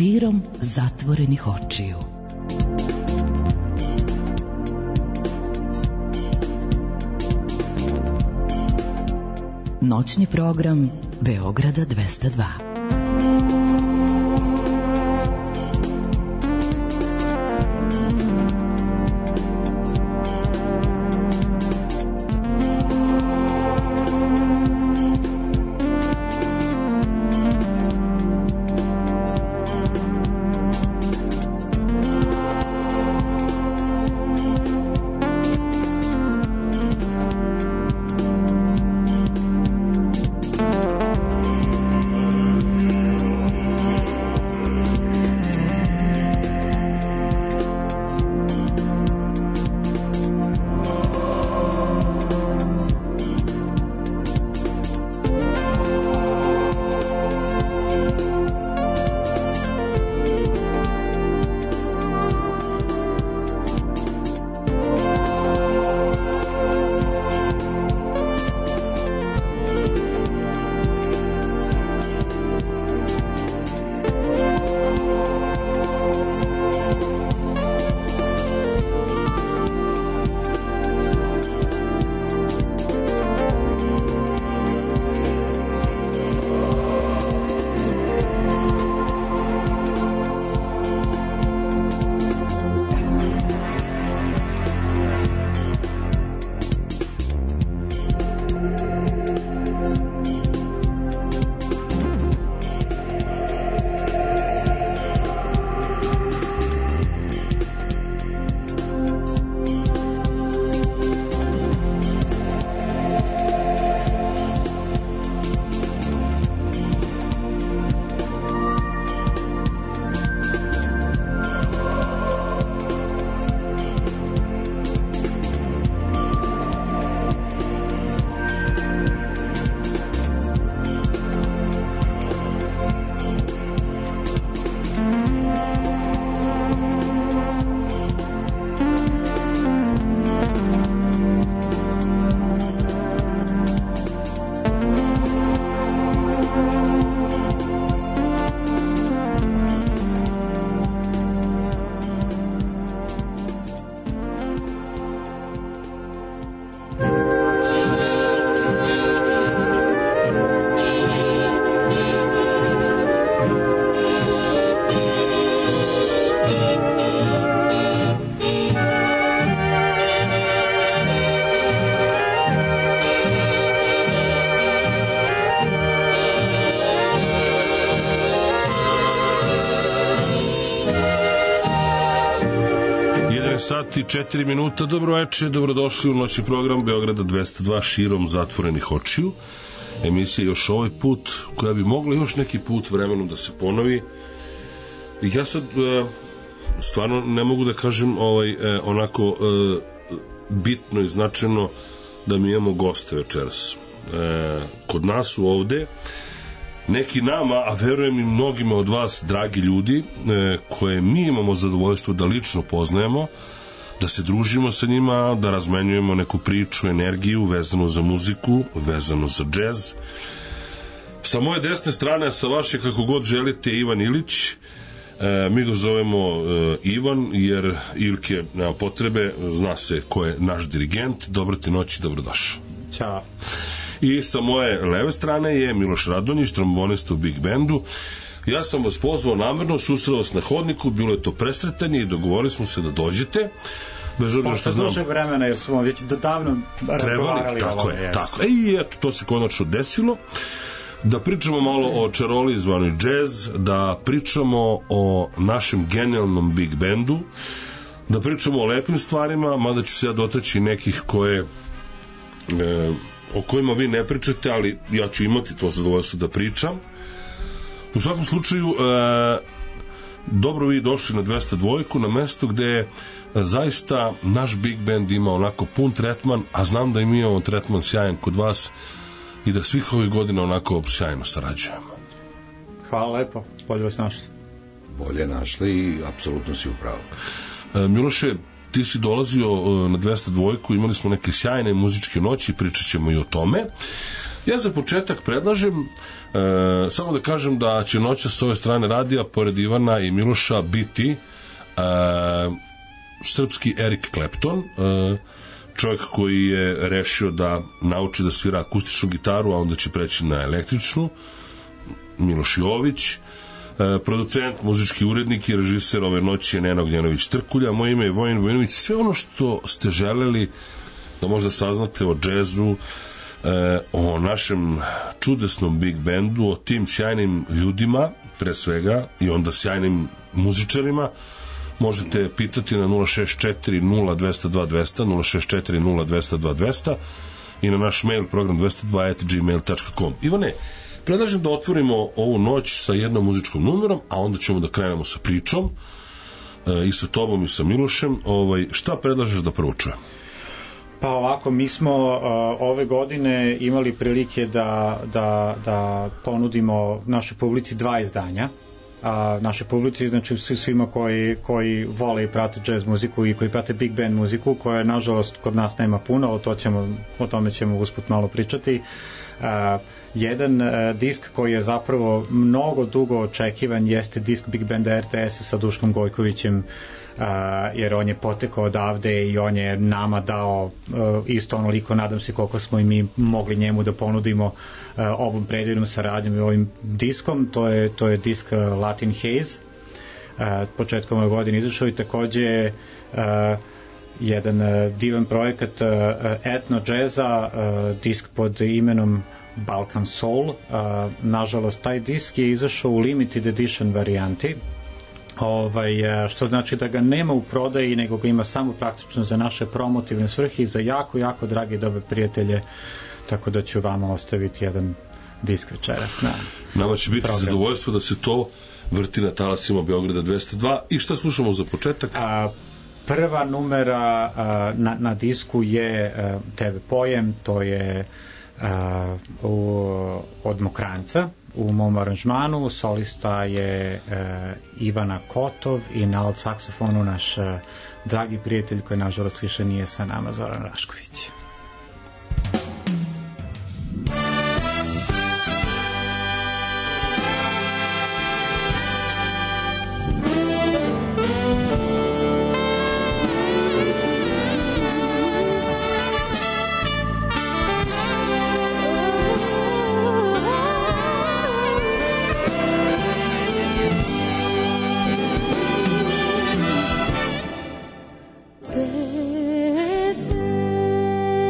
širom zatvorenih očiju. Noćni program Beograda 202. Sati 4 minuta, dobroveče, dobrodošli u noćni program Beograda 202 širom zatvorenih očiju. Emisija još ovaj put, koja bi mogla još neki put vremenom da se ponovi. Ja sad stvarno ne mogu da kažem onako bitno i značajno da mi imamo goste večeras. Kod nas su ovde neki nama, a verujem i mnogima od vas, dragi ljudi, koje mi imamo zadovoljstvo da lično poznajemo, da se družimo sa njima, da razmenjujemo neku priču, energiju vezano za muziku, vezano za džez. Sa moje desne strane, a sa vaše kako god želite, Ivan Ilić. Mi ga zovemo Ivan, jer Ilke nema potrebe, zna se ko je naš dirigent. Dobro ti noći, dobrodošao. Ćao. I sa moje leve strane je Miloš Radonjić, trombonista u Big Bandu. Ja sam vas pozvao namerno, susreo vas na hodniku, bilo je to presretanje i dogovorili smo se da dođete. Bez obzira što znam. Posle dužeg vremena, jer smo već davno razgovarali. Tako je. I eto, to se konačno desilo. Da pričamo malo o čaroli zvanoj džez, da pričamo o našem genijalnom Big Bandu, da pričamo o lepim stvarima, mada ću se ja dotaći nekih koje o kojima vi ne pričate, ali ja ću imati to zadovoljstvo da pričam. U svakom slučaju, dobro vi došli na 202, na mesto gde zaista naš Big Band ima onako pun tretman, a znam da i mi imamo tretman sjajan kod vas i da svih ovih godina onako sjajno sarađujemo. Hvala lepo, bolje vas našli. Bolje našli i apsolutno si u pravu. Miloše, ti si dolazio na 202, imali smo neke sjajne muzičke noći, pričat ćemo i o tome. Ja za početak predlažem samo da kažem da će noćas s ove strane radija pored Ivana i Miloša biti srpski Eric Clapton, čovjek koji je rešio da nauči da svira akustičnu gitaru, a onda će preći na električnu. Miloš Jović, producent, muzički urednik i režiser ove noći je Nena Ognjanović Trkulja. Moje ime je Vojin Vojinović. Sve ono što ste želeli da možda saznate o džezu, o našem čudesnom big bandu, o tim sjajnim ljudima pre svega i onda sjajnim muzičarima, možete pitati na 064 0202 200 064 0202 200 i na naš mail program 202@gmail.com. Ivane, predlažem da otvorimo ovu noć sa jednom muzičkom numerom, a onda ćemo da krenemo sa pričom i sa tobom i sa Milošem. Šta predlažeš da prvo čujem? Pa ovako, mi smo ove godine imali prilike da ponudimo našoj publici 2 izdanja. Naše publici, znači svima koji vole i prate jazz muziku i koji prate big band muziku, koja nažalost kod nas nema puno, o tome ćemo usput malo pričati. Jedan disk koji je zapravo mnogo dugo očekivan jeste disk big banda RTS sa Duškom Gojkovićem, jer on je potekao odavde i on je nama dao isto onoliko, nadam se, koliko smo i mi mogli njemu da ponudimo ovom predivnom saradnjom i ovim diskom. To je disk Latin Haze, početkom ove godine izašao, i takođe jedan divan projekat etno džeza, disk pod imenom Balkan Soul. Nažalost, taj disk je izašao u limited edition varijanti, što znači da ga nema u prodaji, nego ga ima samo praktično za naše promotivne svrhe i za jako, jako drage i dobre prijatelje, tako da ću vama ostaviti jedan disk večeras. Nama će biti zadovoljstvo da se to vrti na talasima Beograda 202. I šta slušamo za početak? Prva numera na disku je Tebe pojem, to je od Mokranjca u mom aranžmanu. Solista je Ivana Kotov i na alt saksofonu naš dragi prijatelj koji nažalost više nije sa nama, Zoran Rašković. Tebe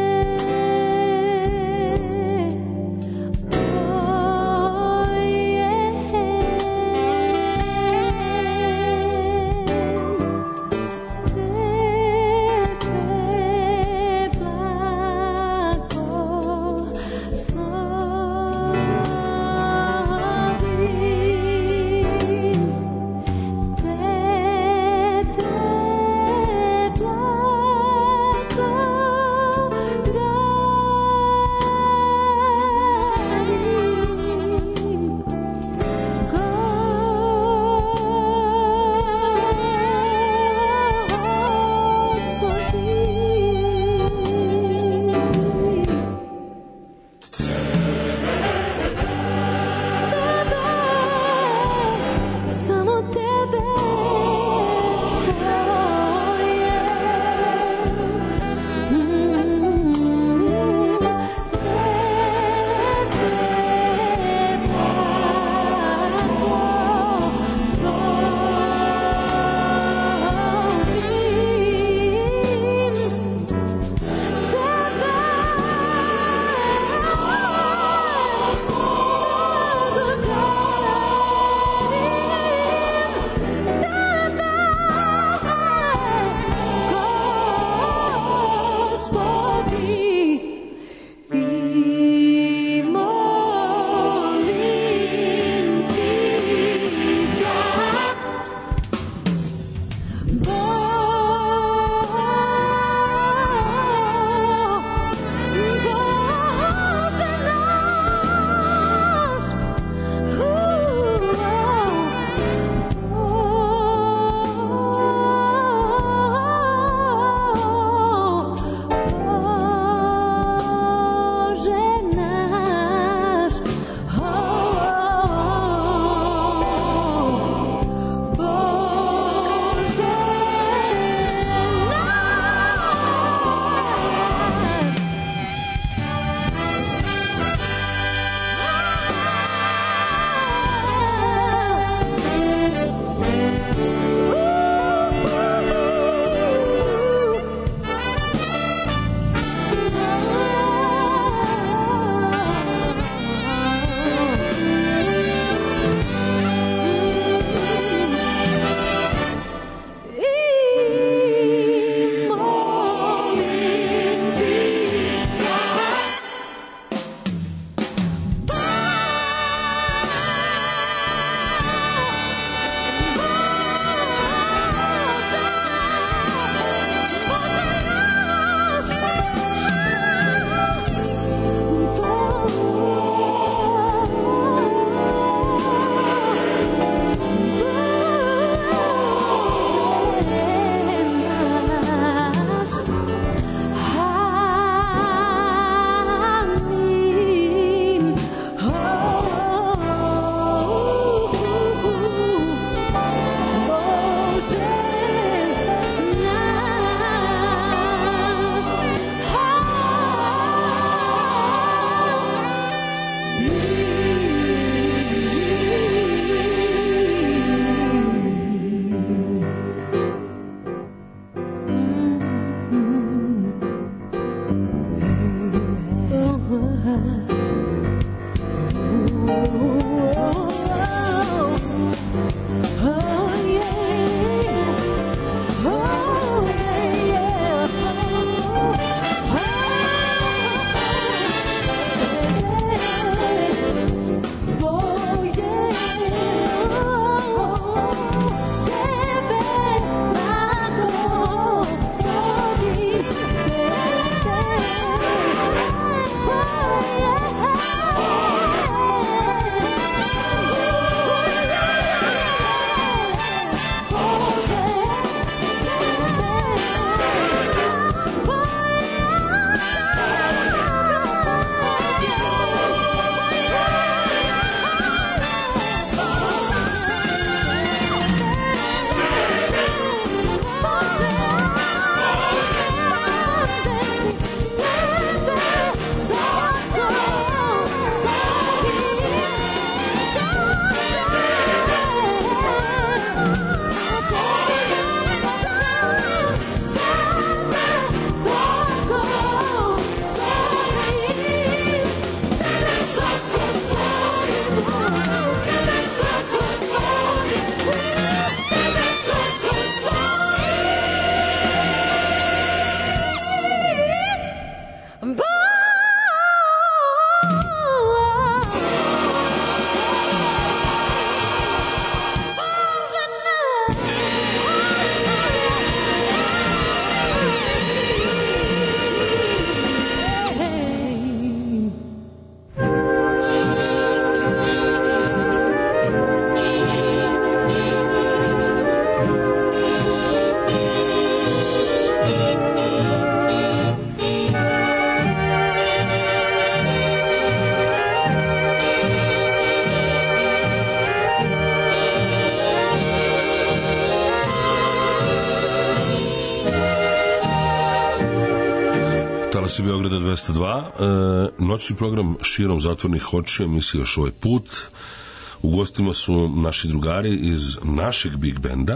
Talasi Beograda 202, noćni program širom zatvornih očiju, emisija još ovaj put. U gostima su naši drugari iz našeg Big Benda,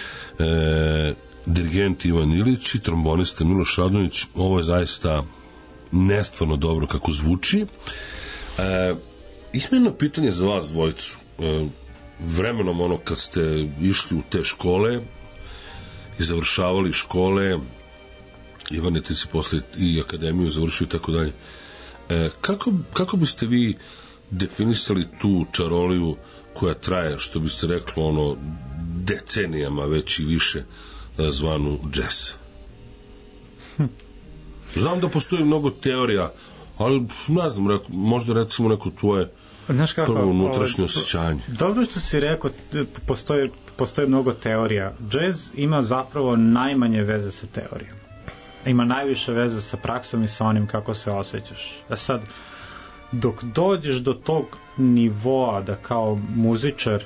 dirigent Ivan Ilić i trombonista Miloš Radonjić. Ovo je zaista nestvarno dobro kako zvuči. Ima jedno pitanje za vas dvojicu. Vremenom ono kad ste išli u te škole i završavali škole, Ivane, ti si posle i akademiju završio i tako dalje, kako biste vi definisali tu čaroliju koja traje, što bi se reklo, ono, decenijama već i više, zvanu džez? Znam da postoji mnogo teorija, ali ne znam, možda recimo neko tvoje prvo unutrašnje osjećanje. Dobro što si rekao, postoje mnogo teorija. Džez ima zapravo najmanje veze sa teorijom. Ima najviše veze sa praksom i sa onim kako se osjećaš. A sad, dok dođeš do tog nivoa da kao muzičar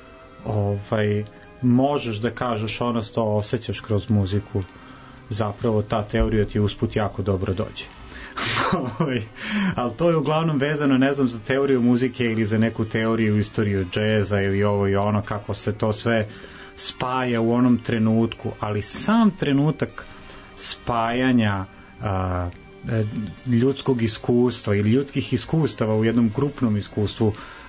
možeš da kažeš ono što osjećaš kroz muziku, zapravo ta teorija ti usput jako dobro dođe. Ali to je uglavnom vezano, ne znam, za teoriju muzike ili za neku teoriju istoriju džeza ili ovo i ono, kako se to sve spaja u onom trenutku, ali sam trenutak spajanja ljudskog iskustva ili ljudskih iskustava u jednom grupnom iskustvu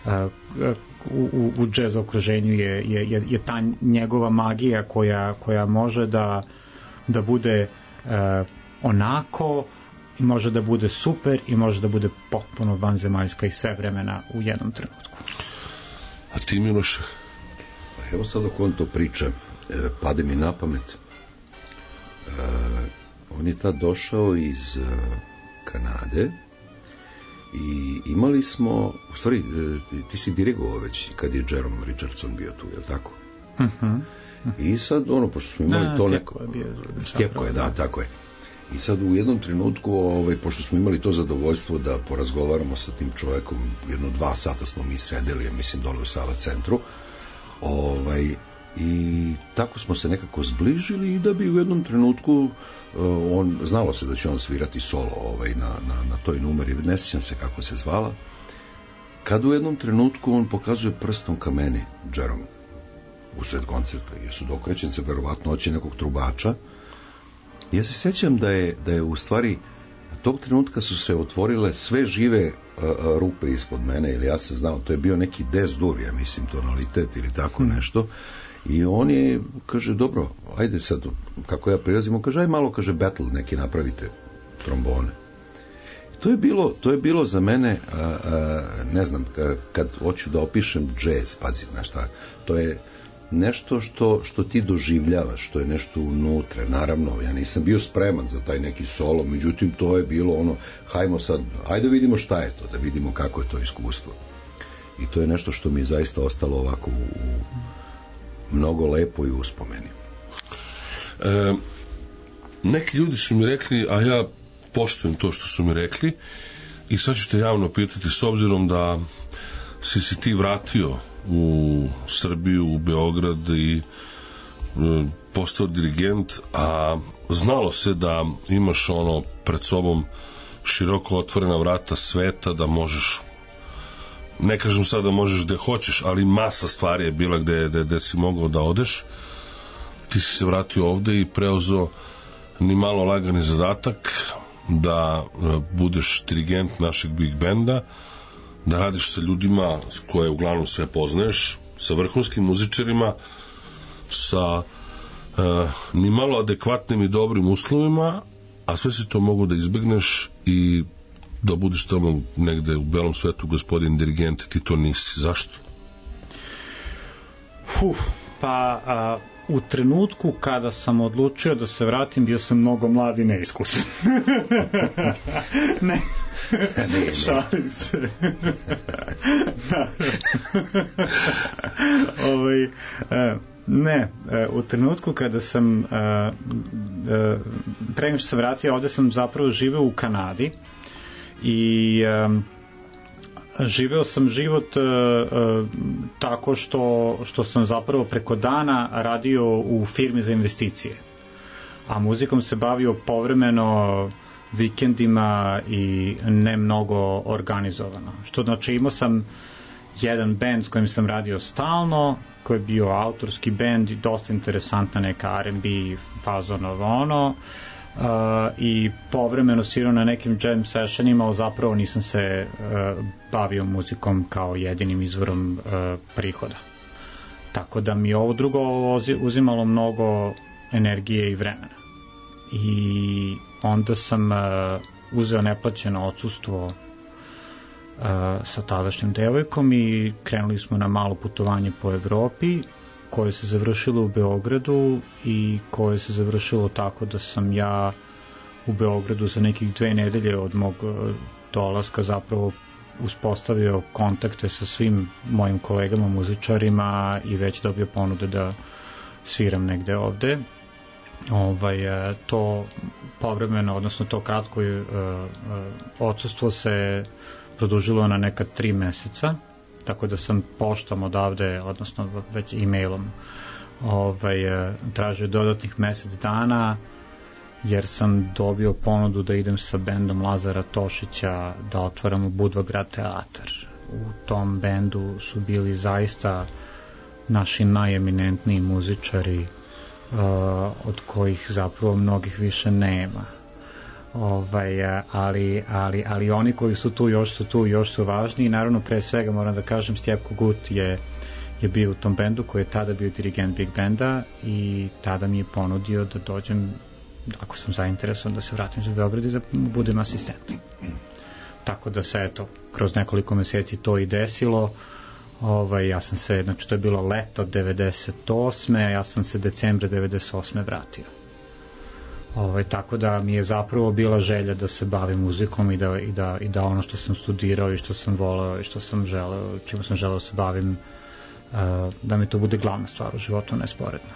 u džez okruženju je ta njegova magija koja može da bude onako, i može da bude super i može da bude potpuno vanzemaljska i sve vremena u jednom trenutku. A ti, Miloše? Evo sad dok on to priča, pade mi na pamet. On je tad došao iz Kanade i imali smo, u stvari, ti si dirigovao već kad je Jerome Richardson bio tu, je li tako? I sad, pošto smo imali to neko... Stjepko je, da, tako je. I sad u jednom trenutku, pošto smo imali to zadovoljstvo da porazgovaramo sa tim čovekom, 1-2 sata smo mi sedeli, mislim, dole u Sava centru, i tako smo se nekako zbližili i da bi u jednom trenutku znalo se da će on svirati solo na toj numeri, ne sjećam se kako se zvala, kad u jednom trenutku on pokazuje prstom ka meni, Jerome, usred koncerta, jer su dokrećen se verovatno oči nekog trubača. Ja se sjećam da je u stvari tog trenutka su se otvorile sve žive rupe ispod mene, ili ja se znao, to je bio neki des-dur, ja mislim, tonalitet ili tako nešto. I on je, kaže, dobro, ajde sad, kako ja prilazim, on kaže, aj malo, kaže, battle neki napravite, trombone. To je bilo za mene, ne znam, kad hoću da opišem džez, pazi, znaš šta, to je nešto što ti doživljavaš, što je nešto unutra. Naravno, ja nisam bio spreman za taj neki solo, međutim, to je bilo hajmo sad, ajde vidimo šta je to, da vidimo kako je to iskustvo. I to je nešto što mi je zaista ostalo ovako mnogo lepo i u uspomeni. Neki ljudi su mi rekli, a ja poštujem to što su mi rekli, i sad ću te javno pitati, s obzirom da si ti vratio u Srbiju, u Beograd i postao dirigent, a znalo se da imaš pred sobom široko otvorena vrata sveta, da možeš, ne kažem sad da možeš gde hoćeš, ali masa stvari je bila gde si mogao da odeš. Ti si se vratio ovde i preuzeo ni malo lagani zadatak da budeš dirigent našeg Big Benda, da radiš sa ljudima koje uglavnom sve poznaješ, sa vrhunskim muzičarima, sa ni malo adekvatnim i dobrim uslovima, a sve si to mogu da izbegneš i da budeš tamo negde u belom svetu gospodin dirigent. Ti to nisi. Zašto? U trenutku kada sam odlučio da se vratim, bio sam mnogo mlad i neiskusan. Ne, šalim se. Ne, u trenutku kada sam pre nego što se vratio, ovde sam zapravo živeo u Kanadi i živeo sam život tako što sam zapravo preko dana radio u firmi za investicije, a muzikom se bavio povremeno vikendima i ne mnogo organizovano. Što znači imao sam jedan band s kojim sam radio stalno, koji je bio autorski band i dosta interesantna neka R&B fazonovo i povremeno svirao na nekim jam sessionima, ali zapravo nisam se bavio muzikom kao jedinim izvorom prihoda. Tako da mi ovo drugo uzimalo mnogo energije i vremena. I onda sam uzeo neplaćeno odsustvo sa tadašnjom devojkom i krenuli smo na malo putovanje po Evropi, koje se završilo u Beogradu i koje se završilo tako da sam ja u Beogradu za nekih 2 nedelje od mog dolaska zapravo uspostavio kontakte sa svim mojim kolegama muzičarima i već dobio ponude da sviram negde ovde. To povremeno, odnosno to kratko odsustvo se produžilo na neka 3 meseca, tako da sam poštom odavde, odnosno već e-mailom tražio dodatnih mesec dana, jer sam dobio ponudu da idem sa bendom Lazara Tošića da otvaramo Budva grad teatar. U tom bendu su bili zaista naši najeminentniji muzičari, od kojih zapravo mnogih više nema. Ali oni koji su tu, još su važni i naravno pre svega moram da kažem Stjepko Gut je bio u tom bendu koji je tada bio dirigent Big Benda i tada mi je ponudio da dođem, ako sam zainteresovan, da se vratim za Beograd i da budem asistent. Tako da se kroz nekoliko meseci to i desilo. Ja sam se, znači to je bilo leto 98. Ja sam se decembra 98. vratio. Tako da mi je zapravo bila želja da se bavim muzikom i da ono što sam studirao i što sam voleo i što sam želeo, čime sam želeo se bavim, da mi to bude glavna stvar u životu, nesporedna.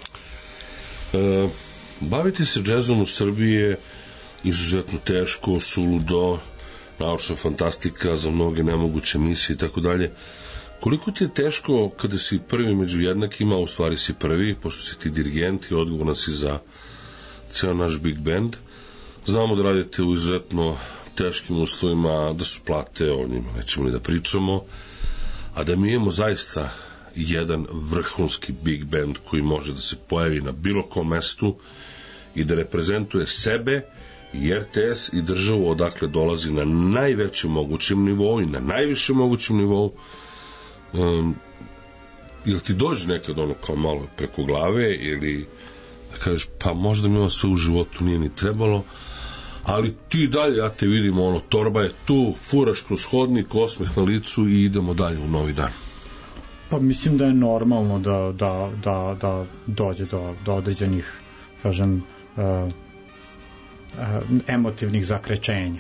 Baviti se džezom u Srbiji je izuzetno teško, suludo, naučna fantastika, za mnoge nemoguće misije i tako dalje. Koliko ti je teško kada si prvi među jednakima, u stvari si prvi, pošto si ti dirigent i odgovoran si za ceo naš big band. Znamo da radite u izuzetno teškim uslovima, da su plate, o njima nećemo ni da pričamo, a da mi imamo zaista jedan vrhunski big band koji može da se pojavi na bilo kom mestu i da reprezentuje sebe i RTS i državu odakle dolazi na najvećem mogućem nivou i na najvišem mogućem nivou. Ili ti dođe nekad ono kao malo preko glave ili da kažeš pa možda mi ovo sve u životu nije ni trebalo, ali ti dalje, ja te vidim, ono, torba je tu, furaš kroz hodnik, osmeh na licu i idemo dalje u novi dan. Pa mislim da je normalno da dođe do određenih, kažem, emotivnih zakrećenja.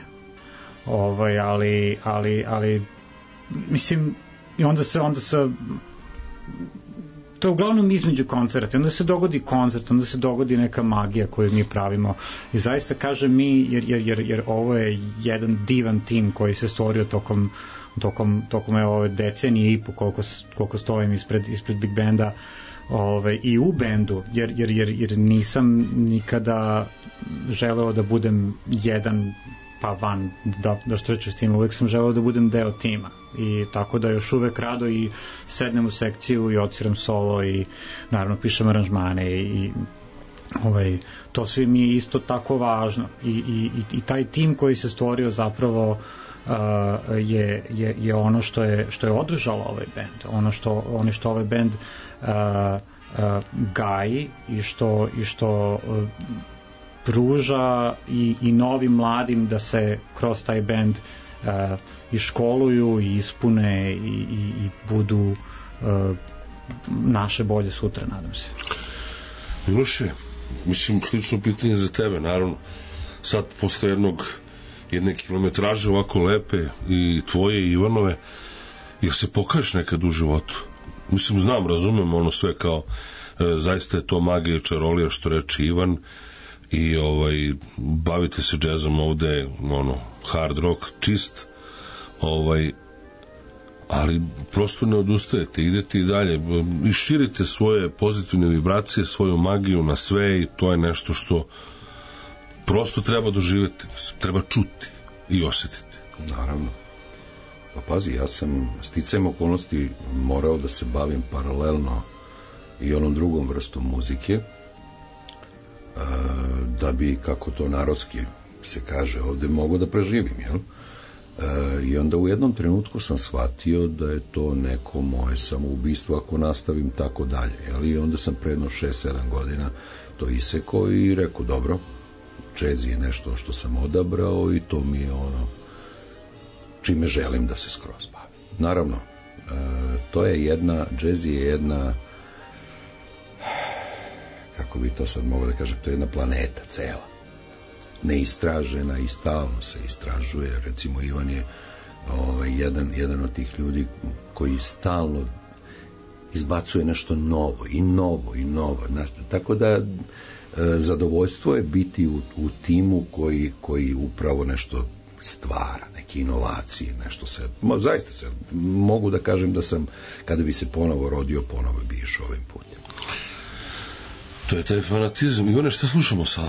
Ali mislim, i onda se to je uglavnom između koncerta, onda se dogodi koncert, onda se dogodi neka magija koju mi pravimo i zaista kažem mi, jer ovo je jedan divan tim koji se stvorio tokom ove decenije i po koliko stojim ispred Big Benda i u bendu, jer nisam nikada želeo da budem jedan pa van, da štrču s tim, uvek sam želeo da budem deo tima i tako da još uvek rado i sednem u sekciju i odsviram solo i naravno pišem aranžmane i to sve mi je isto tako važno i taj tim koji se stvorio zapravo je ono što je održalo ovaj band, ono što ovaj band gaji i što pruža i novim mladim da se kroz taj band i školuju i ispune i budu naše bolje sutra, nadam se. Miloše, mislim, slično pitanje za tebe, naravno, sad posle jedne kilometraže ovako lepe i tvoje i Ivanove, jel se pokažeš nekad u životu? Mislim, znam, razumem ono sve kao zaista je to magija čarolija što reče Ivan i bavite se džezom ovde, hard rock čist, ali prosto ne odustajete, idete i dalje i širite svoje pozitivne vibracije, svoju magiju na sve i to je nešto što prosto treba doživjeti, treba čuti i osjetiti. Naravno. Pa pazi, ja sam sticajem okolnosti morao da se bavim paralelno i onom drugom vrstom muzike, da bi, kako to narodski se kaže ovde, mogo da preživim, jel? I onda u jednom trenutku sam shvatio da je to neko moje samoubistvo ako nastavim tako dalje, jel? I onda sam predno 6-7 godina to isekao i rekao, dobro, džez je nešto što sam odabrao i to mi je ono čime želim da se skroz bavim. Naravno, to je jedna, džez je jedna, kako bi to sad mogao da kažem, to je jedna planeta cela, neistražena i stalno se istražuje. Recimo Ivan je jedan od tih ljudi koji stalno izbacuje nešto novo i novo i novo. Tako da zadovoljstvo je biti u timu koji upravo nešto stvara, neke inovacije, nešto se, zaista se, mogu da kažem da sam, kada bi se ponovo rodio, ponovo bi išao ovim putem. To je taj fanatizam. Ivane, šta slušamo sada?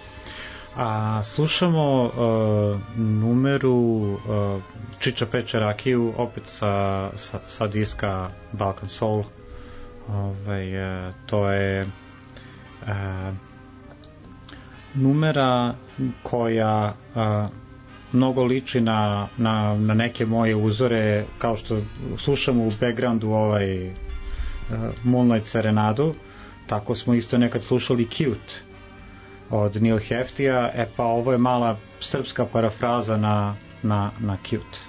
Slušamo numeru Čiča peče rakiju, opet sa diska Balkan Soul. To je numera koja mnogo liči na neke moje uzore, kao što slušamo u backgroundu Moonlight Serenadu, tako smo isto nekad slušali Cute od Neil Heftija, pa ovo je mala srpska parafraza na Cute.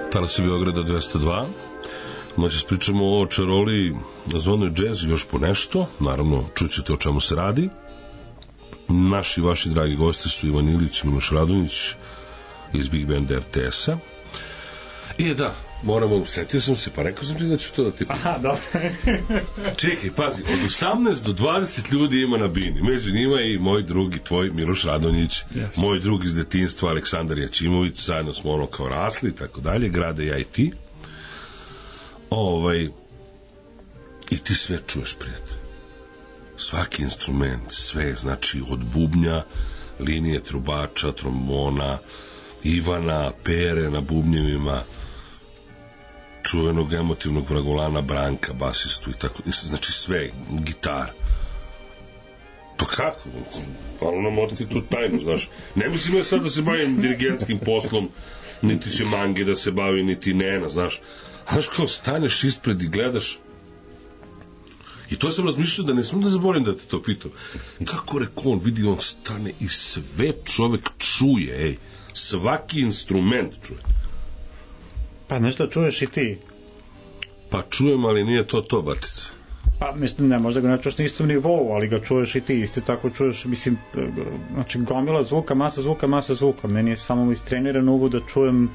Talasi Beograda 202. Znači, pričamo o čaroli zvonoj džez još po nešto. Naravno, čućete o čemu se radi. Naši, vaši dragi gosti su Ivan Ilić i Miloš Radonjić iz Big Band RTS-a. I da, moramo, setio sam se, pa rekao sam ti da ću to da ti pitam. Aha, dobro. Čekaj, pazi, od 18 do 20 ljudi ima na bini. Među njima i moj drug i tvoj Miloš Radonjić, moj drug iz detinjstva Aleksandar Jačimović, zajedno smo ono kao rasli i tako dalje, grade ja i ti. I ti sve čuješ, prijatelj. Svaki instrument, sve, znači od bubnja, linije trubača, trombona, Ivana, Pere na bubnjevima, čuvenog emotivnog Vragolana Branka, basistu i tako, znači sve, gitar. Pa kako? Ali nam otkri tu tajnu, znaš. Ne mislim ja sad da se bavim dirigentskim poslom, niti će Mange da se bavi, niti Nena, znaš. Znaš, kao staneš ispred i gledaš. I to sam razmišljao da ne smijem da zaboravim da te to pitam. Kako rekao on, vidi, on stane i sve čovek čuje, ej. Svaki instrument čuje. Pa nešto čuješ i ti. Pa čujem, ali nije to, batica. Pa mislim, ne, možda ga ne čuješ na istom nivou, ali ga čuješ i ti. Isto tako čuješ, mislim, znači gomila zvuka, masa zvuka. Meni je samo istreniran uvo da čujem,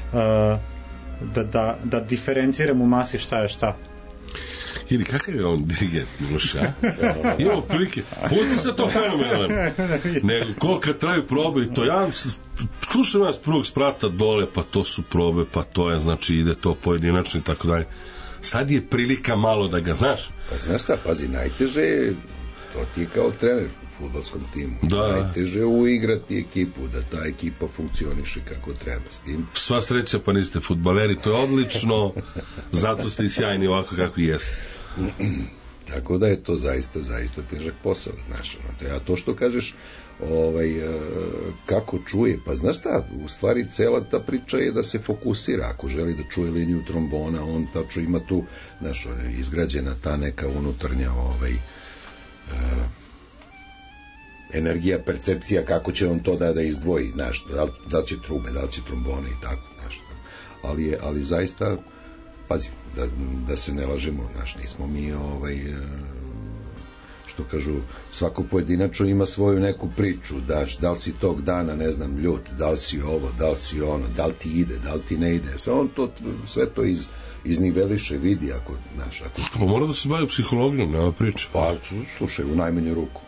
da diferenciram u masi šta je šta. Ili kakav je on dirigent, Miloš, a? Imamo prilike, pusti se to fenomenalno. Nego, koliko traju probe i to, ja slušam ja s prvog sprata dole, pa to su probe, pa to je, znači, ide to pojedinačno i tako dalje. Sad je prilika malo da ga, znaš? Pa znaš šta, pazi, najteže je, to ti kao trener u fudbalskom timu. Da. Najteže je uigrati ekipu, da ta ekipa funkcioniše kako treba s tim. Sva sreća, pa niste fudbaleri, to je odlično, zato ste i sjajni ovako kako jeste. Tako da je to zaista težak posao, znaš, a to što kažeš, kako čuje, pa znaš šta, u stvari cela ta priča je da se fokusira, ako želi da čuje liniju trombona, on tačno ima tu, znaš, izgrađena ta neka unutarnja energija, percepcija, kako će on to da izdvoji, znaš, da li će trube, da li će trombone i tako, znaš, ali zaista, pazi, da se ne lažemo, znaš, nismo mi što kažu, svako pojedinačno ima svoju neku priču, da li si tog dana, ne znam, ljut, da li si ovo, da li si ono, da li ti ide, da li ti ne ide, on to, sve to izniveliše, vidi, ako, znaš, ako... Pa mora da se bavi psihologijom, nema priče. Pa, slušaj, u najmanju ruku.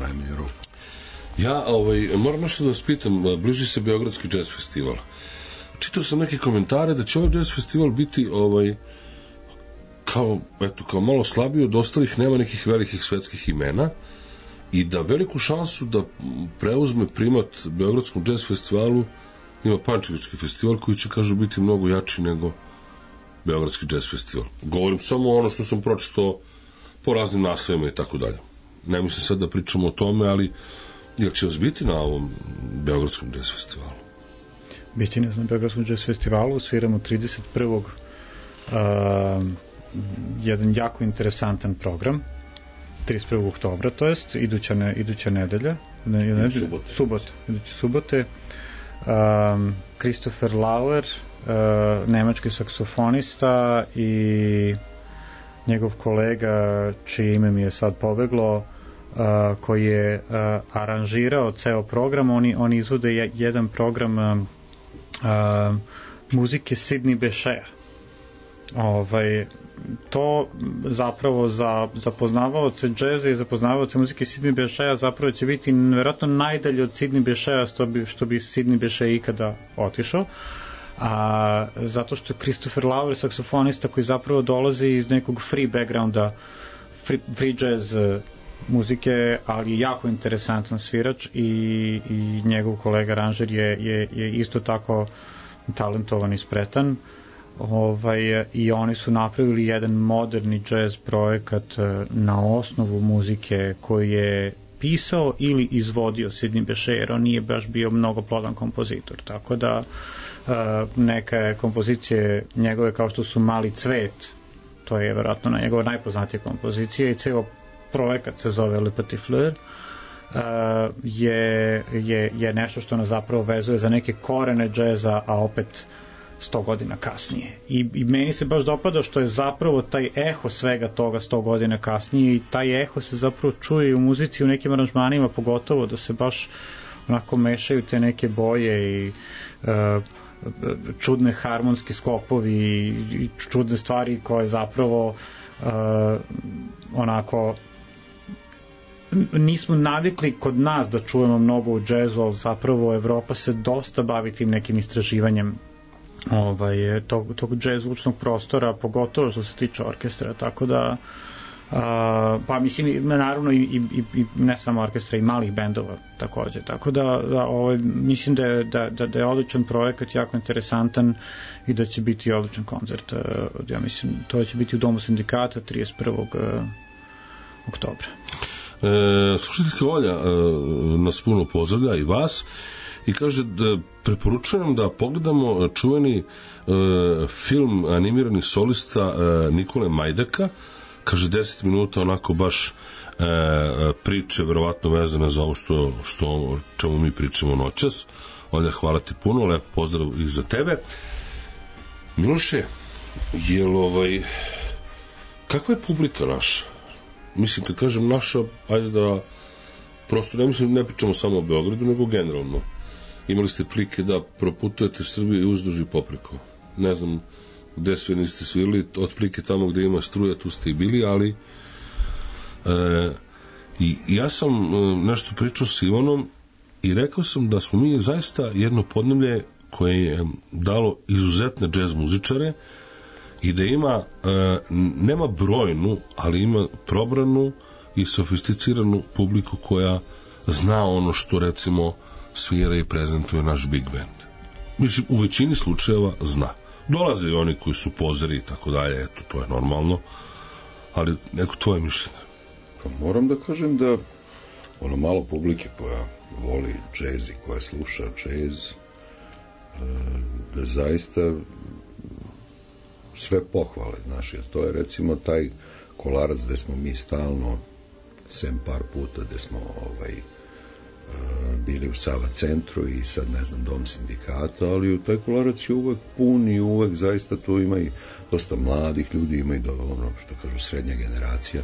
Ja, moram nešto da vas pitam, bliži se Beogradski jazz festival. Čitao sam neke komentare da će ovaj jazz festival biti kao malo slabiji od ostalih, nema nekih velikih svetskih imena i da veliku šansu da preuzme primat Beogradskom jazz festivalu ima Pančevički festival koji će, kažu, biti mnogo jači nego Beogradski jazz festival. Govorim samo ono što sam pročitao po raznim naslovima i tako dalje. Ne mislim sad da pričamo o tome, ali jel će vas biti na ovom Beogradskom jazz festivalu? Biće na Beogradskom jazz festivalu, sviramo 31. Jedan jako interesantan program, 31. oktobra, to jest iduća nedelja, subote. Christopher Lauer, nemački saksofonista, i njegov kolega, čije ime mi je sad pobeglo, koji je aranžirao ceo program. Oni izvode jedan program muzike Sidney Bechet. To zapravo za poznavaoce džeza i za poznavaoce muzike Sidney Bechet zapravo će biti vjerojatno najdalje od Sidney Bechet što bi Sidney Bechet ikada otišao, zato što je Christopher Lauer saksofonista koji zapravo dolazi iz nekog free backgrounda, free jazz muzike, ali je jako interesantan svirač i njegov kolega aranžer je isto tako talentovan i spretan. I oni su napravili jedan moderni jazz projekat na osnovu muzike koju je pisao ili izvodio Sidney Bechet, jer on nije baš bio mnogo plodan kompozitor, tako da neke kompozicije njegove kao što su Mali cvet, to je vjerojatno njegova najpoznatija kompozicija, i ceo projekat se zove Le Petit Fleur, je nešto što nas zapravo vezuje za neke korene džeza, a opet 100 godina kasnije. I meni se baš dopada što je zapravo taj eho svega toga 100 godina kasnije i taj eho se zapravo čuje i u muzici, u nekim aranžmanima pogotovo, da se baš onako mešaju te neke boje i čudne harmonski sklopovi i čudne stvari koje zapravo onako nismo navikli kod nas da čujemo mnogo u džezu, ali zapravo Evropa se dosta bavi tim nekim istraživanjem tog džez zvučnog prostora, pogotovo što se tiče orkestra, tako da pa mislim naravno i ne samo orkestra, i malih bendova takođe, tako da mislim da je odličan projekat, jako interesantan i da će biti odličan koncert. Ja mislim to će biti u Domu sindikata 31. oktobra. Slušateljka Olja nas puno pozdravlja i vas i kaže da preporučujem da pogledamo čuveni film animirani solista Nikole Majdaka. Kaže 10 minuta onako baš priče verovatno vezane za ovo što čemu mi pričamo noćas. Olja, hvala ti puno, lepo pozdrav i za tebe. Miloše, kakva je publika naša? Mislim, kad kažem naša, ajde da prosto ne pričamo samo o Beogradu, nego generalno. Imali ste prilike da proputujete Srbiju i uzduž i popreko. Ne znam gde sve niste svirali, otprilike tamo gde ima struja, tu ste i bili, ali i ja sam nešto pričao s Ivanom i rekao sam da smo mi zaista jedno podneblje koje je dalo izuzetne džez muzičare i da ima, nema brojnu, ali ima probranu i sofisticiranu publiku koja zna ono što recimo svira i prezentuje naš big band. Mislim, u većini slučajeva zna. Dolaze i oni koji su pozeri i tako dalje, eto, to je normalno, ali neko tvoje mišljenje. Pa moram da kažem da ono malo publike koja voli džez i koja sluša džez, da zaista sve pohvale, znaš, jer to je recimo taj Kolarac gde smo mi stalno, sem par puta gde smo bili u Sava centru i sad ne znam Dom sindikata, ali u taj Kolarac je uvek pun i uvek zaista tu ima i dosta mladih ljudi, ima i ono što kažu srednja generacija,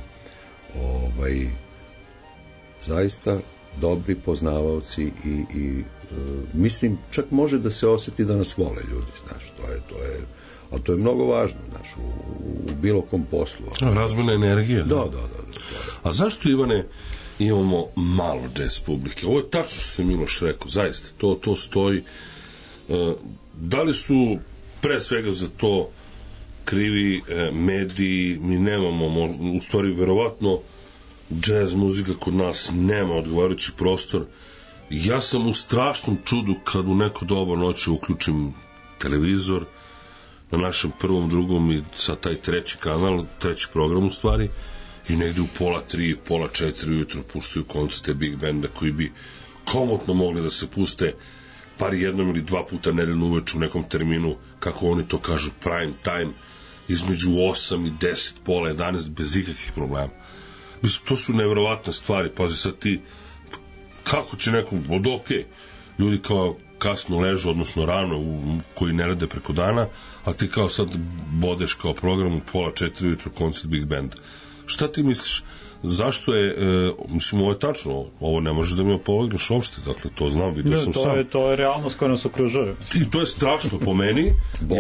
zaista dobri poznavaoci i mislim čak može da se osjeti da nas vole ljudi, znaš, ali to je mnogo važno, znaš, u bilo kom poslu. Razmjena energije. Da. A zašto, Ivane, imamo malo jazz publike? Ovo je tačno što je Miloš rekao, zaista, to stoji. Da li su pre svega za to krivi mediji? Mi nemamo, u stvari, verovatno, jazz muzika kod nas nema odgovarajući prostor. Ja sam u strašnom čudu kad u neko doba noći uključim televizor na našem prvom, drugom i sa taj treći kanal, treći program u stvari, i negde u 2:30, 3:30 ujutro puštaju koncerte big benda koji bi komotno mogli da se puste par jednom ili dva puta nedeljno uveče u nekom terminu, kako oni to kažu, prime time, između 8 i 10, 10:30, bez ikakvih problema. Mislim, to su nevjerovatne stvari. Pazi sad ti, kako će nekom, ljudi kao kasno ležu, odnosno rano, koji ne rade preko dana, a ti kao sad bodeš kao program u 3:30 ujutro koncert big band. Šta ti misliš? Zašto je, mislim, ovo je tačno, ovo ne možeš da mi opovrgneš uopšte, dakle, to znam, vidio sam sam. To je realnost koja nas okružuje. I to je strašno po meni,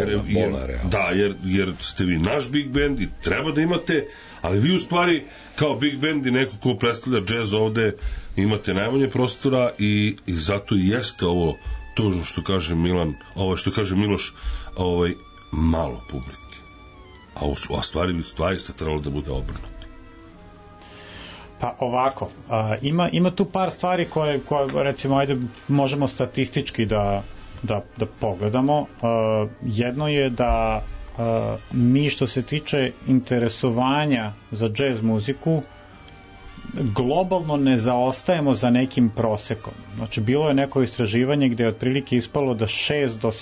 jer ste vi naš big band i treba da imate, ali vi u stvari, kao big band i neko ko predstavlja džez ovde, imate najmanje prostora i zato i jeste ovo to što kaže Milan, što kaže Miloš, malo publike. A stvari bi zaista trebalo da bude obrnuto. Pa ovako, ima tu par stvari koje recimo, ajde, možemo statistički da pogledamo. Jedno je da mi što se tiče interesovanja za džez muziku globalno ne zaostajemo za nekim prosekom. Znači, bilo je neko istraživanje gde je otprilike ispalo da 6 do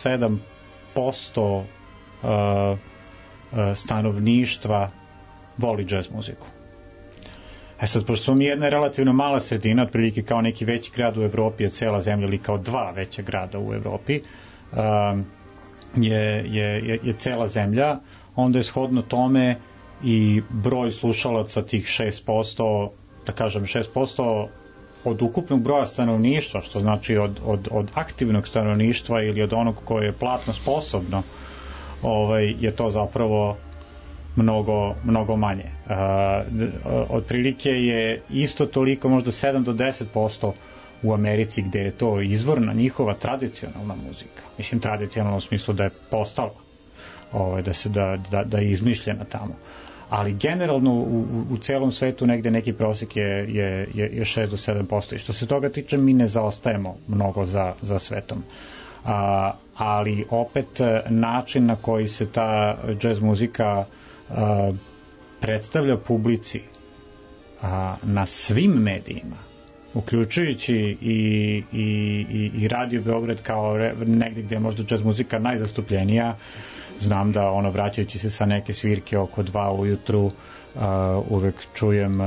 7% stanovništva voli džez muziku. Sad, pošto smo mi jedna relativno mala sredina, otprilike kao neki veći grad u Evropi, je cela zemlja, ili kao dva veća grada u Evropi, je cela zemlja, onda je shodno tome i broj slušalaca tih 6%, da kažem 6% od ukupnog broja stanovništva, što znači od aktivnog stanovništva ili od onog koje je platno sposobno, je to zapravo mnogo manje. Otprilike je isto toliko, možda 7 do 10% u Americi, gde je to izvorna njihova tradicionalna muzika. Mislim, tradicionalno u smislu da je postala, da je izmišljena tamo. Ali generalno u celom svetu negde neki prosek je 6 do 7%. I što se toga tiče, mi ne zaostajemo mnogo za svetom. Ali opet način na koji se ta jazz muzika predstavlja na svim medijima, uključujući i Radio Beograd kao negde gde je možda jazz muzika najzastupljenija. Znam da vraćajući se sa neke svirke oko 2 ujutru uvek čujem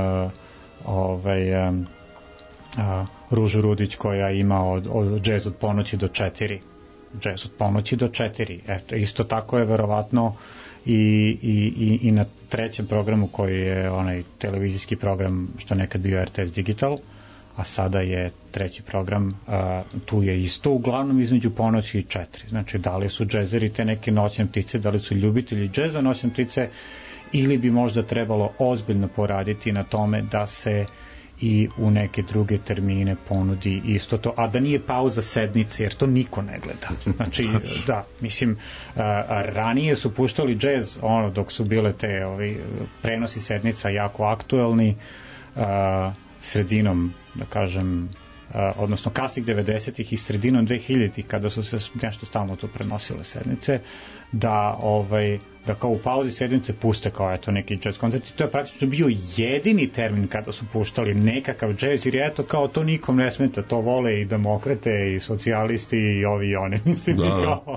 Ružu Rudić koja ima od jazz od ponoći do 4. Jazz od ponoći do 4. Eto, isto tako je verovatno i na trećem programu koji je onaj televizijski program što nekad bio RTS Digital, a sada je treći program, tu je isto uglavnom između ponoći i 4. Znači, da li su džezeri te neke noćne ptice, da li su ljubitelji džeza noćne ptice, ili bi možda trebalo ozbiljno poraditi na tome da se i u neke druge termine ponudi isto to, a da nije pauza sednice, jer to niko ne gleda. Znači, da, mislim, ranije su puštali džez, dok su bile te prenosi sednica jako aktuelni, sredinom, da kažem, odnosno kasnih 90-ih i sredinom 2000-ih, kada su se nešto stalno tu prenosile sednice, da kao u pauzi sednice puste kao neki jazz koncert. To je praktično bio jedini termin kada su puštali nekakav jazz, jer eto kao to nikom ne smeta, to vole i demokrate i socijalisti i ovi i one, mislim, kao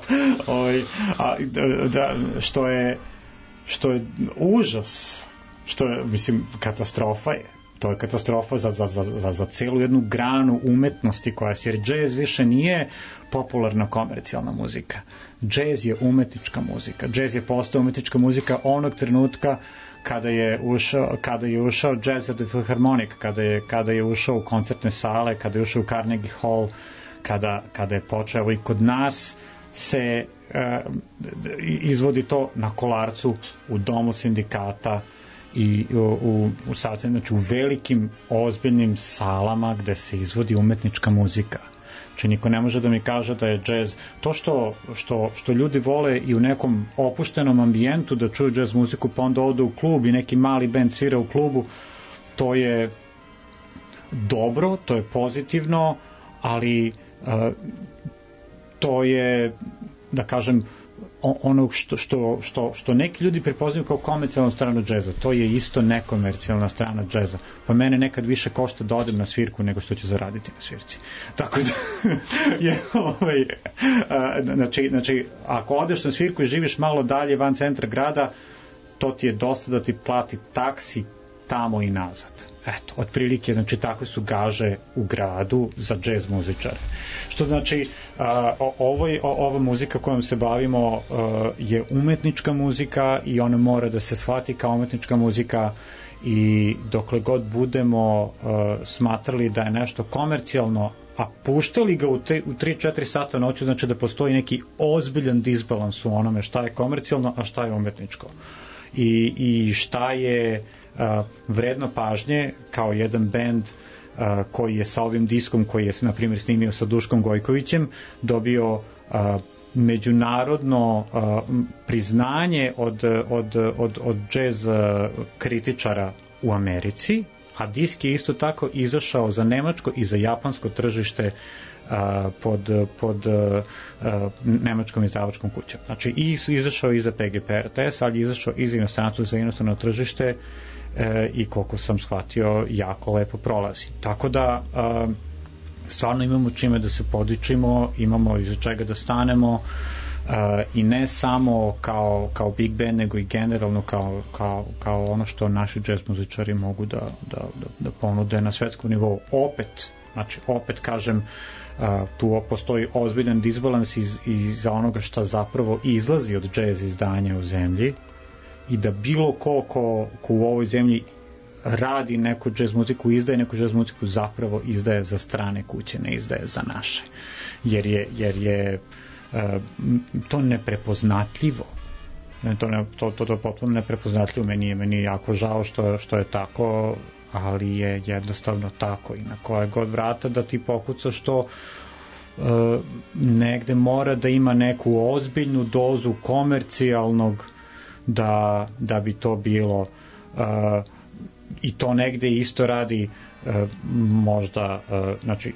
što je užas, što je, mislim, katastrofa je. To je katastrofa za celu jednu granu umetnosti koja se, jer džez više nije popularna komercijalna muzika. Džez je umetnička muzika. Džez je postao umetnička muzika onog trenutka kada je ušao Jazz at the Philharmonic, kada je ušao u koncertne sale, kada je ušao u Carnegie Hall, kada je počeo i kod nas se izvodi to na Kolarcu, u domu sindikata i znači u velikim ozbiljnim salama gde se izvodi umetnička muzika. Znači niko ne može da mi kaže da je džez to što ljudi vole i u nekom opuštenom ambijentu da čuju džez muziku, pa onda odu u klub i neki mali bend svira u klubu, to je dobro, to je pozitivno, ali to je, da kažem, ono što neki ljudi prepoznaju kao komercijalnu stranu džeza, to je isto nekomercijalna strana džeza. Pa mene nekad više košta da odem na svirku nego što ću zaraditi na svirci. Tako da je znači ako odeš na svirku i živiš malo dalje van centra grada, to ti je dosta da ti plati taksi tamo i nazad. Eto, otprilike, znači takve su gaže u gradu za džez muzičare. Što znači, ova muzika kojom se bavimo je umetnička muzika i ona mora da se shvati kao umetnička muzika, i dokle god budemo smatrali da je nešto komercijalno, a puštali ga u 3-4 sata noću, znači da postoji neki ozbiljan disbalans u onome šta je komercijalno, a šta je umetničko. I šta je vredno pažnje, kao jedan bend koji je sa ovim diskom koji je na primjer snimio sa Duškom Gojkovićem dobio međunarodno priznanje od jazz kritičara u Americi, a disk je isto tako izašao za nemačko i za japansko tržište pod nemačkom izdavačkom kućom. Znači izašao i za PGP RTS, ali izašao i za inostranstvo, za inostrano tržište, i koliko sam shvatio jako lepo prolazi. Tako da stvarno imamo čime da se podičimo, imamo iza čega da stanemo, i ne samo kao big band, nego i generalno kao ono što naši jazz muzičari mogu da ponude na svetskom nivou. Opet Znači, opet kažem, tu postoji ozbiljan disbalans iz onoga šta zapravo izlazi od džez izdanja u zemlji i da bilo ko u ovoj zemlji radi neku džez muziku, izdaje neku džez muziku, zapravo izdaje za strane kuće, ne izdaje za naše. Jer je to neprepoznatljivo. To je potpuno neprepoznatljivo. Meni je jako žao što je tako, ali je jednostavno tako i na koje god vrata da ti pokucaš što negde mora da ima neku ozbiljnu dozu komercijalnog da bi to bilo i to negde isto radi možda znači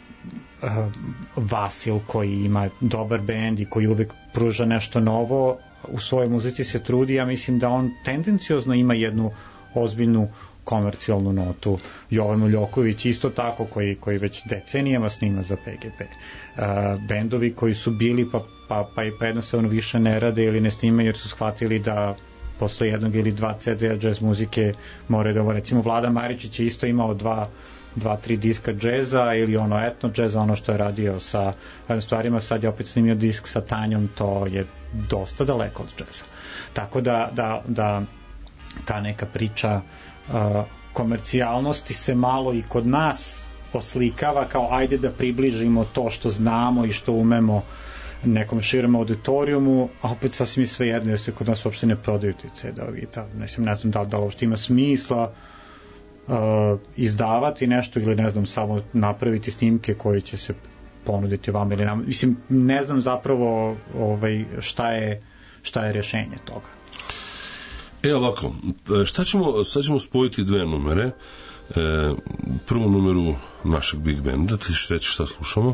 Vasil koji ima dobar bend i koji uvek pruža nešto novo u svojoj muzici se trudi, ja mislim da on tendenciozno ima jednu ozbiljnu komercijalnu notu. Jovan Muljoković isto tako koji već decenijama snima za PGP. Bendovi koji su bili pa jednostavno više ne rade ili ne snimaju jer su shvatili da posle jednog ili dva CD-a jazz muzike moraju da ovo, recimo Vlada Maričić je isto imao dva, tri diska džeza ili ono etno džeza, ono što je radio sa stvarima, sad je opet snimio disk sa Tanjom, to je dosta daleko od džeza. Tako da ta neka priča komercijalnosti se malo i kod nas oslikava kao ajde da približimo to što znamo i što umemo nekom širem auditorijumu, a opet sasvim je sve jedno jer se kod nas uopšte ne prodaju ti CD-ovi. Ne znam da li uopšte ima smisla izdavati nešto ili ne znam samo napraviti snimke koje će se ponuditi vama ili nam. Mislim, ne znam zapravo šta je rješenje toga. Ovako, sad ćemo spojiti dve numere. Prvu numeru našeg Big Benda, ti ćeš reći šta slušamo?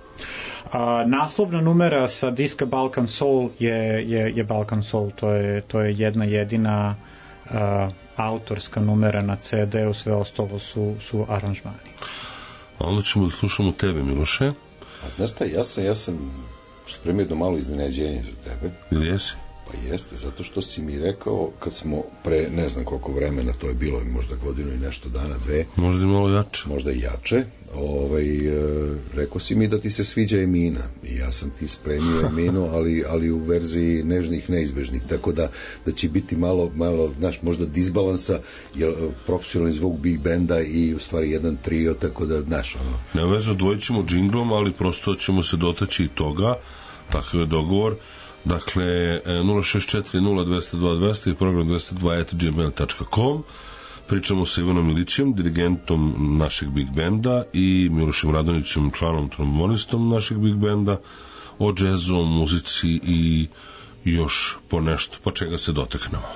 Naslovna numera sa diska Balkan Soul je Balkan Soul, to je jedna jedina autorska numera na CD-u, sve ostalo su aranžmani. A onda ćemo da slušamo tebe, Miloše. A znaš šta, ja sam spremio jedno malo iznenađenje za tebe. Ili jesi? Pa jeste, zato što si mi rekao kad smo pre ne znam koliko vremena, to je bilo možda godinu i nešto dana, dve. Možda i malo jače. Možda i jače. Rekao si mi da ti se sviđa Emina i ja sam ti spremio Eminu, ali u verziji nežnih neizbežnih, tako da će biti malo znaš, možda disbalansa, jer profesionalni zvuk Big Benda i u stvari jedan trio, tako da, znaš, ono. Nevezno dvojit ćemo džinglom, ali prosto ćemo se dotaći i toga, takav je dogovor. Dakle, 064-0202-200 i program 202.gmail.com. Pričamo sa Ivanom Milićem, dirigentom našeg Big Benda, i Milošem Radonićem, članom trombonistom našeg Big Benda, o džezu, muzici i još po nešto, pa čega se doteknemo.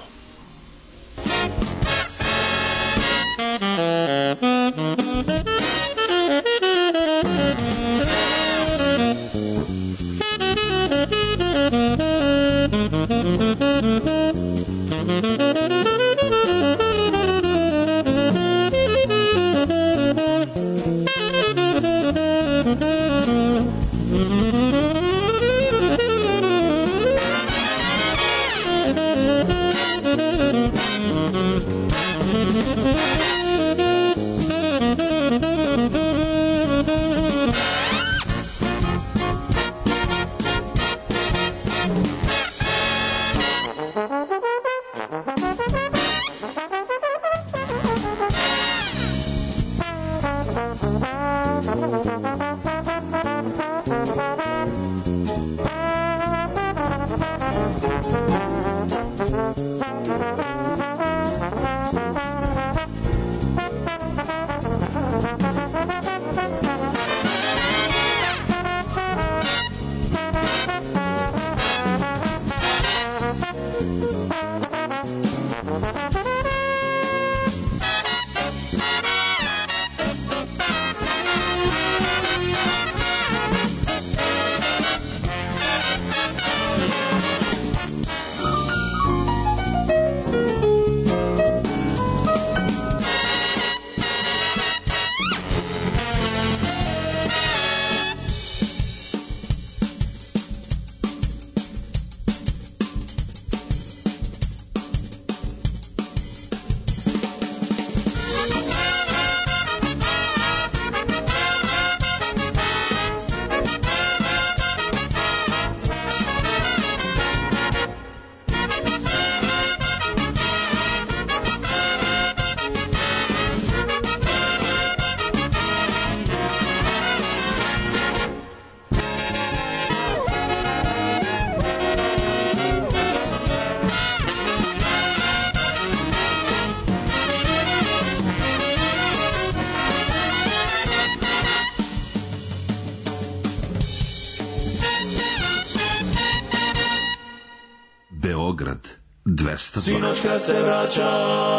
202. Sinoć kad se vraća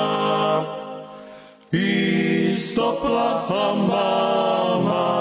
iz topla mama,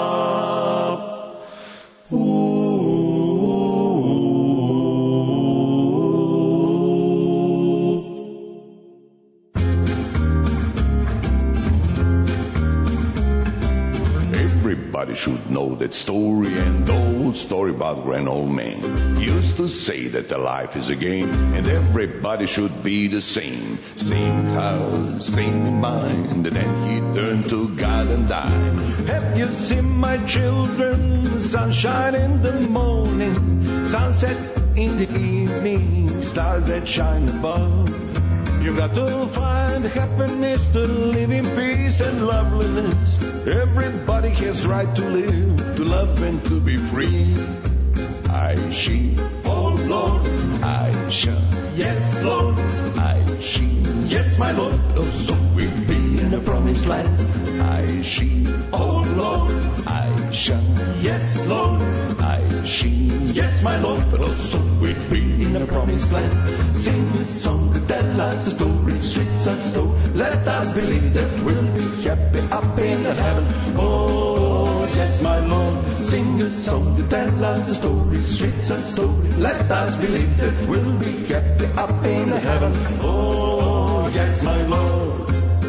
Everybody should know that story, and the old story about grand old man. He used to say that the life is a game, and everybody should be the same. Same house, same mind, and then he turned to God and died. Have you seen my children? Sunshine in the morning, sunset in the evening, stars that shine above. You got to find happiness, to live in peace and loveliness. Everybody has right to live, to love and to be free. I, she, oh Lord, I shall, yes Lord, I, she, yes my Lord, oh so we'll be in the promised land. I, she, oh Lord, I shall, yes Lord, I, she, yes my Lord, oh so we'll be in the promised land. Sing a song that tells us a story, sweet and slow. Let us believe that we'll be happy up in heaven. Oh yes my Lord, sing a song that tells us a story, sweet and slow. Let us believe that we'll be happy up in heaven. Oh yes my Lord.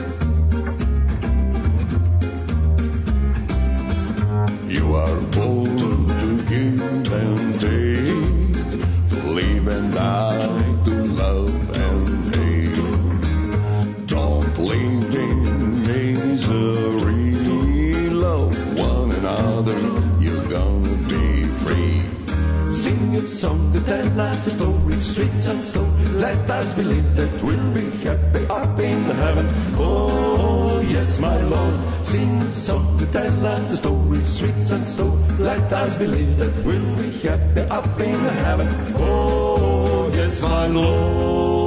You are born to give and take, to live and die, to love and hate. Don't live in misery, love one another, you're gonna be free. Sing a song that tells us a story, sweet and slow. Let us believe that we'll be happy up in heaven. Oh yes my Lord, sing a song that tells us a story, sweet and slow. Let us believe that we'll be happy up in heaven. Oh yes my Lord.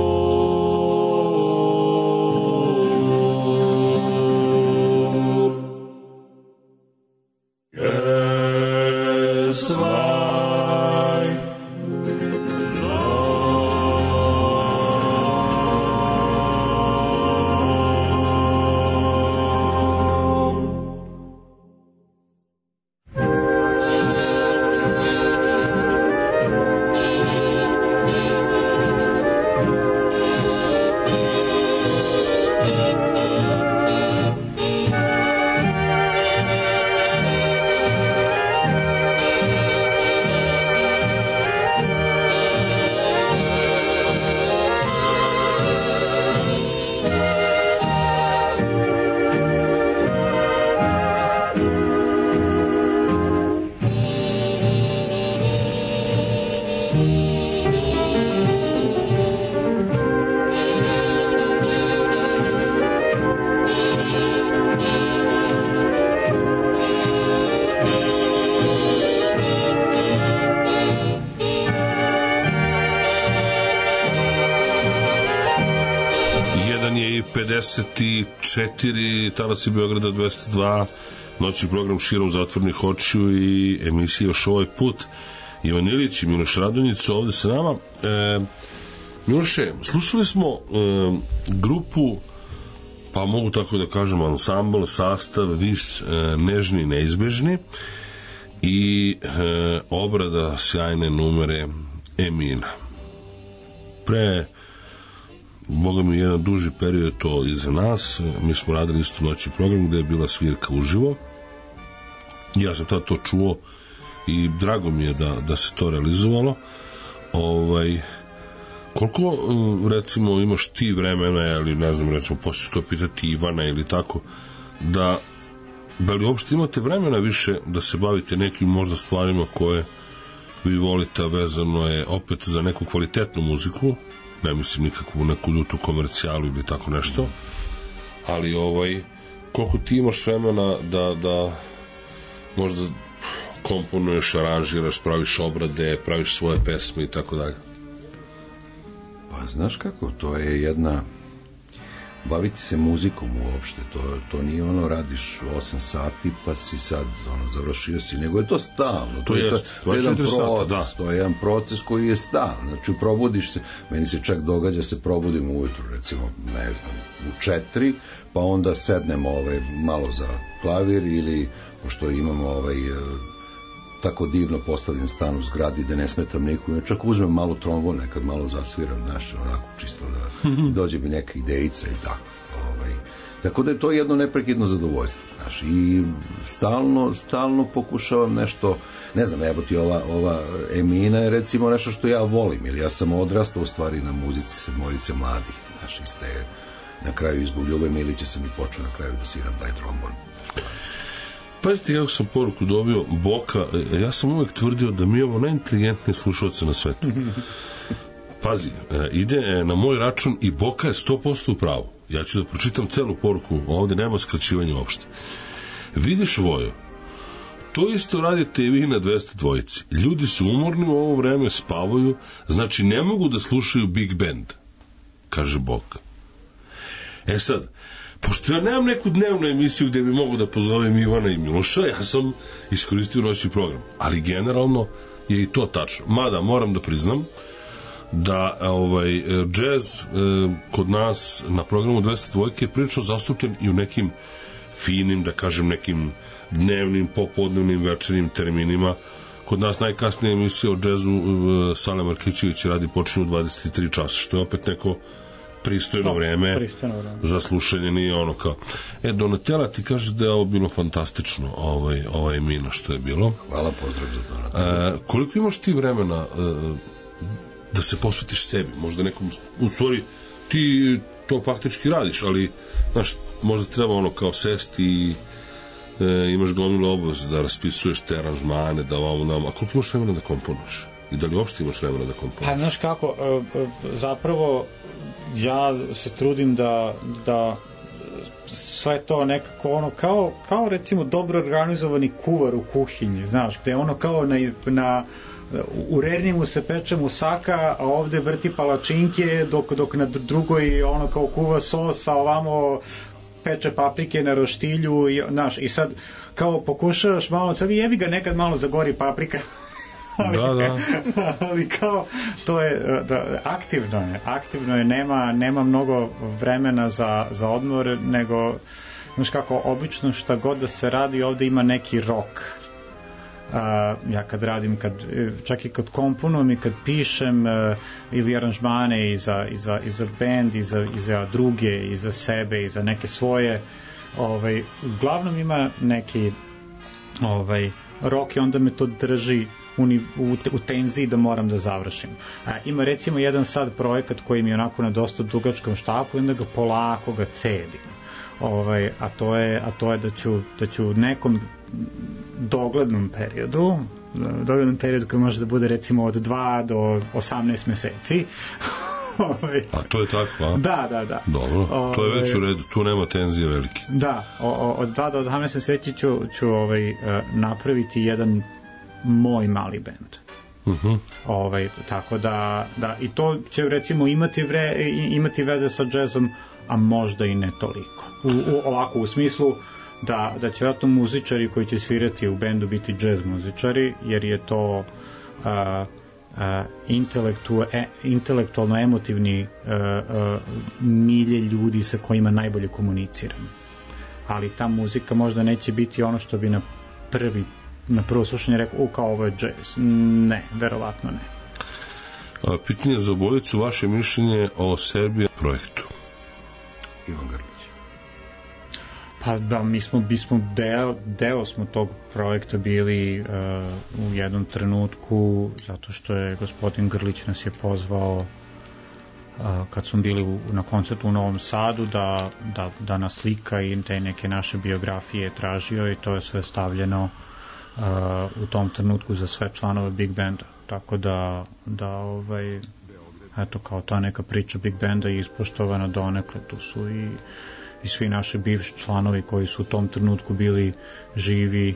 Yes my je i 54, talas je Beograda 202, noćni program širom zatvornih očiju i emisija još ovaj put. Ivan Ilić i Miloš Radonjić ovde sa nama. Miloše, slušali smo grupu, pa mogu tako da kažem, ansambl, sastav, vis, nežni, neizbežni i obrada sjajne numere Emina. Pre Boga mi jedan duži period to iza nas, mi smo radili isto noćni program gde je bila svirka uživo, ja sam tada to čuo i drago mi je da se to realizovalo. Koliko recimo imaš ti vremena, ili ne znam, recimo poslije to pitati Ivana ili tako, da li uopšte imate vremena više da se bavite nekim možda stvarima koje vi volite, vezano je opet za neku kvalitetnu muziku, ne mislim nikakvu neku ljutu komercijalu ili tako nešto, ali koliko ti imaš vremena da možda komponuješ, aranžiraš, praviš obrade, praviš svoje pesme i tako dalje? Pa znaš kako, to je jedna baviti se muzikom uopšte, to nije ono radiš 8 sati pa si sad završio si, nego je to stalno, to je jedan proces, to je jedan proces koji je stalno, znači probudiš se, meni se čak događa se probudim ujutru, recimo ne znam, u 4, pa onda sednem malo za klavir ili pošto imamo tako divno postavljen stan u zgradi da ne smetam nikom, čak uzmem malo trombon, nekad malo zasviram, onako čisto da dođe mi neka idejica i tako. Tako da je to jedno neprekidno zadovoljstvo, i stalno pokušavam nešto, ne znam, evo ti ova Emina je recimo nešto što ja volim, ili ja sam odrastao u stvari na muzici sedmorice mladih, iz te, na kraju izbog Ljube Milića sam i počeo na kraju da sviram taj trombon. Pazite kako sam poruku dobio, Boka, ja sam uvek tvrdio da mi imamo najinteligentnije slušalce na svetu. Pazi, ide na moj račun i Boka je 100% u pravu. Ja ću da pročitam celu poruku, ovde nema skraćivanja uopšte. Vidiš, Vojo, to isto radite i vi na 202. Ljudi su umorni u ovo vreme, spavaju, znači ne mogu da slušaju Big Band, kaže Boka. Sad, pošto ja nemam neku dnevnu emisiju gde bi mogu da pozovem Ivana i Miloša, ja sam iskoristio noćni program. Ali generalno je i to tačno. Mada moram da priznam da džez kod nas na programu 202 je prilično zastupljen i u nekim finim, da kažem, nekim dnevnim, popodnevnim, večernim terminima. Kod nas najkasnije emisija o džezu Sale Markićević radi počinju u 23 časa, što je opet neko pristojno vreme za slušanje, nije ono kao. Donatella ti kaže da je ovo bilo fantastično, ova Emina što je bilo. Hvala, pozdrav za Donatella. Koliko imaš ti vremena da se posvetiš sebi, možda nekom, u stvari ti to faktički radiš, ali znaš, možda treba ono kao sesti i imaš gomilu obaveze da raspisuješ te aranžmane, da a koliko imaš vremena da komponuješ? I da li uopšte imaš vremena da komponuješ? Pa, znaš kako, zapravo ja se trudim da sve to nekako ono kao recimo dobro organizovani kuvar u kuhinji, znaš, gde ono kao u Rernimu se peče musaka, a ovde vrti palačinke, dok na drugoj ono kao kuva sos, a ovamo peče paprike na roštilju, i sad kao pokušavaš malo, sad jebi ga nekad malo paprika. Ali kao to je aktivno je, nema mnogo vremena za odmor, nego znaš kako, obično šta god da se radi ovde ima neki rok. Ja kad radim, čak i kad komponujem i kad pišem ili aranžmane i za band, i za druge, i za sebe, i za neke svoje, uglavnom ima neki rok i onda me to drži u tenziji da moram da završim. Ima recimo jedan sad projekat koji mi je onako na dosta dugačkom štapu i onda ga polako cedim. A to je da ću u nekom doglednom periodu koji može da bude recimo od 2 do 18 meseci. A to je tako, a? Da. Dobro, to je već u redu, tu nema tenzije velike. Da, od 2 do 18 meseci ću napraviti jedan moj mali bend. Tako da i to će recimo imati veze sa džezom, a možda i ne toliko. Ovako, u smislu da će vjerojatno muzičari koji će svirati u bendu biti džez muzičari, jer je to intelektualno emotivni milje ljudi sa kojima najbolje komuniciram. Ali ta muzika možda neće biti ono što bi na prvo slušanje rekao, kao ovo je džez. Ne, verovatno ne. Pitanje za obojicu, vaše mišljenje o Serbia projektu? Ivan Grlić. Pa da, mi smo deo smo tog projekta bili u jednom trenutku, zato što je gospodin Grlić nas je pozvao kad smo bili na koncertu u Novom Sadu da nas slika i te neke naše biografije tražio, i to je sve stavljeno u tom trenutku za sve članove Big Banda, tako da eto, kao ta neka priča Big Banda je ispoštovana donekle. Tu su i svi naši bivši članovi koji su u tom trenutku bili živi,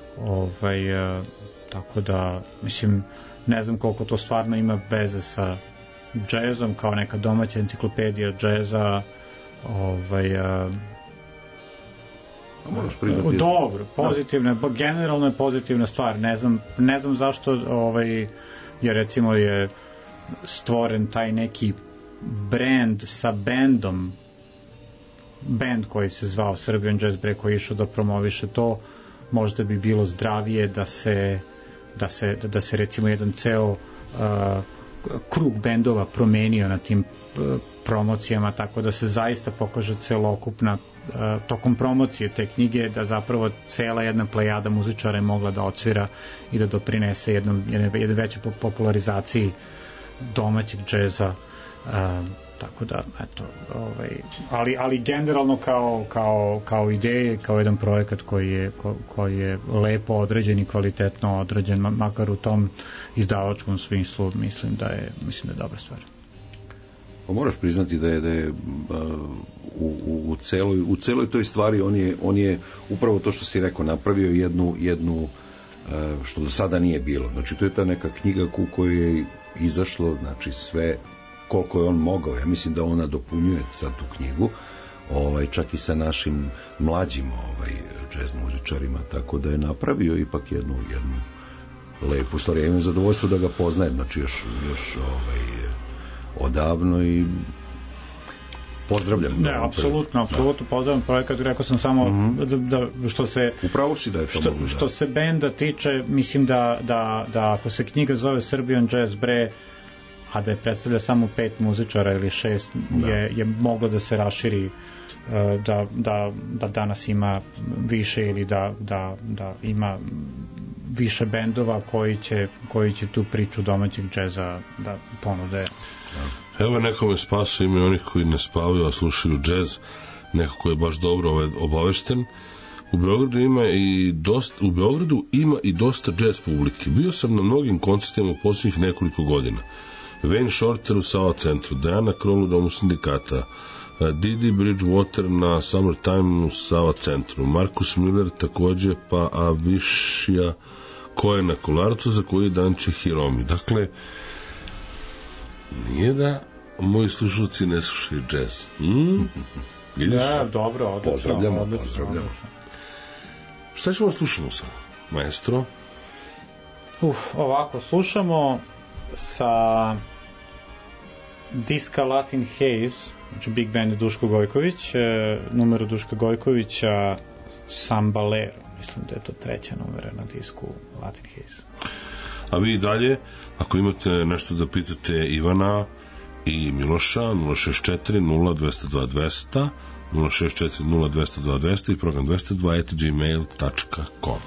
tako da mislim, ne znam koliko to stvarno ima veze sa džezom kao neka domaća enciklopedija džeza, Moraš priznati... Dobro, pozitivna, generalno je pozitivna stvar. Ne znam zašto je recimo je stvoren taj neki brand sa bendom, band koji se zvao Serbian Jazz Break, koji je išao da promoviše to. Možda bi bilo zdravije da se recimo jedan ceo krug bendova promenio na tim promocijama, tako da se zaista pokaže celokupna tokom promocije te knjige, da zapravo cela jedna plejada muzičara je mogla da odsvira i da doprinese jednoj većoj popularizaciji domaćeg džeza, tako da eto, ali generalno kao ideje, kao jedan projekat koji je lepo određen i kvalitetno određen, makar u tom izdavačkom smislu, mislim da je dobra stvar. Pa moraš priznati da je u celoj toj stvari on je upravo to što si rekao napravio jednu što do sada nije bilo. Znači to je ta neka knjiga u kojoj je izašlo, znači sve koliko je on mogao. Ja mislim da ona dopunjuje sad tu knjigu, čak i sa našim mlađim džez muzičarima, tako da je napravio ipak jednu lepu stvar. Ja imam zadovoljstvo da ga poznajem, znači još odavno i pozdravljam. Ne, apsolutno pozdravljam projekat, rekao sam samo da što se upravo si da je to što se benda tiče, mislim da ako se knjiga zove Serbian Jazz Bre, a da je predstavlja samo 5 muzičara ili 6, je moglo da se raširi, da danas ima više ili da ima više bendova koji će tu priču domaćeg džeza da ponude. Evo nekome spasu ime onih koji ne spavaju, a slušaju džez, neko ko je baš dobro obavešten. U Beogradu ima i dosta džez publike. Bio sam na mnogim koncertima u posljednjih nekoliko godina. Wayne Shorter u Sava centru, Diana Kroll u Domu sindikata, Didi Bridgewater na Summertime u Sava centru, Marcus Miller takođe, pa Avishia Cohen na Kolarcu, za koji dan će Hiromi. Dakle, nije da moji slušalci ne slušaju džez. Da, dobro, odlično. Pozdravljamo. Šta ćemo slušamo sad, maestro? Ovako, slušamo sa diska Latin Haze, znači Big Band Duško Gojković, numeru Duška Gojkovića Sambalero, mislim da je to 3. numera na disku Latin Haze. A vi dalje, ako imate nešto da pitate Ivana i Miloša, 064 0202 200, 064 0202 200 i program 202@gmail.com.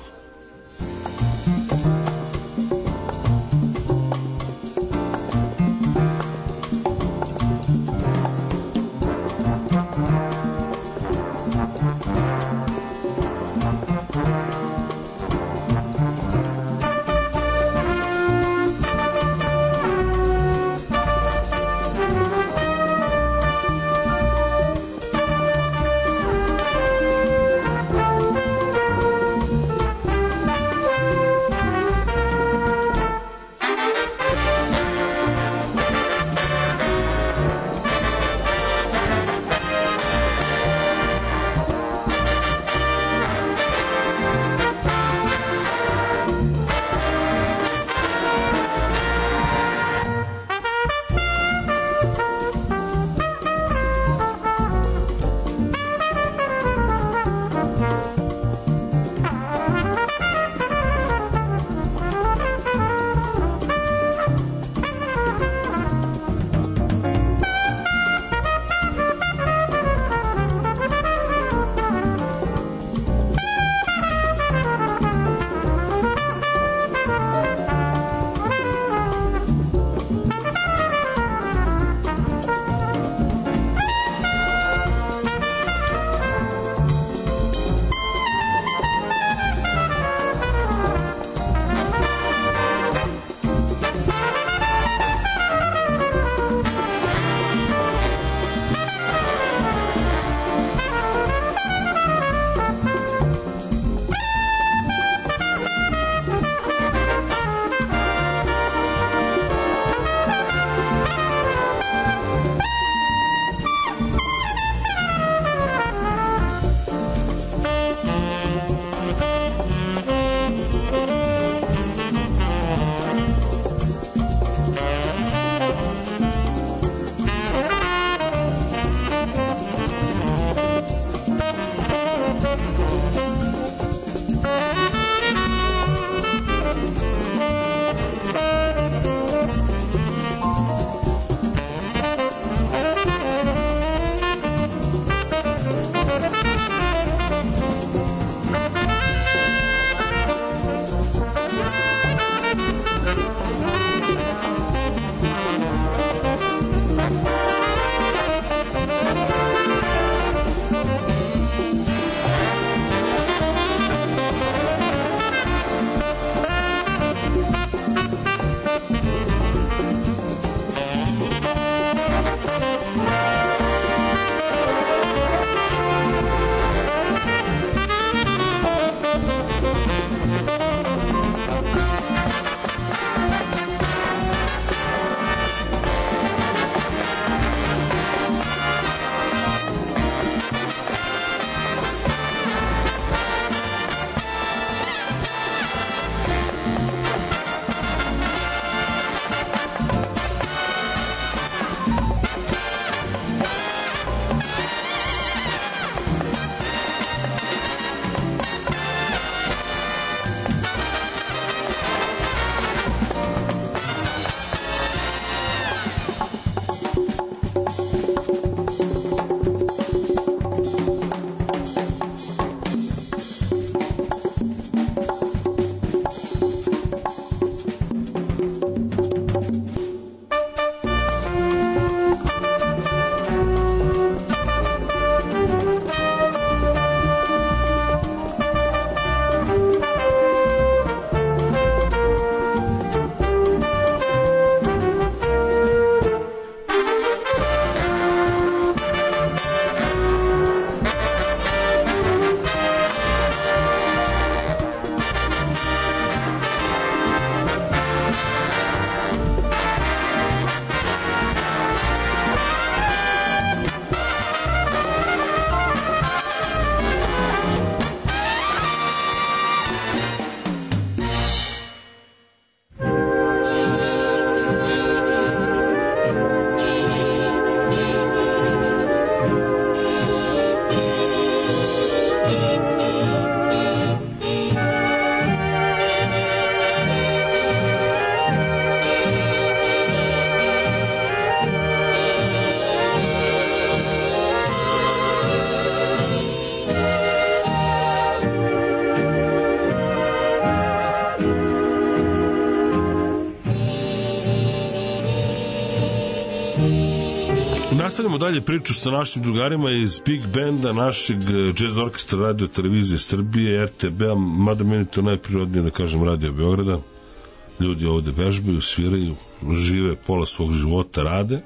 nastavljamo dalje priču sa našim drugarima iz Big Banda, našeg Jazz Orkestra Radio Televizije Srbije, RTB-a, mada meni to najprirodnije da kažem Radio Beograda. Ljudi ovde vežbaju, sviraju, žive pola svog života, rade.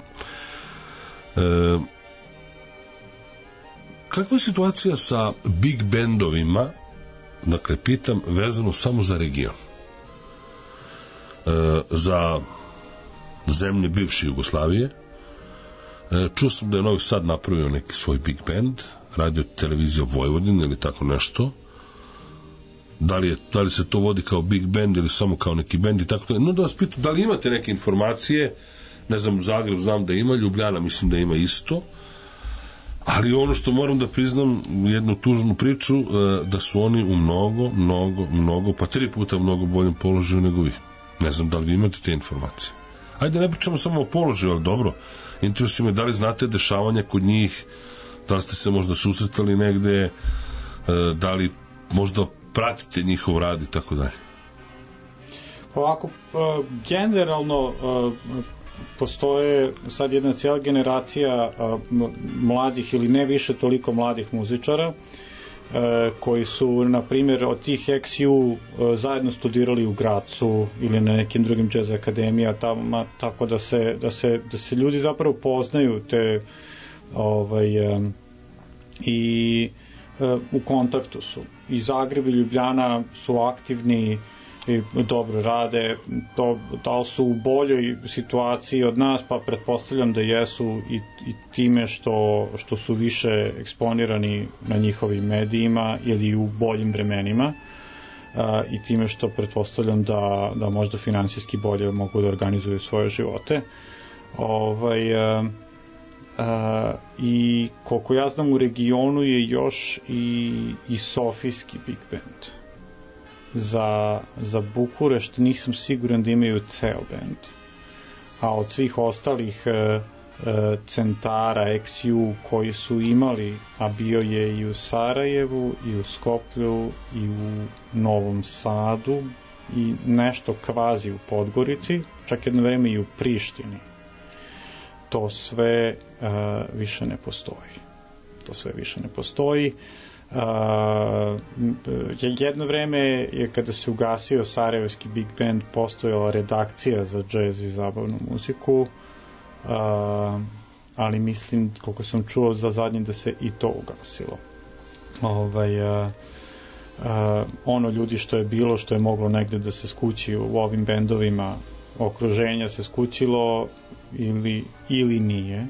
Kakva je situacija sa Big Bandovima, dakle, pitam, vezano samo za region? Za zemlje bivše Jugoslavije. Čuo sam da je Novi Sad napravio neki svoj Big Band, Radio Televizija Vojvodine ili tako nešto. Da li se to vodi kao Big Band ili samo kao neki band i tako to. No da vas pitam, da li imate neke informacije? Ne znam, Zagreb znam da ima, Ljubljana mislim da ima isto. Ali ono što moram da priznam, jednu tužnu priču, da su oni u mnogo, pa 3 puta mnogo boljem položaju nego vi. Ne znam da li vi imate te informacije. Ajde, ne pričamo samo o položaju, ali dobro. Interesuje me da li znate dešavanja kod njih, da li ste se možda susretali negde, da li možda pratite njihov rad i tako dalje. Ovako, generalno postoje sad jedna cijela generacija mladih ili ne više toliko mladih muzičara koji su, na primjer, od tih XU zajedno studirali u Gracu ili na nekim drugim jazz akademija tamo, tako da se ljudi zapravo poznaju te i u kontaktu su. I Zagreb i Ljubljana su aktivni i dobro rade, da li su u boljoj situaciji od nas, pa pretpostavljam da jesu i time što su više eksponirani na njihovim medijima ili u boljim vremenima, i time što pretpostavljam da možda finansijski bolje mogu da organizuju svoje živote. I koliko ja znam, u regionu je još i Sofijski Big Band. Za Bukurešt nisam siguran da imaju ceo band, a od svih ostalih centara XU koji su imali, a bio je i u Sarajevu i u Skoplju i u Novom Sadu i nešto kvazi u Podgorici, čak jedno vreme i u Prištini, to sve više ne postoji. Jedno vreme je, kada se ugasio Sarajevski Big Band, postojala redakcija za džez i zabavnu muziku, ali mislim, koliko sam čuo za zadnje, da se i to ugasilo. Ono ljudi što je bilo, što je moglo negde da se skući u ovim bendovima okruženja, se skućilo ili nije.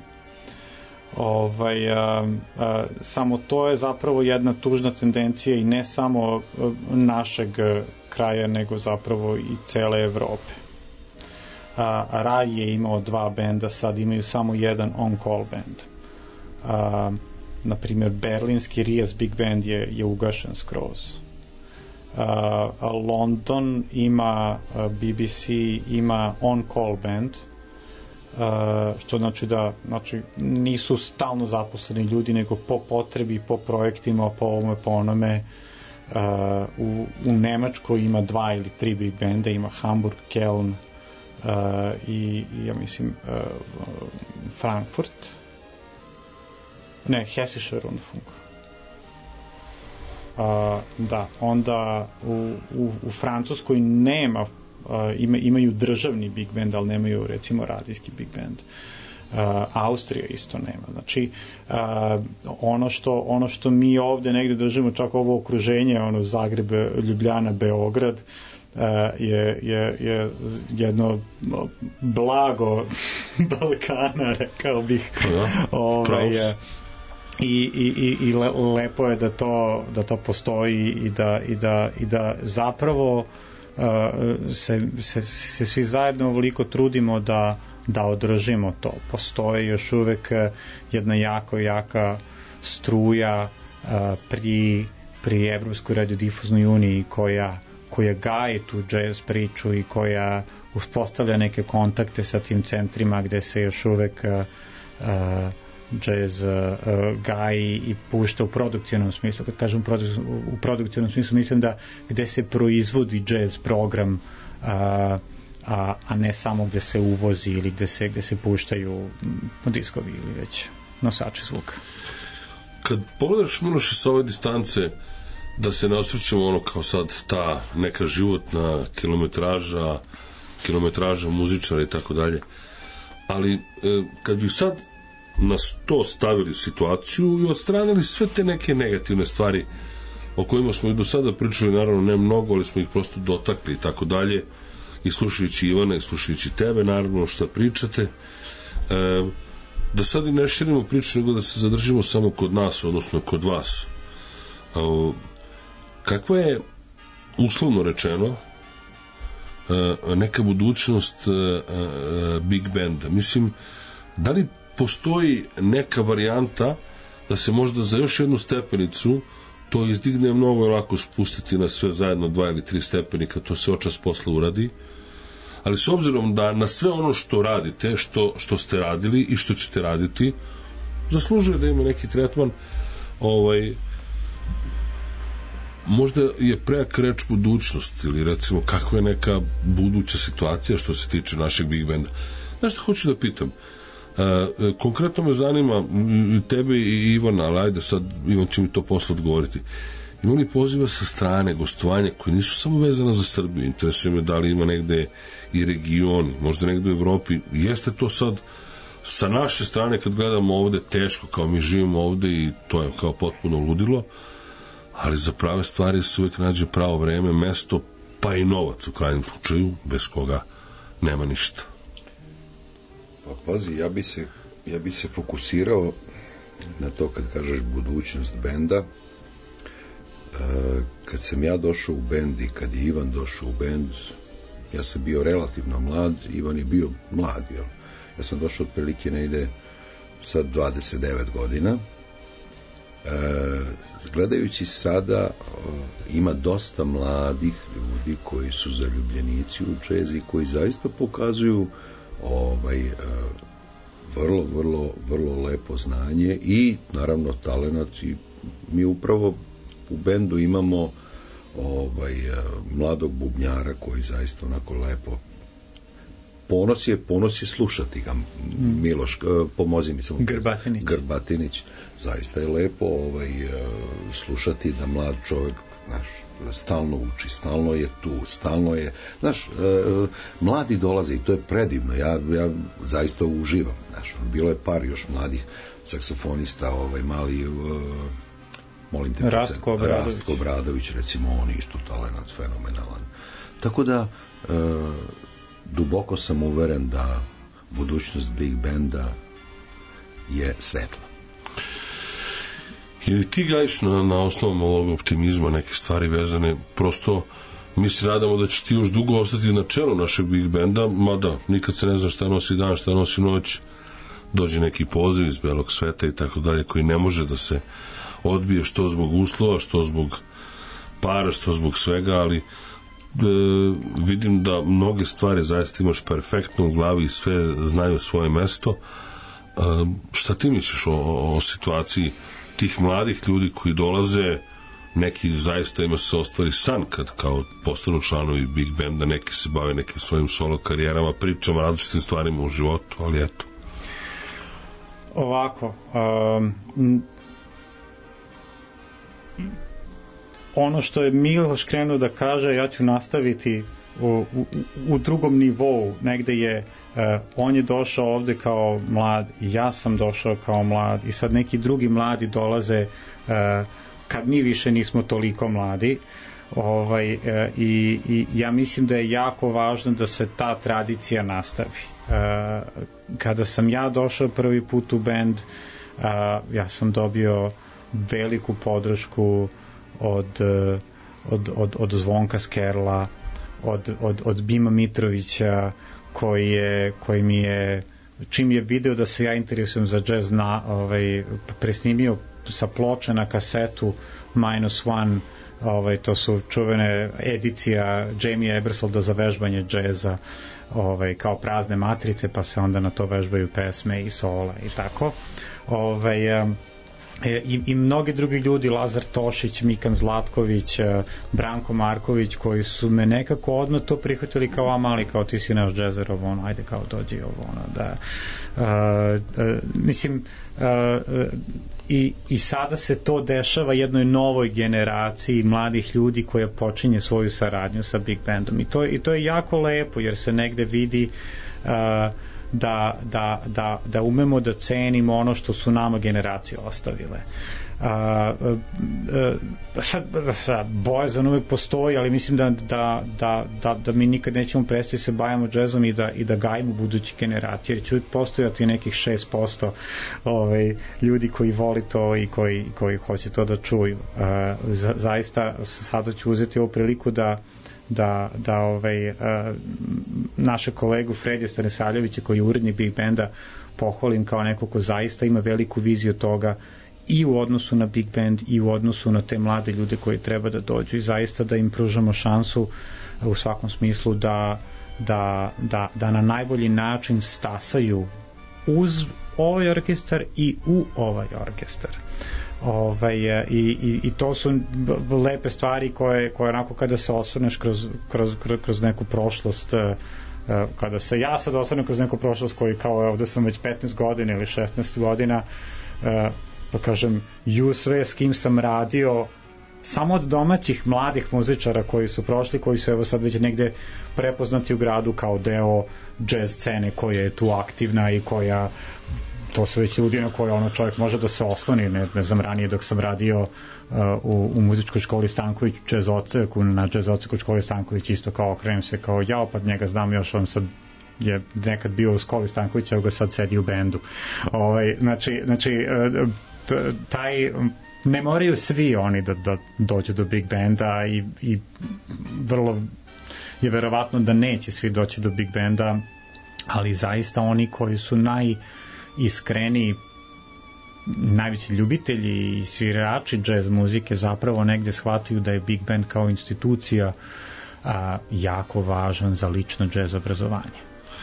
Samo to je zapravo jedna tužna tendencija i ne samo našeg kraja, nego zapravo i cele Evrope. Raj je imao 2 benda, sad imaju samo jedan on-call band. Na primjer, berlinski Rias Big Band je ugašen skroz. London ima, BBC ima on-call band, što znači da nisu stalno zaposleni ljudi, nego po potrebi, po projektima, po ovome, po onome. U Nemačkoj ima 2 ili 3 big benda, ima Hamburg, Köln i ja mislim Frankfurt, ne, Hessische Rundfunk. Da, onda u Francuskoj nema, imaju državni big band, ali nemaju recimo radijski big band. Austrija isto nema. Znači, ono što mi ovde negde držimo, čak ovo okruženje, Zagreb, Ljubljana, Beograd, je jedno blago Balkana, rekao bih. I lepo je da to postoji i da zapravo se svi zajedno ovoliko trudimo da održimo to. Postoji još uvek jedna jaka struja pri Evropskoj radiodifuznoj uniji koja gaje tu jazz priču i koja uspostavlja neke kontakte sa tim centrima gde se još uvek jazz gaji i pušta u produkcionalnom smislu. Kad kažem u produkcionalnom smislu, mislim da gde se proizvodi jazz program a ne samo gde se uvozi ili gde se puštaju diskovi ili već nosači zvuka. Kad pogledaš, Miloše, sa ove distance, da se ne osvrćemo ono kao sad ta neka životna kilometraža muzičara i tako dalje, ali kad bi sad na to stavili situaciju i odstranili sve te neke negativne stvari o kojima smo i do sada pričali, naravno ne mnogo, ali smo ih prosto dotakli i tako dalje, i slušajući Ivana i slušajući tebe, naravno šta pričate, da sad i ne širimo priču, nego da se zadržimo samo kod nas, odnosno kod vas. Kakva je, uslovno rečeno, neka budućnost Big Banda? Mislim, da li postoji neka varijanta da se možda za još jednu stepenicu to izdigne, mnogo lako spustiti na sve zajedno 2 ili 3 stepenika, to se očas posle uradi, ali s obzirom da na sve ono što radite, što ste radili i što ćete raditi, zaslužuje da ima neki tretman, možda je prejak reč budućnost, ili recimo kakva je neka buduća situacija što se tiče našeg Big Banda. Znaš što hoću da pitam? Konkretno me zanima i tebe i Ivana, ali ajde sad Ivan će mi to posle odgovoriti. Ima li poziva sa strane, gostovanja koji nisu samo vezana za Srbiju? Interesuje me da li ima negde i regioni, možda negde u Evropi. Jeste to sad sa naše strane, kad gledamo ovde, teško, kao mi živimo ovde i to je kao potpuno ludilo, ali za prave stvari se uvek nađe pravo vreme, mesto, pa i novac u krajnjem slučaju, bez koga nema ništa. Pa pazi, ja bi se fokusirao na to kad kažeš budućnost benda. Kad sam ja došao u bend i kad je Ivan došao u bend, ja sam bio relativno mlad, Ivan je bio mlad, jel? Ja sam došao otprilike negde sad 29 godina. Gledajući sada, ima dosta mladih ljudi koji su zaljubljenici u džez i koji zaista pokazuju vrlo lepo znanje i naravno talenat, i mi upravo u bendu imamo mladog bubnjara koji zaista onako lepo ponos je slušati ga. Miloš, pomozi mi samo. Grbatinić, zaista je lepo slušati da mlad čovjek, znaš, stalno uči, stalno je tu, stalno je, znaš, mladi dolaze i to je predivno, ja zaista uživam, znaš, bilo je par još mladih saksofonista, mali, molim te, Rastko Obradović, recimo, on je isto talenat, fenomenalan. Tako da, duboko sam uveren da budućnost Big Banda je svetla. Ili ti gajiš na osnovom ovog optimizma neke stvari vezane, prosto mi se nadamo da će ti još dugo ostati na čelu našeg Big Banda, mada nikad se ne zna šta nosi dan, šta nosi noć, dođe neki poziv iz belog sveta i tako dalje, koji ne može da se odbije, što zbog uslova, što zbog para, što zbog svega, ali vidim da mnoge stvari zaista imaš perfektno u glavi i sve znaju svoje mesto. Šta ti misliš o situaciji tih mladih ljudi koji dolaze, neki zaista ima se ostvari san kad kao postanu članovi Big Banda, neki se bave nekim svojim solo karijerama, pričama, različitim stvarima u životu, ali eto. Ovako, ono što je Miloš krenuo da kaže, ja ću nastaviti u drugom nivou, negde je on je došao ovde kao mlad i ja sam došao kao mlad i sad neki drugi mladi dolaze kad mi više nismo toliko mladi, i ja mislim da je jako važno da se ta tradicija nastavi. Kada sam ja došao prvi put u bend, ja sam dobio veliku podršku od Zvonka Skerla, od Bima Mitrovića, koji mi je, čim je video da se ja interesujem za džez, presnimio sa ploče na kasetu -1, to su čuvene edicija Jamie Ebersolda za vežbanje džeza, kao prazne matrice, pa se onda na to vežbaju pesme i sola i tako. i mnogi drugi ljudi, Lazar Tošić, Mikan Zlatković, Branko Marković, koji su me nekako odmah to prihvatili kao mali, kao ti si naš džezerov, ono, ajde kao dođi ovo, ono, da mislim i sada se to dešava jednoj novoj generaciji mladih ljudi koja počinje svoju saradnju sa Big Bandom i to je jako lepo jer se negde vidi da umemo da cenimo ono što su nama generacije ostavile. Sad bojazan uvek postoji, ali mislim da mi nikad nećemo prestati se bavimo džezom i da gajimo buduće generacije, jer će uvek postojati nekih 6% ljudi koji voli to i koji hoće to da čuju. Zaista sada ću uzeti ovu priliku da naše kolegu Fredija Stanisavljevića, koji je urednik Big Banda, pohvalim kao neko ko zaista ima veliku viziju toga i u odnosu na Big Band i u odnosu na te mlade ljude koji treba da dođu i zaista da im pružamo šansu u svakom smislu da na najbolji način stasaju uz ovaj orkestar i u ovaj orkestar. I to su lepe stvari koje onako kada se osvrneš kroz neku prošlost, kada se ja sad osvrnem kroz neku prošlost koji kao ovde sam već 15 godina ili 16 godina, pa kažem, sve s kim sam radio samo od domaćih mladih muzičara koji su prošli, koji su evo sad već negde prepoznati u gradu kao deo jazz scene koja je tu aktivna i koja, to su već ljudi na koje ono čovjek može da se osloni. Ne znam, ranije dok sam radio u muzičkoj školi Stanković jazz odseku, na jazz odseku školi Stanković isto kao okrenem se kao jao, pa njega znam još, on sad je nekad bio u školi Stankovića, evo ga sad sedi u bendu. Znači taj, ne moraju svi oni da dođu do Big Banda i vrlo je verovatno da neće svi doći do Big Banda, ali zaista oni koji su najiskreniji, najveći ljubitelji i svirači džez muzike zapravo negde shvataju da je Big Band kao institucija jako važan za lično džez obrazovanje.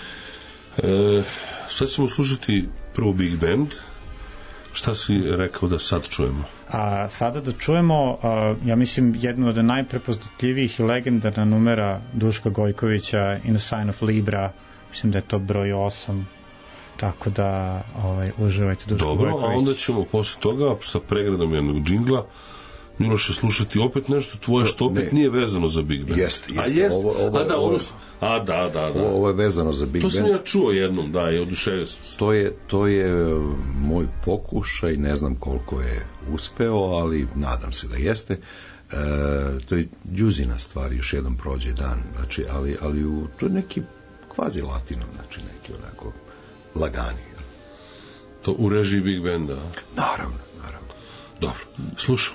Sad ćemo slušati prvo Big Band. Šta si rekao da sad čujemo? Sada da čujemo, ja mislim, jednu od najprepoznatljivijih i legendarna numera Duška Gojkovića, In the Sign of Libra, mislim da je to broj 8, tako da uživajte Duško Gojković. Dobro, a onda ćemo posle toga sa pregradom jednog džingla Miloše slušati opet nešto tvoje što opet nije vezano za Big Band. Jeste. Ovo je vezano za Big Band. To sam ja čuo jednom, da, i oduševio sam se. To je moj pokušaj, ne znam koliko je uspeo, ali nadam se da jeste. To je Đuzina stvar, još jedan prođe dan, znači, ali to je neki kvazi latino, znači neki onako lagani. To u režiji Big Banda? Naravno. Dobro, slušam.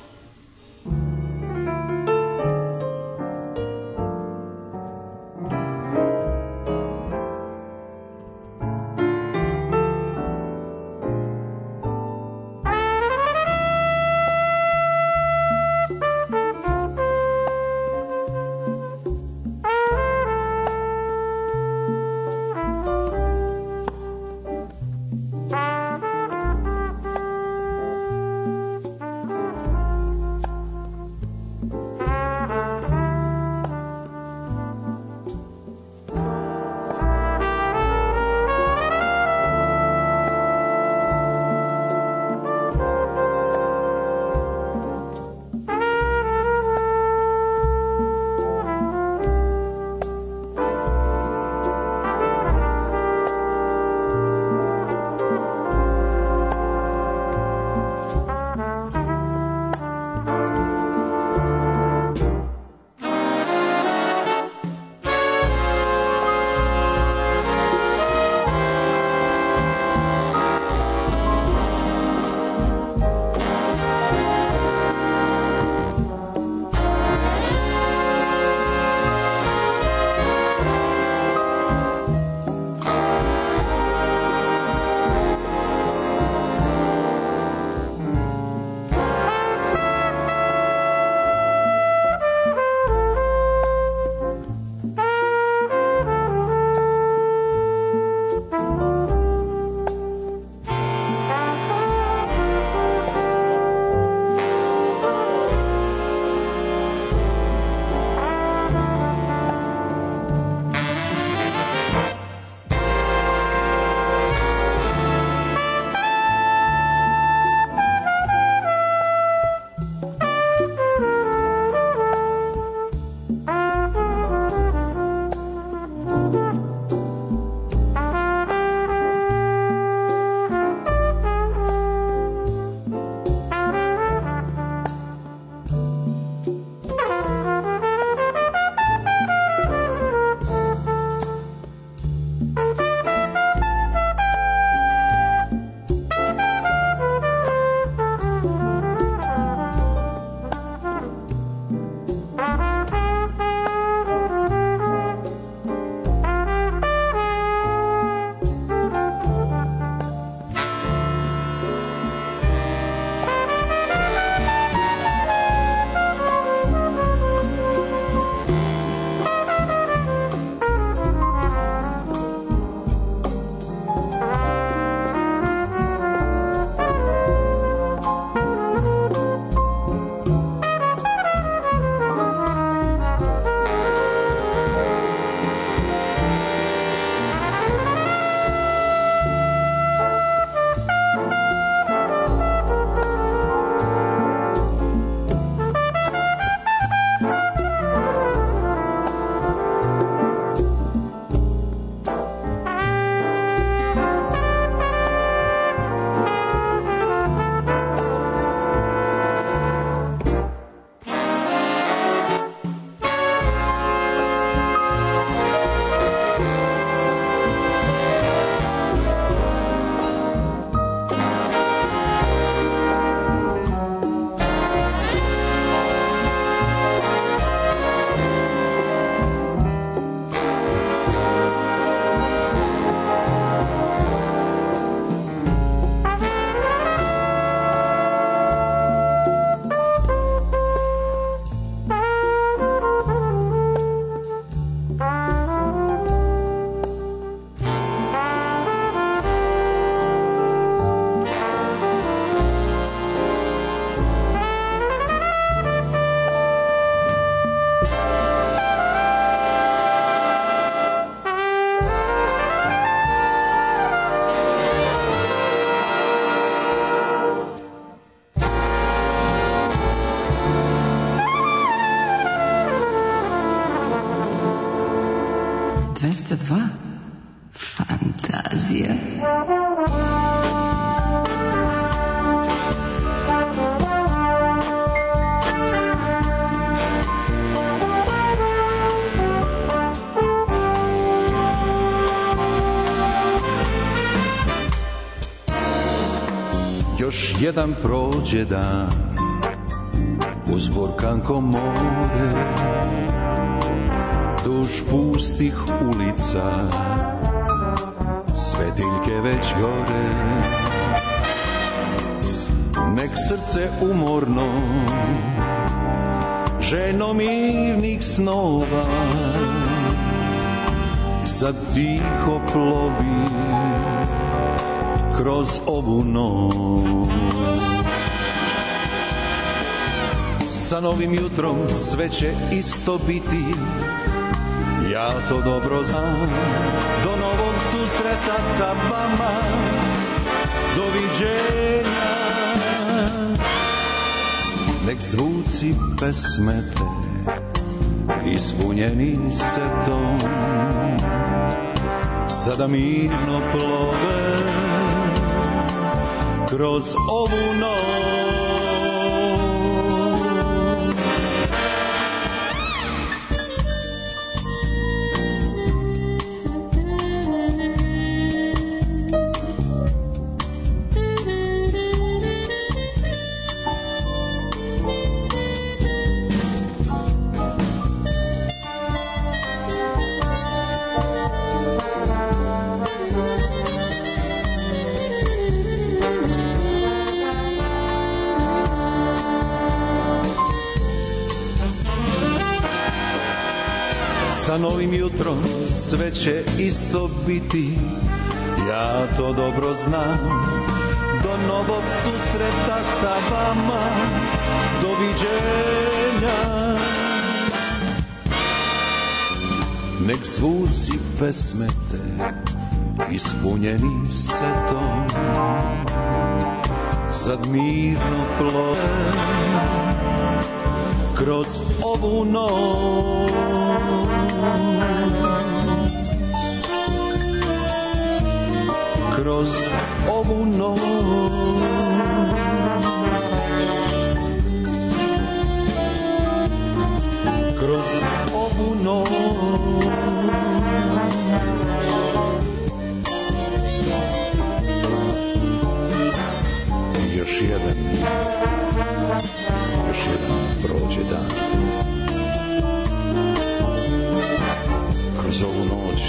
202. Fantazija. Još jedan prođe dan uz Burkanko more, duž pustih ulica svetiljke već gore. Nek srce umorno željno mirnih snova sad tiho plovi kroz ovu noć. Sa novim jutrom sve će isto biti, ja to dobro znam. Do novog susreta sa vama, doviđenja. Nek zvuci pesme te ispunjeni setom sada mirno plove kroz ovu noć. Sa novim jutrom sve će isto biti, ja to dobro znam. Do novog susreta sa vama, doviđenja. Nek zvuci pesme te ispunjeni setom sad mirno plove kroz ovu noć. Kroz ovu noć. Kroz ovu noć. Još jedan prođe dan kroz ovu noć.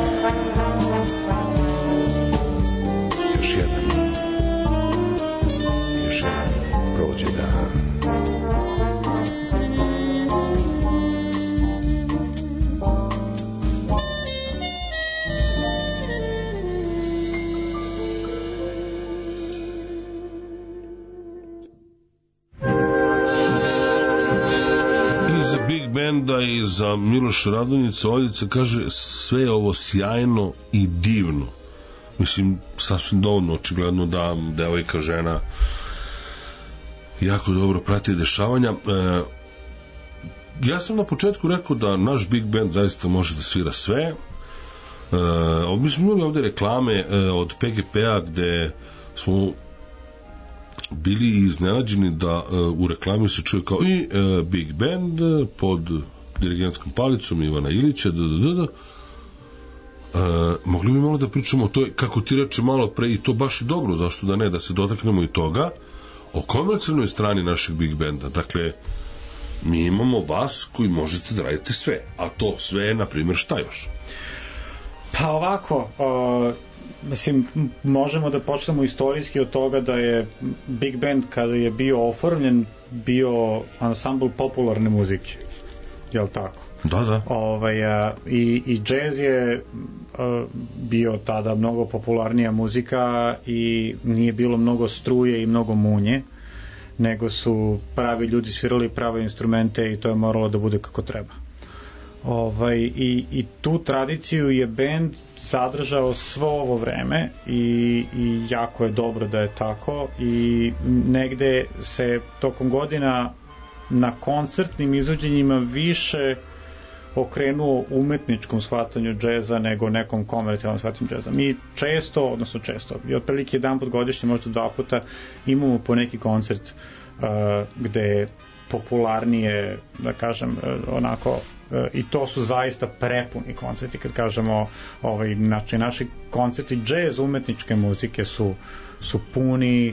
Još jedan prođe dan. Za Big Benda i za Miloša Radonjića Oljica kaže sve je ovo sjajno i divno. Mislim, sasvim dovoljno očigledno da devojka, žena jako dobro prati dešavanja. Ja sam na početku rekao da naš Big Band zaista može da svira sve. Mi smo imali ovde reklame od PGP-a gde smo bili iznenađeni da u reklami se čuje kao i Big Band pod dirigentskom palicom Ivana Ilića. Mogli bi malo da pričamo o toj, kako ti reče malo pre, i to baš i dobro, zašto da ne, da se dotaknemo i toga, o komercijalnoj strani našeg Big Banda. Dakle, mi imamo vas koji možete da radite sve, a to sve je, na primjer, šta još? Pa ovako, mislim, možemo da počnemo istorijski od toga da je Big Band kada je bio oformljen bio ansambl popularne muzike, jel tako? Da. I džez je bio tada mnogo popularnija muzika i nije bilo mnogo struje i mnogo munje, nego su pravi ljudi svirali prave instrumente i to je moralo da bude kako treba. I tu tradiciju je bend zadržao svo ovo vreme i jako je dobro da je tako, i negde se tokom godina na koncertnim izvođenjima više okrenuo umetničkom shvatanju džeza nego nekom komercijalnom shvatanju džeza. Mi često, i otprilike jedan put godišnje, možda 2 puta, imamo po neki koncert gde popularnije, da kažem, onako, i to su zaista prepuni koncerti, kad kažemo, znači, naši koncerti džez umetničke muzike su puni,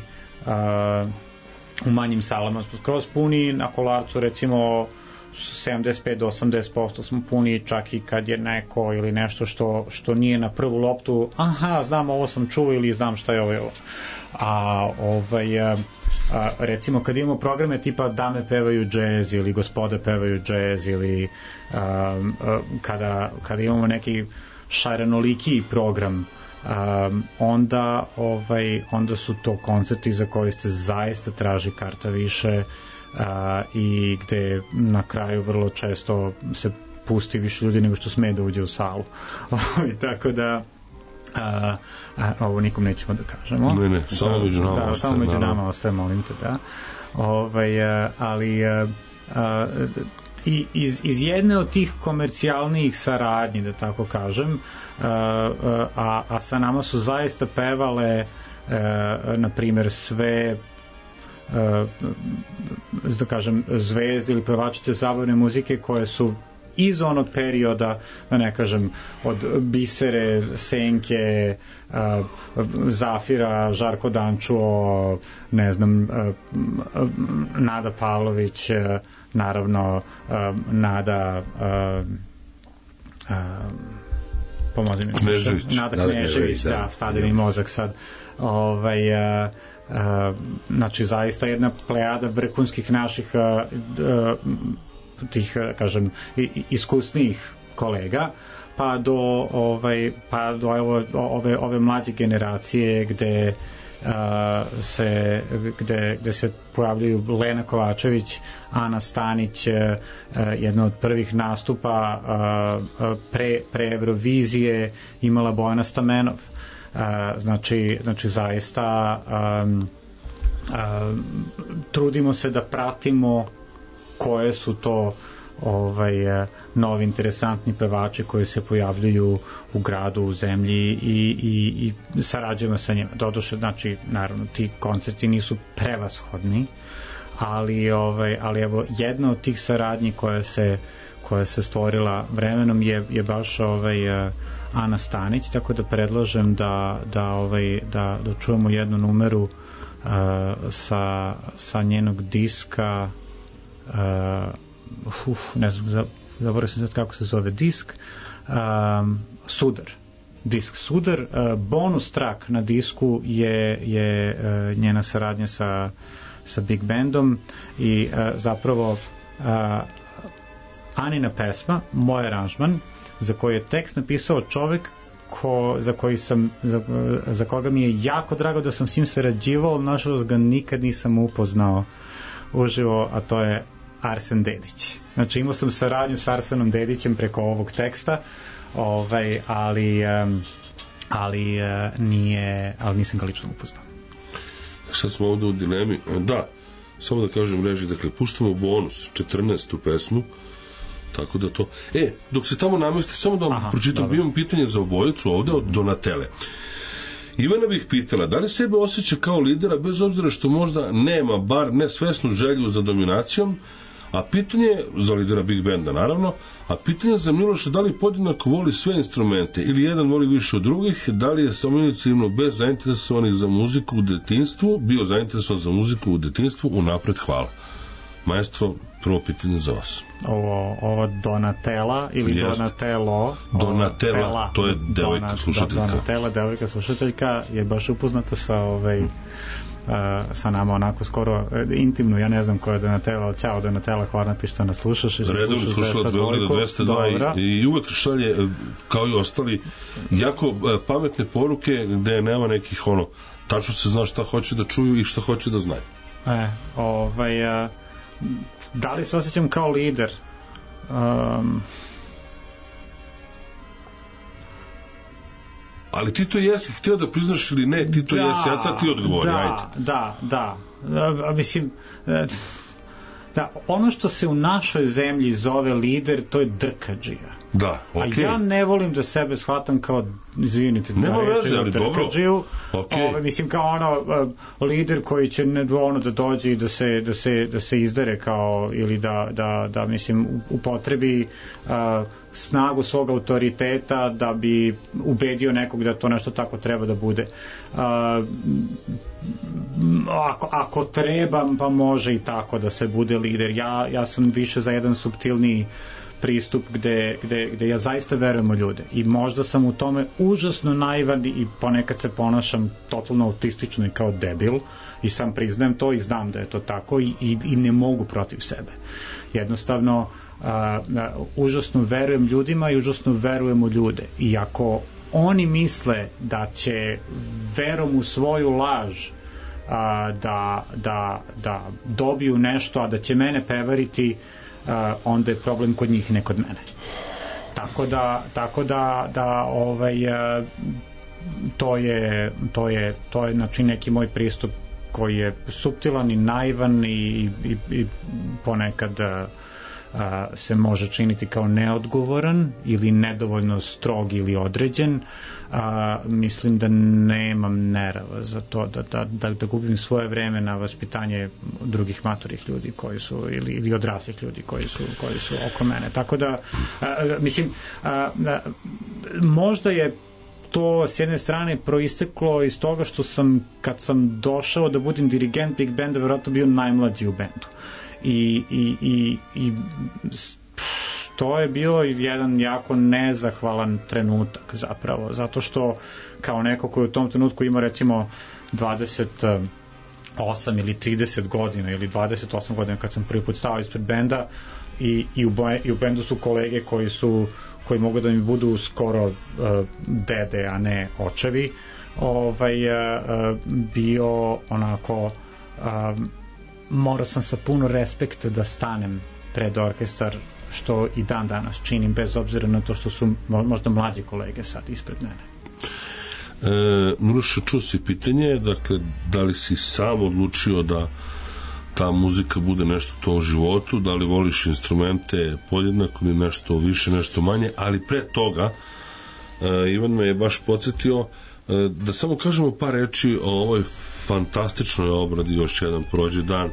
u manjim salama smo skroz puni, na Kolarcu recimo 75 do 80% smo puni, čak i kad je neko ili nešto što nije na prvu loptu, aha, znam, ovo sam čuo ili znam šta je ovo. Recimo kad imamo programe tipa dame pevaju džez ili gospode pevaju džez ili kada imamo neki šarenoliki program, onda su to koncerti za koje ste zaista traži karta više, i gde na kraju vrlo često se pusti više ljudi nego što sme da uđe u salu. Tako da ovo nikom nećemo da kažemo. Ne, samo među nama ostaje. Samo među nama ostaje, molim te, da. Ali iz jedne od tih komercijalnijih saradnji, da tako kažem, a sa nama su zaista pevale, na primer, sve, da kažem, zvezde ili pevačice zabavne muzike koje su iz onog perioda, da ne kažem, od Bisere, Senke, Zafira, Žarko Dančuo, ne znam, Nada Pavlović, naravno Nada pomozi mi Nada Knežević, da, stadeni mozak sad, znači zaista jedna plejada vrhunskih naših tih, kažem, iskusnijih kolega, pa do ove mlađe generacije gde se pojavljaju Lena Kovačević, Ana Stanić, jedna od prvih nastupa pre Eurovizije imala Bojana Stamenov. Znači zaista trudimo se da pratimo koje su to novi interesantni pevači koji se pojavljuju u gradu, u zemlji, i sarađujemo sa njima. Doduše, znači, naravno, ti koncerti nisu prevashodni, ali evo, jedna od tih saradnji koja se stvorila vremenom je baš Ana Stanić, tako da predlažem da čujemo jednu numeru sa njenog diska, ne znam, zaboravio sam sad kako se zove disk, Sudar. Disk Sudar. Bonus track na disku je njena saradnja sa Big Bandom i zapravo Anina pesma, moj aranžman, za koji je tekst napisao čovek za koga mi je jako drago da sam s njim sarađivao, nažalost ga nikad nisam upoznao uživo, a to je Arsen Dedić. Znači, imao sam saradnju s Arsenom Dedićem preko ovog teksta, ali nisam ga lično upoznao. Sad smo ovde u dilemi. Da, samo da kažem reži, dakle, puštamo bonus, 14. pesmu, tako da to... dok se tamo namesti, samo da vam pročitam, imam pitanje za obojicu ovde od Donatele. Ivana bih pitala, da li sebe osjeća kao lidera, bez obzira što možda nema bar nesvesnu želju za dominacijom, a pitanje za lidera Big Banda, naravno, a pitanje za Miloša, da li podjednako voli sve instrumente ili jedan voli više od drugih, da li je samoinicijativno bez zainteresovanih za muziku u detinjstvu, bio zainteresovan za muziku u detinjstvu, unapred hvala. Maestro, prvo pitanje za vas. Ovo Donatela ili Donatelo? Donatela, to je devojka slušateljka. Donatela, devojka slušateljka, je baš upoznata sa nama onako skoro intimno, ja ne znam ko je Donatela. Ćao Donatela, hvala ti što nas slušaš. Redovni slušalac Beograda 202 i uvek šalje, kao i ostali, jako pametne poruke gde nema nekih tačno se zna šta hoće da čuju i šta hoće da znaju. Da li se osjećam kao lider? Ali ti to jesi htio da priznaš ili ne, ti to jesi, ja sad ti odgovori, ajde. Da. Mislim, Da, ono što se u našoj zemlji zove lider, to je drkadžija. Da, okej. A ja ne volim da sebe shvatam kao, izvinite, nema veze, ali dobro. Mislim kao lider koji će da dođe i da se izdere kao, ili da mislim upotrebi snagu svog autoriteta da bi ubedio nekog da to nešto tako treba da bude. Ako treba, pa može i tako da se bude lider. Ja sam više za jedan suptilniji pristup gde ja zaista verujem u ljude i možda sam u tome užasno naivan i ponekad se ponašam totalno autistično i kao debil i sam priznajem to i znam da je to tako i ne mogu protiv sebe. Jednostavno užasno verujem ljudima i užasno verujem u ljude i ako oni misle da će verom u svoju laž da dobiju nešto, a da će mene prevariti, onda je problem kod njih, ne kod mene. Tako da to je znači neki moj pristup koji je suptilan i naivan i ponekad se može činiti kao neodgovoran ili nedovoljno strog ili određen. Mislim da nemam nerava za to da gubim svoje vreme na vaspitanje drugih maturih ljudi koji su ili odraslih ljudi koji su oko mene. Tako da mislim možda je to s jedne strane proisteklo iz toga što sam, kad sam došao da budem dirigent Big Banda, verovatno bio najmlađi u bendu. I to je bio jedan jako nezahvalan trenutak zapravo, zato što kao neko koji u tom trenutku ima recimo 28 ili 30 godina ili 28 godina kad sam prvi put stao ispred benda i u bendu su kolege koji mogu da mi budu skoro dede, a ne očevi, bio onako morao sam sa puno respekta da stanem pred orkestar, što i dan danas činim, bez obzira na to što su možda mlađi kolege sad ispred mene. Miloše, čuo si pitanje, dakle, da li si sam odlučio da ta muzika bude nešto u tom životu, da li voliš instrumente podjednako ili nešto više, nešto manje, ali pre toga Ivan me je baš podsjetio da samo kažemo par reči o ovoj fantastičnoj obradi Još jedan prođe dan.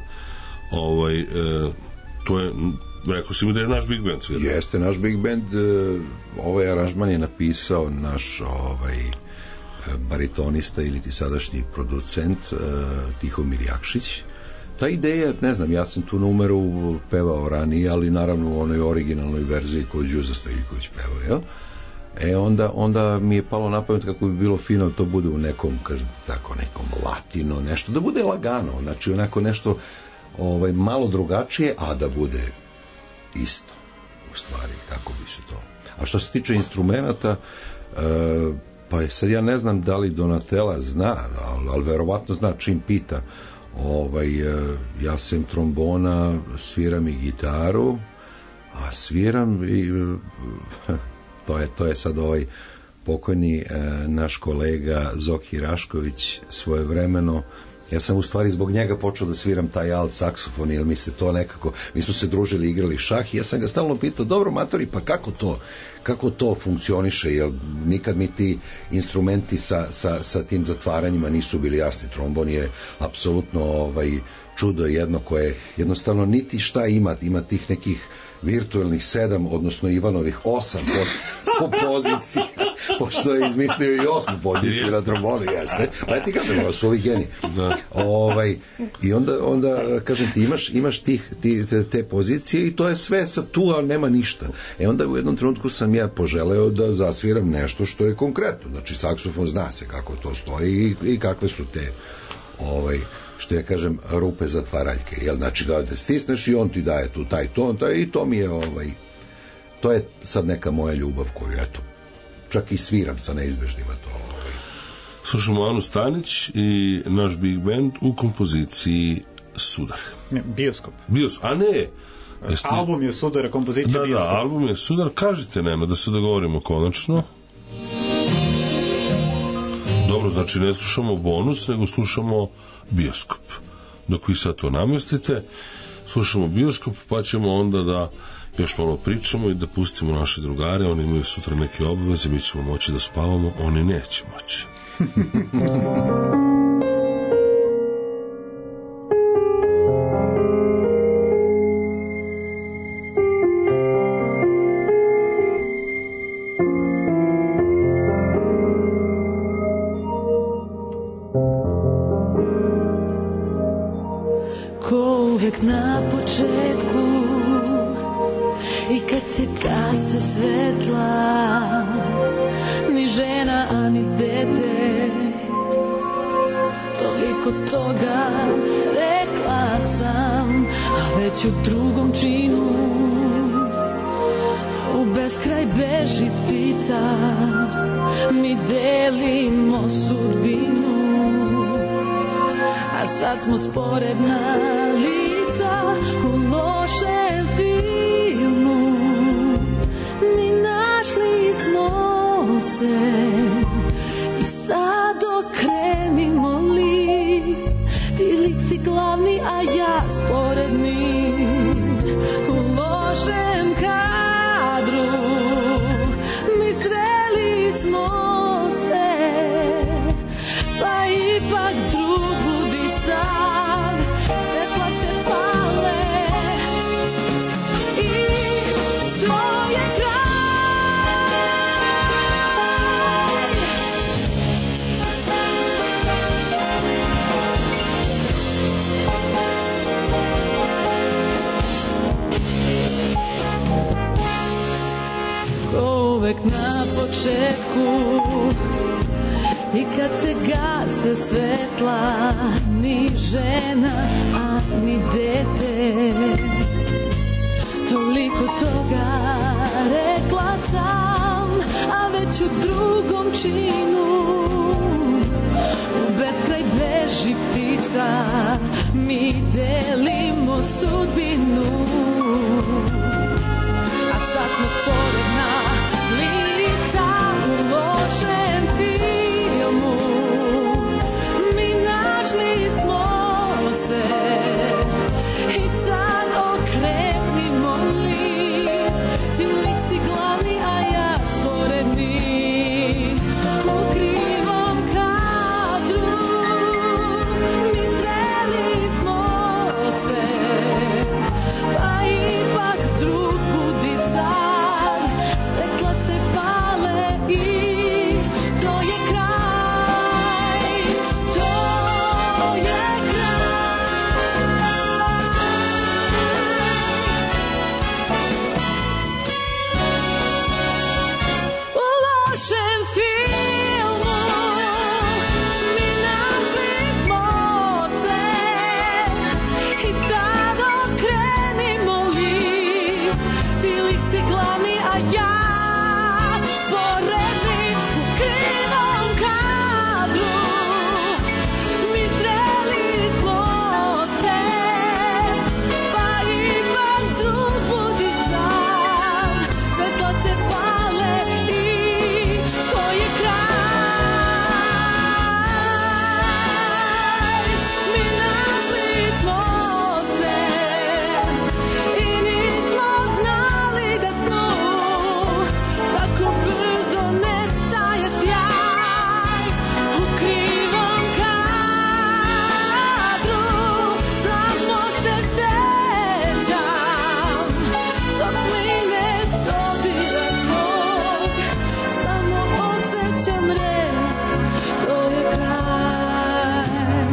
To je, rekao si mi da je naš Big Band svijet. Jeste naš Big Band. Ovaj aranžman je napisao naš baritonista ili ti sadašnji producent Tihomir Jakšić. Ta ideja, ne znam, ja sam tu numeru pevao ranije, ali naravno u onoj originalnoj verziji koju Đuza Stojiljković pevao, jel? Onda mi je palo na pamet kako bi bilo fino da to bude u nekom, kažem tako, nekom latino, nešto, da bude lagano, znači onako nešto malo drugačije, a da bude isto, u stvari, kako bi se to... A što se tiče instrumenta, pa sad ja ne znam da li Donatella zna, ali verovatno zna čim pita. Ja sem trombona sviram i gitaru, a sviram i... To je sad pokojni naš kolega Zoki Rašković svojevremeno. Ja sam u stvari zbog njega počeo da sviram taj alt saksofon, jer mi se to nekako, mi smo se družili, igrali šah i ja sam ga stalno pitao, dobro matori, pa kako to funkcioniše, jer nikad mi ti instrumenti sa tim zatvaranjima nisu bili jasni. Trombon je apsolutno čudo jedno koje jednostavno niti šta ima tih nekih virtualnih 7, odnosno Ivanovih 8 po poziciji, pošto je izmislio i 8 poziciju na trombonu, jeste. Pa ja ti kažem, su ovi geni. I onda kažem ti, imaš te pozicije i to je sve sad tu, ali nema ništa. Onda u jednom trenutku sam ja poželeo da zasviram nešto što je konkretno. Znači, saksofon zna se kako to stoji i kakve su te što ja kažem, rupe zatvaraljke, jel? Znači da stisneš i on ti daje tu taj ton, i to mi je to je sad neka moja ljubav koju, eto, čak i sviram sa neizbežnima to. Slušamo Anu Stanić i naš Big Band u kompoziciji Sudar. Bioskop. A ne! Album je Sudar, a kompozicija Bioskop. Da, album je Sudar, kažite nema da se dogovorimo konačno. Dobro, znači ne slušamo bonus, nego slušamo Bioskop. Dok vi sad to namestite, slušamo bioskop, pa ćemo onda da još malo pričamo i da pustimo naše drugare. Oni imaju sutra neke obaveze, mi ćemo moći da spavamo, oni neće moći. Na početku i kad se gase svetla, ni žena, a ni dete, toliko toga rekla sam, a već u drugom činu u beskraj beži ptica, mi delimo sudbinu, a sad smo sporedna lica u lošem filmu. Mi našli smo se i sad okrenimo list. Ti lik si glavni, a ja sporedni u lošem kadru. Mi sreli smo se, pa ipak drug budi sad. Svetla se pale i to je kraj. Ko uvek na početku i kad se gase svetla, ni žena, a ni dete, toliko toga rekla sam, a već u drugom činu u beskraj beži ptica, mi delimo sudbinu, a sad smo sporedna lica u lošem filmu. Mi našli smo se i sad okrenimo list. Ti lik si glavni, a ja sporedni u krivom kadru. Mi sreli smo se, pa ipak drug budi sad. Svetla se pale i to je kraj, to je kraj. U lošem filmu mi našli smo se i sad okrenimo list. Ti lik si glavni, a ja sporedni u krivom kadru. Mi sreli smo se, pa ipak drug budi sad. Svetla se pale i to je kraj. Mi našli smo se i nismo znali da smo tako brzo nestaje sjaj u krivom kadru. Samo se sećam topline dodira tvog, samo osjećam rez, to je kraj.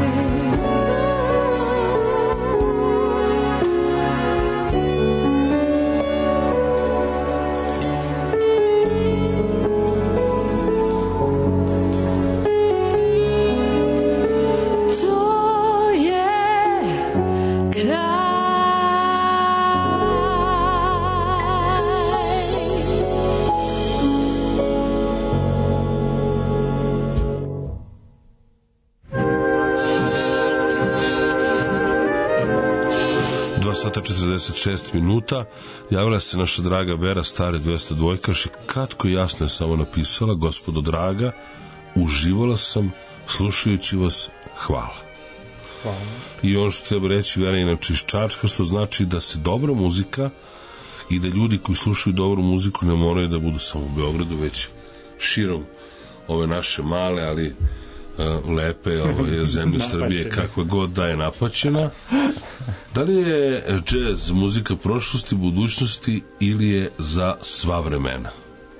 2 sata 46 minuta. Javila se naša draga Vera Stare 202, kaže kratko i jasno je samo napisala: gospodo draga, uživala sam slušajući vas, hvala. Hvala. I ono što treba reći, Vera inače iz Čačka, što znači da se dobra muzika i da ljudi koji slušaju dobru muziku ne moraju da budu samo u Beogradu, već širom ove naše male, ali lepe zemlje Srbije, kakva god da je napaćena. Da li je džez muzika prošlosti, budućnosti ili je za sva vremena?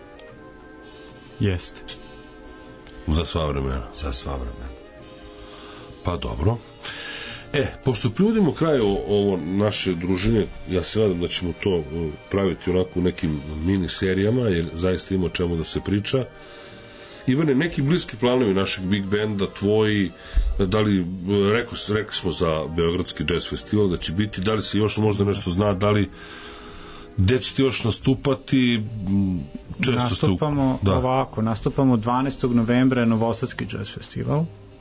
Jeste. Za sva vremena. Za sva vremena. Pa dobro. Pošto privodimo kraj ovo naše druženje, ja se nadam da ćemo to praviti onako u nekim mini serijama, jer zaista ima o čemu da se priča. Ivane, neki bliski planovi našeg Big Benda, tvoji, da li, rekli smo za Beogradski jazz festival da će biti, da li se još možda nešto zna, da li, gde ćete još nastupati? Nastupamo ovako, nastupamo 12. novembra je Novosadski jazz festival,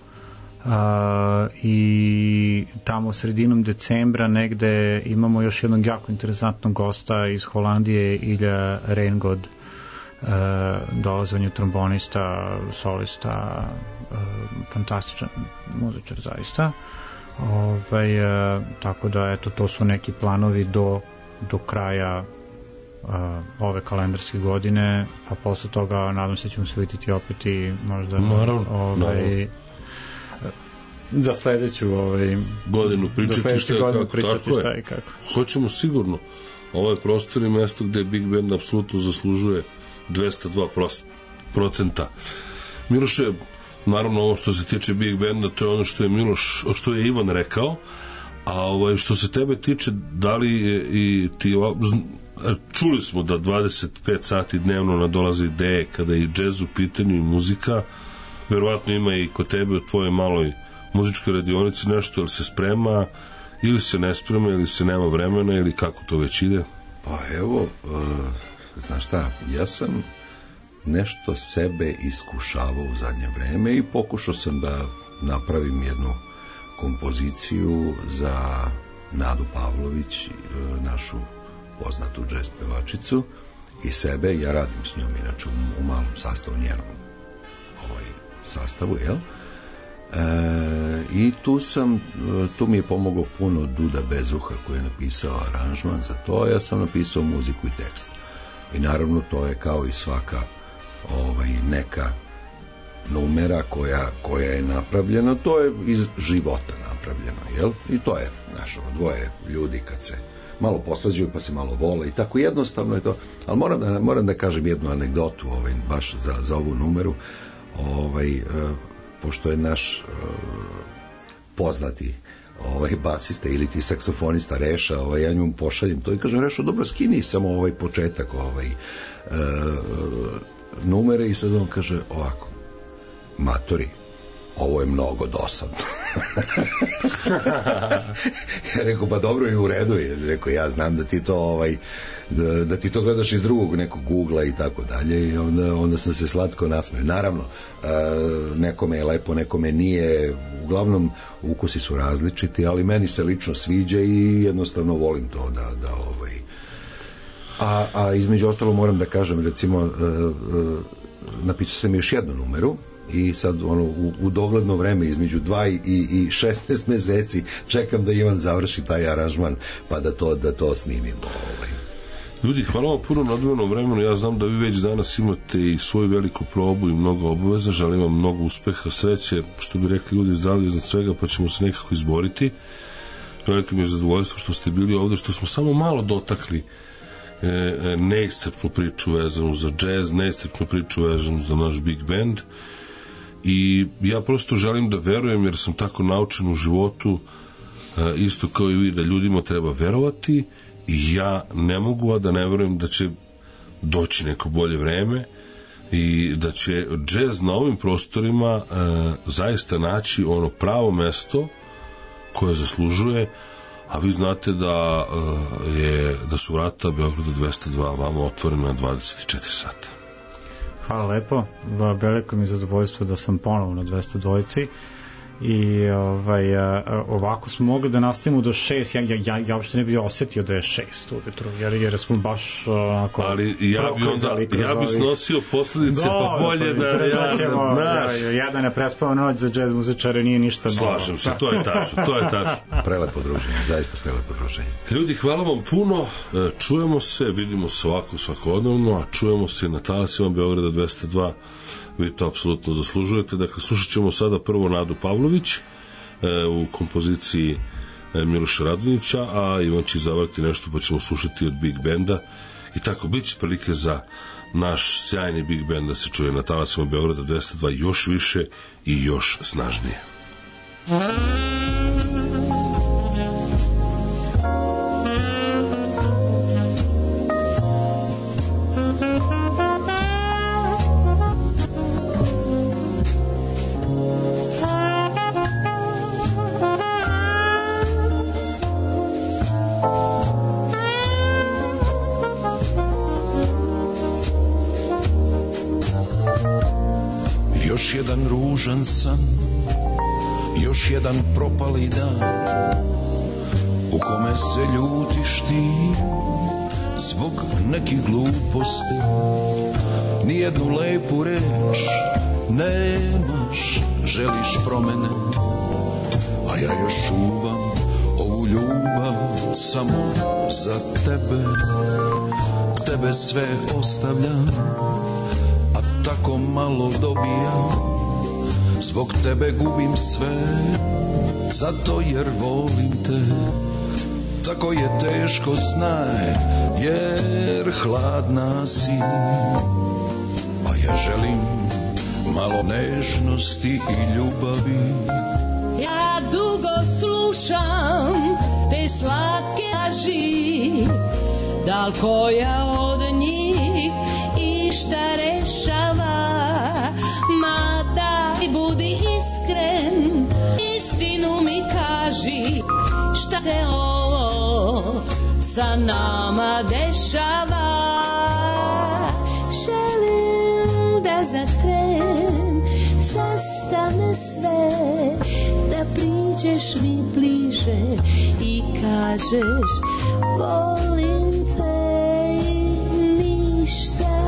i tamo sredinom decembra negde imamo još jednog jako interesantnog gosta iz Holandije, Ilja Reingod, dolazanje trombonista, solista, fantastičan muzičar zaista. Tako da eto, to su neki planovi do kraja ove kalendarske godine, a posle toga nadam se ćemo se vidjeti opet i možda naravno. Za sledeću godinu pričati šta i kako. Hoćemo sigurno. Ovo je prostor i mesto gde Big Band apsolutno zaslužuje 202%. Miloše, naravno ovo što se tiče Big Banda, to je ono što je Ivan rekao, a što se tebe tiče, da li i ti čuli smo da 25 sati dnevno nadolaze ideje kada je i džez u pitanju i muzika, verovatno ima i kod tebe u tvojoj maloj muzičkoj radionici nešto, ili se sprema ili se ne sprema, ili se nema vremena, ili kako to već ide? Pa evo, znaš šta, ja sam nešto sebe iskušavao u zadnje vreme i pokušao sam da napravim jednu kompoziciju za Nadu Pavlović, našu poznatu džez pevačicu, i sebe. Ja radim s njom inače u malom sastavu, njenom sastavu, jel? I tu mi je pomogao puno Duda Bezuha, koji je napisao aranžman za to. Ja sam napisao muziku i tekst, i naravno to je kao i svaka neka numera koja je napravljena, to je iz života napravljeno, jel? I to je dvoje ljudi kad se malo posvađaju pa se malo vole i tako, jednostavno je to. Ali moram da kažem jednu anegdotu baš za ovu numeru. Pošto je naš poznati basista ili ti saksofonista Reša, ja njemu pošaljem to i kažem: Rešo, dobro, skini samo početak numere, i sad on kaže ovako: matori, ovo je mnogo dosadno. Ja rekao: pa dobro, i u redu je. Rekao: ja znam da ti to da ti to gledaš iz drugog nekog Google-a i tako dalje, i onda sam se slatko nasmeo. Naravno, nekome je lepo, nekome nije, uglavnom ukusi su različiti, ali meni se lično sviđa i jednostavno volim to a između ostalo moram da kažem, recimo, napisao sam još jednu numeru i sad u dogledno vreme između 2 i 16 meseci čekam da Ivan završi taj aranžman pa da to snimimo. Ljudi, hvala vam puno na odvojenom vremenu. Ja znam da vi već danas imate i svoju veliku probu i mnogo obaveza. Želim vam mnogo uspeha, sreće, što bi rekli ljudi, zdravlje iznad svega, pa ćemo se nekako izboriti. Veliko mi je zadovoljstvo što ste bili ovde, što smo samo malo dotakli neiscrpnu priču vezanu za džez, neiscrpnu priču vezanu za naš Big Band, i ja prosto želim da verujem, jer sam tako naučen u životu, isto kao i vi, da ljudima treba verovati, i ja ne mogu a da ne verujem da će doći neko bolje vreme i da će džez na ovim prostorima zaista naći ono pravo mesto koje zaslužuje. A vi znate da su vrata Beograda 202 vama otvorena na 24 sata. Hvala lepo, veliko mi je zadovoljstvo da sam ponovo na 202 i ovako smo mogli da nastavimo do 6. Ja uopšte ne bih osetio da je 6 ujutru, jer smo baš onako... Ali ja bi snosio posledice, pa bolje da... Jedan je prespao noć za džez muzičare, nije ništa novo. Slažem se, to je tačno. Prelepo druženje, zaista prelepo druženje. Ljudi, hvala vam puno, čujemo se, vidimo se ovako svakodnevno, a čujemo se na talasima Beograda 202. Vi to apsolutno zaslužujete. Dakle, slušat ćemo sada prvo Nadu Pavlović u kompoziciji Miloša Radonjića, a Ivan će zavrti nešto pa ćemo slušati od Big Benda i tako bit će prilike za naš sjajni Big Band da se čuje na talasima Beograda 202 još više i još snažnije. Još jedan ružan san, još jedan propali dan, u kome se ljutiš ti zbog nekih gluposti. Nijednu lepu reč nemaš, želiš promene, a ja još čuvam ovu ljubav samo za tebe. Tebe sve ostavljam, a tako malo dobijam. Zbog tebe gubim sve, zato jer volim te. Tako je teško, znaj, jer hladna si. A ja želim malo nežnosti i ljubavi. Ja dugo slušam te slatke laži, da li koja od njih išta rešava. Ma daj budi iskren, istinu mi kaži, šta se ovo sa nama dešava. Želim da za tren zastane sve, da priđeš mi bliže i kažeš volim te i ništa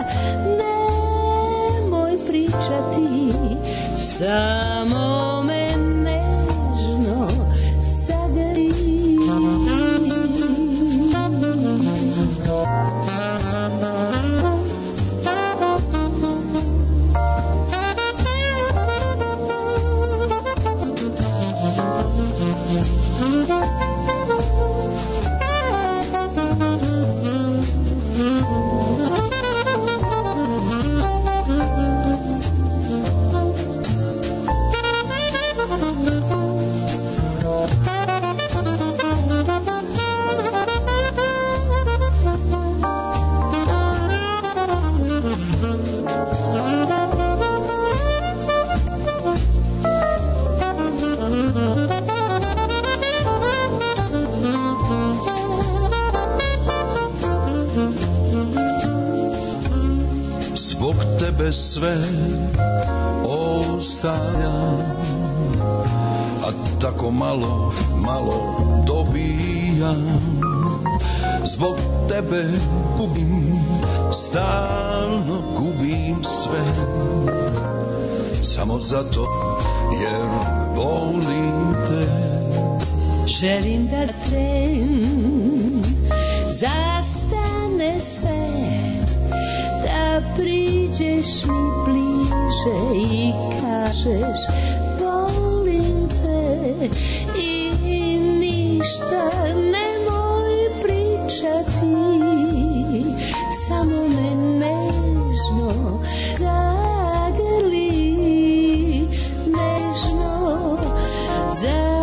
nemoj pričati, samo me nežno zagrli. Sve ostavljam, a tako malo dobijam. Zbog tebe gubim, stalno gubim sve, samo zato jer volim te. Želim da tren zastane sve, da priđeš mi bliže i kažeš volim te i ništa nemoj pričati, samo me nežno zagrli, nežno zagrli.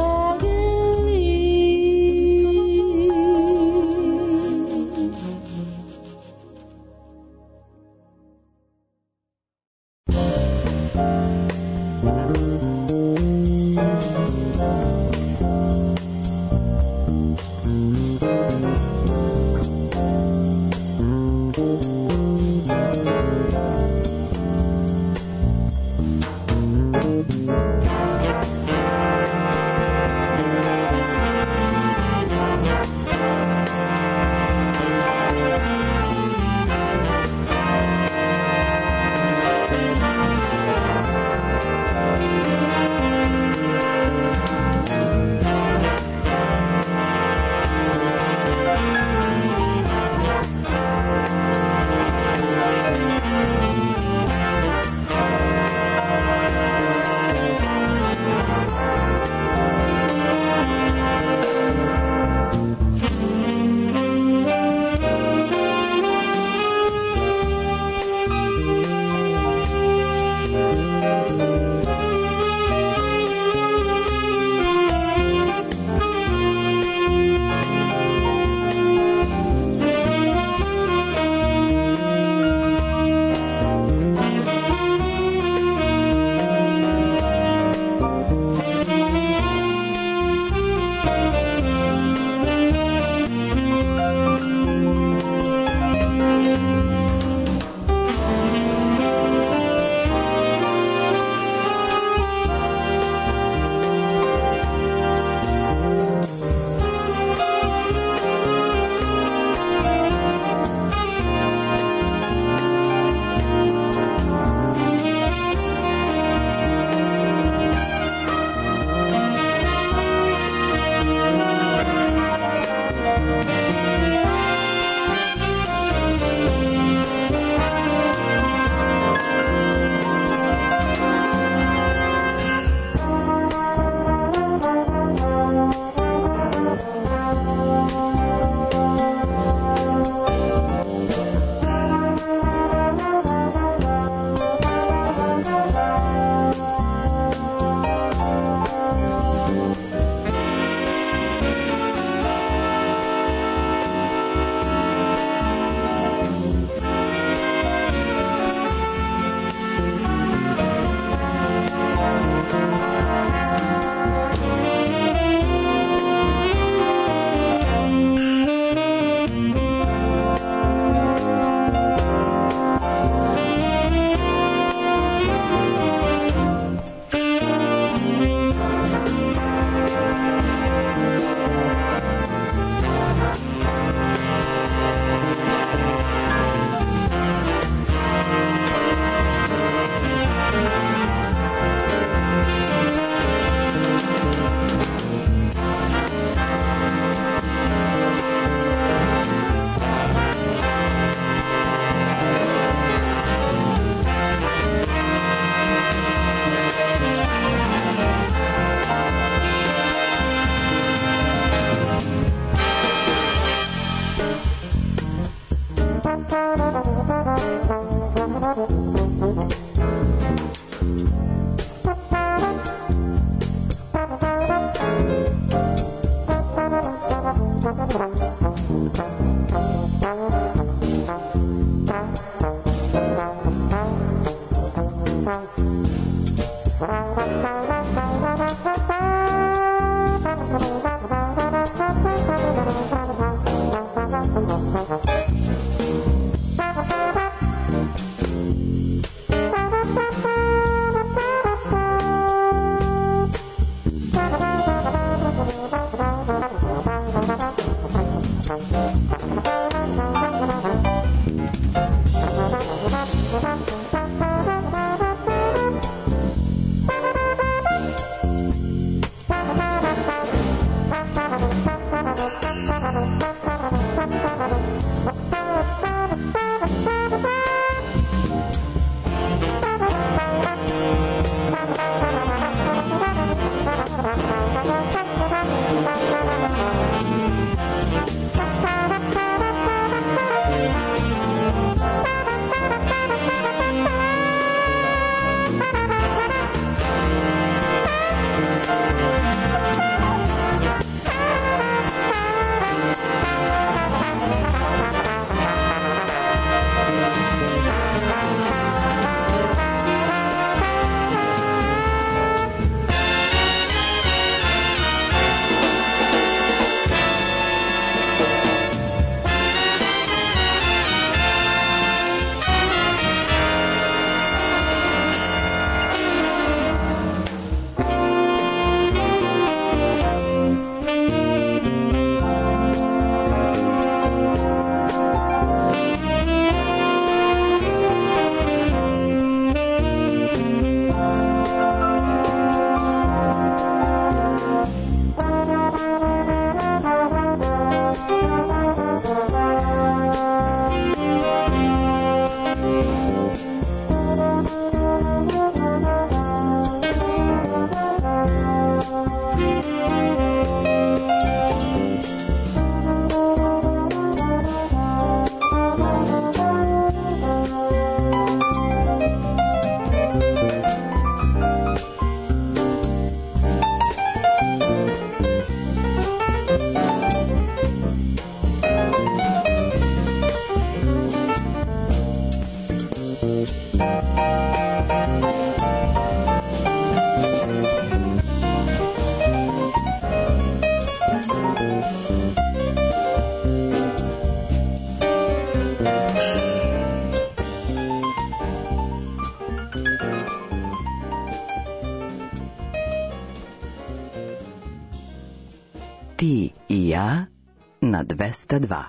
Ti i ja na 202.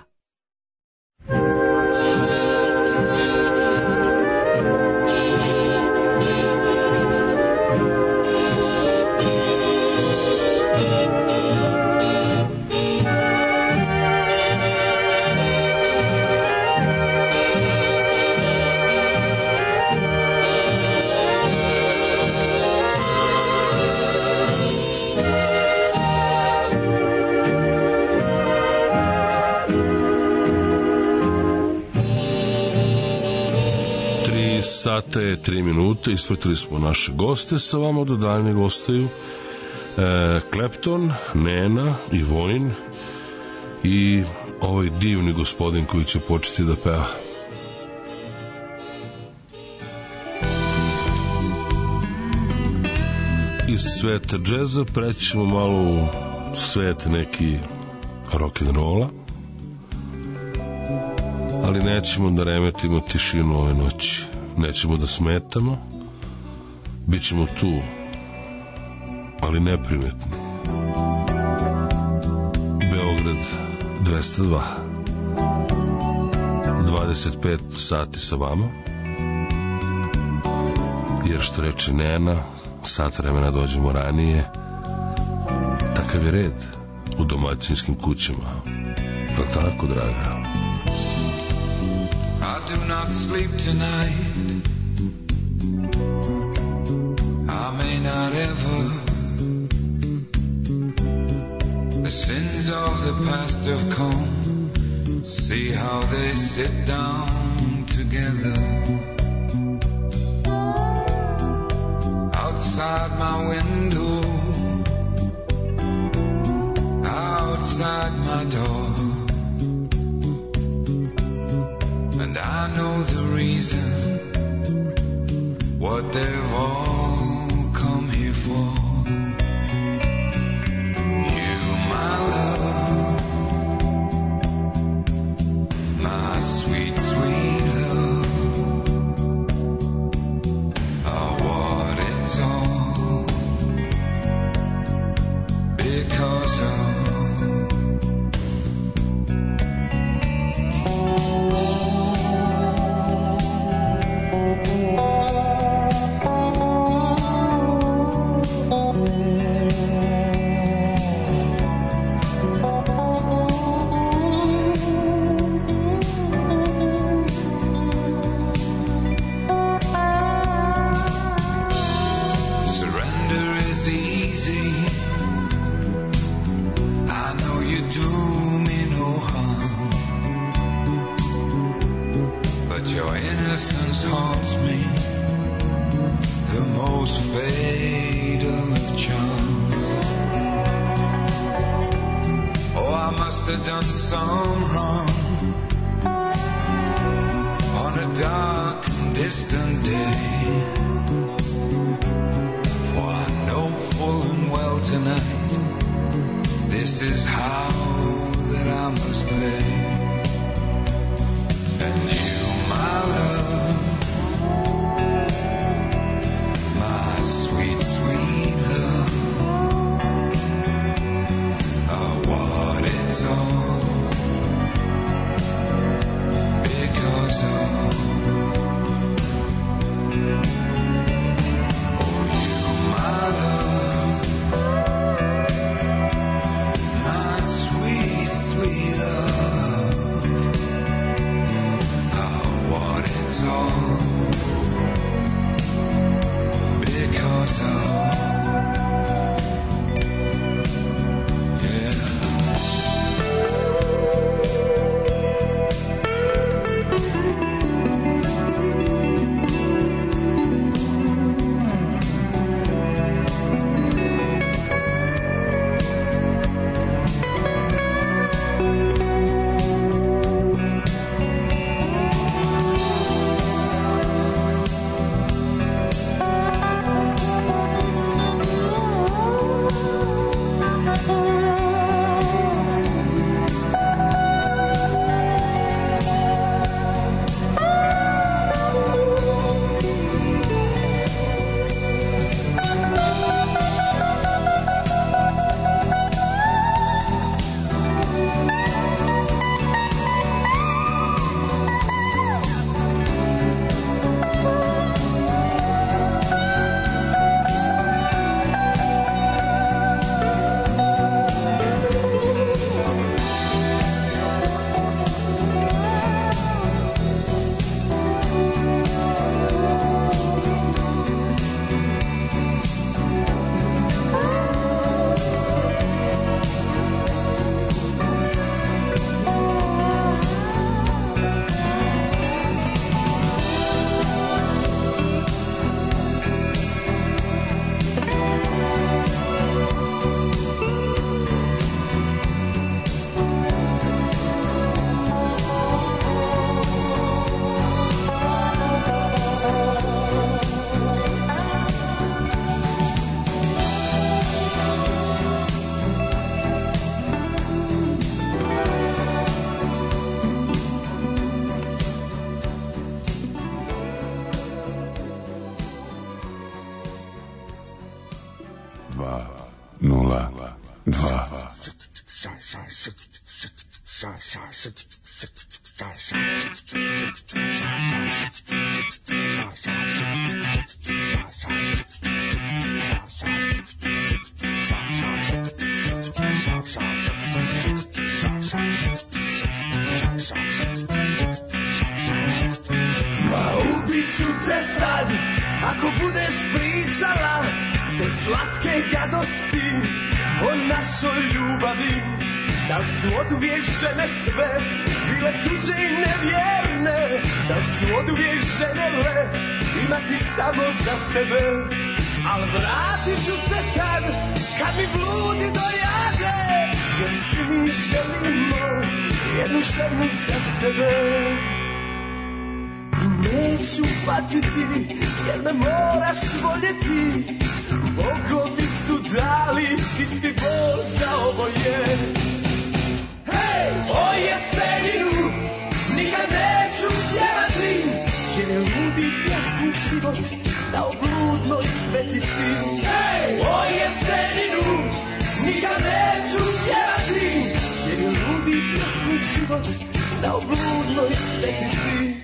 Sata je 3 minute, ispratili smo naše goste, sa vama do daljnjeg ostaju Clapton, Nena, Ivonin i ovaj divni gospodin koji će početi da peva. Iz sveta džeza prećemo malo u svet neki rock'n'rolla, ali nećemo da remetimo tišinu ove noći. Nećemo da smetamo, bit ćemo tu, ali neprimetni. Beograd 202, 25 sati sa vama, jer što reče Nena, sat vremena dođemo ranije, takav je red u domaćinskim kućama, je tako, draga? I do not sleep tonight. I may not ever. The sins of the past have come. See how they sit down together. Outside my window, outside my door. reason what they've all come here for. You, my love, my sweet, sweet love, are what it's all because of. Ako budeš pričala te slatke gadosti o našoj ljubavi, da li su oduvijek žene sve bile tuđe i nevjerne, da li su oduvijek ženele imati samo za sebe, al vratit ću se kad mi bludi dojade, jer svi mi želimo jednu ženu za sebe. I neću patiti, jer me moraš voljeti. Bogovi su dali isti bol za oboje. Hej, o jeseninu nikad neću pjevati, jer je ludi pjesnik život dao bludnoj svetici. Hej, o jeseninu nikad neću pjevati, jer je ludi pjesnik život dao bludnoj svetici.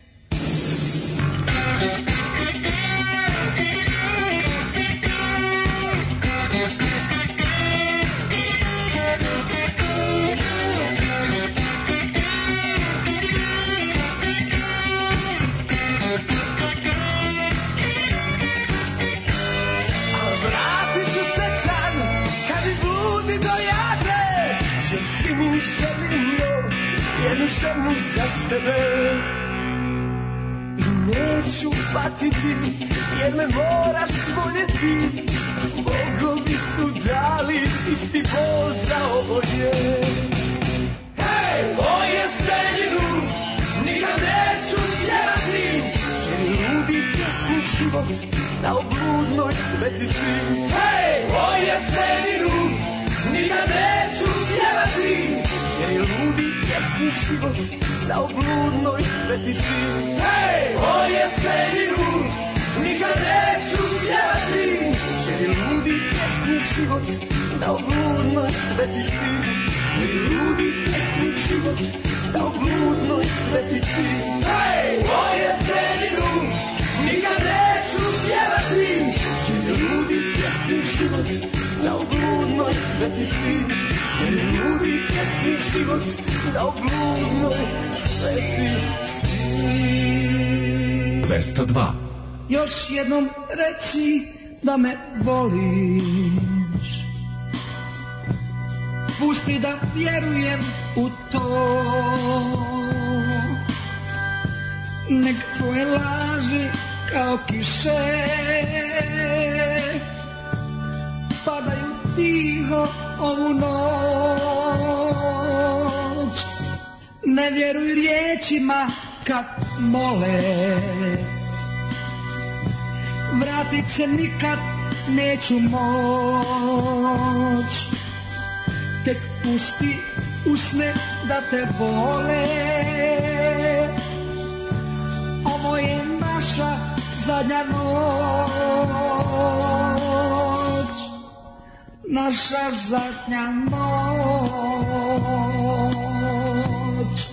Jednu ženu za sebe i neću patiti, jer me moraš voljeti. Bogovi su dali isti bol za oboje. Hej, o jeseninu nikad neću pjevati, jer je ludi pjesnik život dao bludnoj svetici. Hej, o jeseninu nikad neću pjevati, jer je ludi pjesnik život dao bludnoj svetici. Hej, o jeseninu nikad neću pjevati, jer je ludi pjesnik život dao bludnoj svetici. Jer je ludi pjesnik život dao bludnoj svetici. Hej, o jeseninu nikad neću pjevati, jer je ludi pjesnik život dao bludnoj svetici. Jer je ludi pjesnik život dao bludnoj svetici. 202. Još jednom reci da me voliš, pusti da vjerujem u to. Nek tvoje laži kao kiše padaju tiho ovu noć. Ne vjeruj riječima kad mole, vratit se nikad neću moć. Tek pusti usne da te vole, ovo je naša zadnja noć, naša zadnja noć.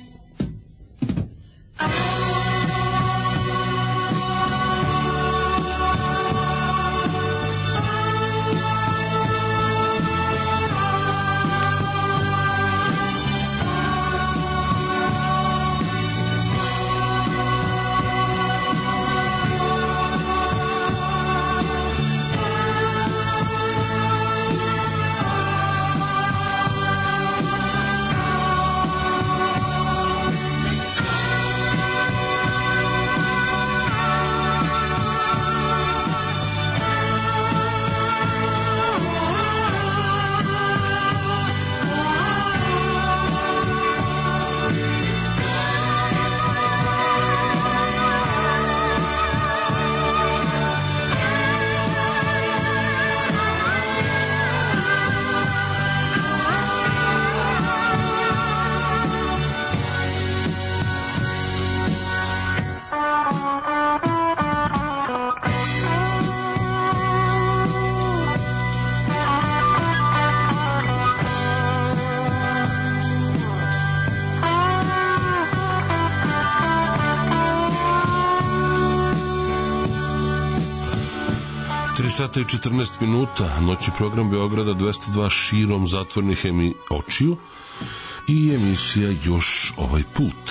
Sata i 14 minuta, noći program Beograda 202 širom zatvornih očiju i emisija Još ovaj put.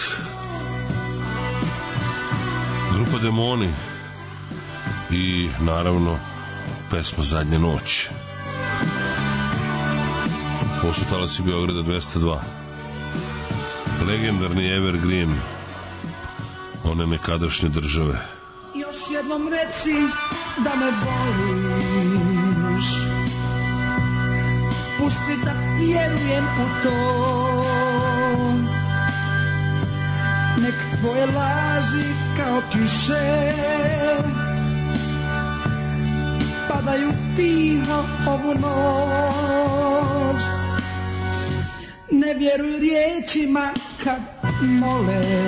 Grupa Demoni i naravno pesma Zadnja noć. Ovo su talasi Beograda 202. Legendarni evergreen one nekadašnje države. Još jednom reci da me voliš, pusti da vjerujem u to. Nek tvoje dolazi kao kiše, padaju tiho ovu noć. Ne vjeruj riječima kad mole,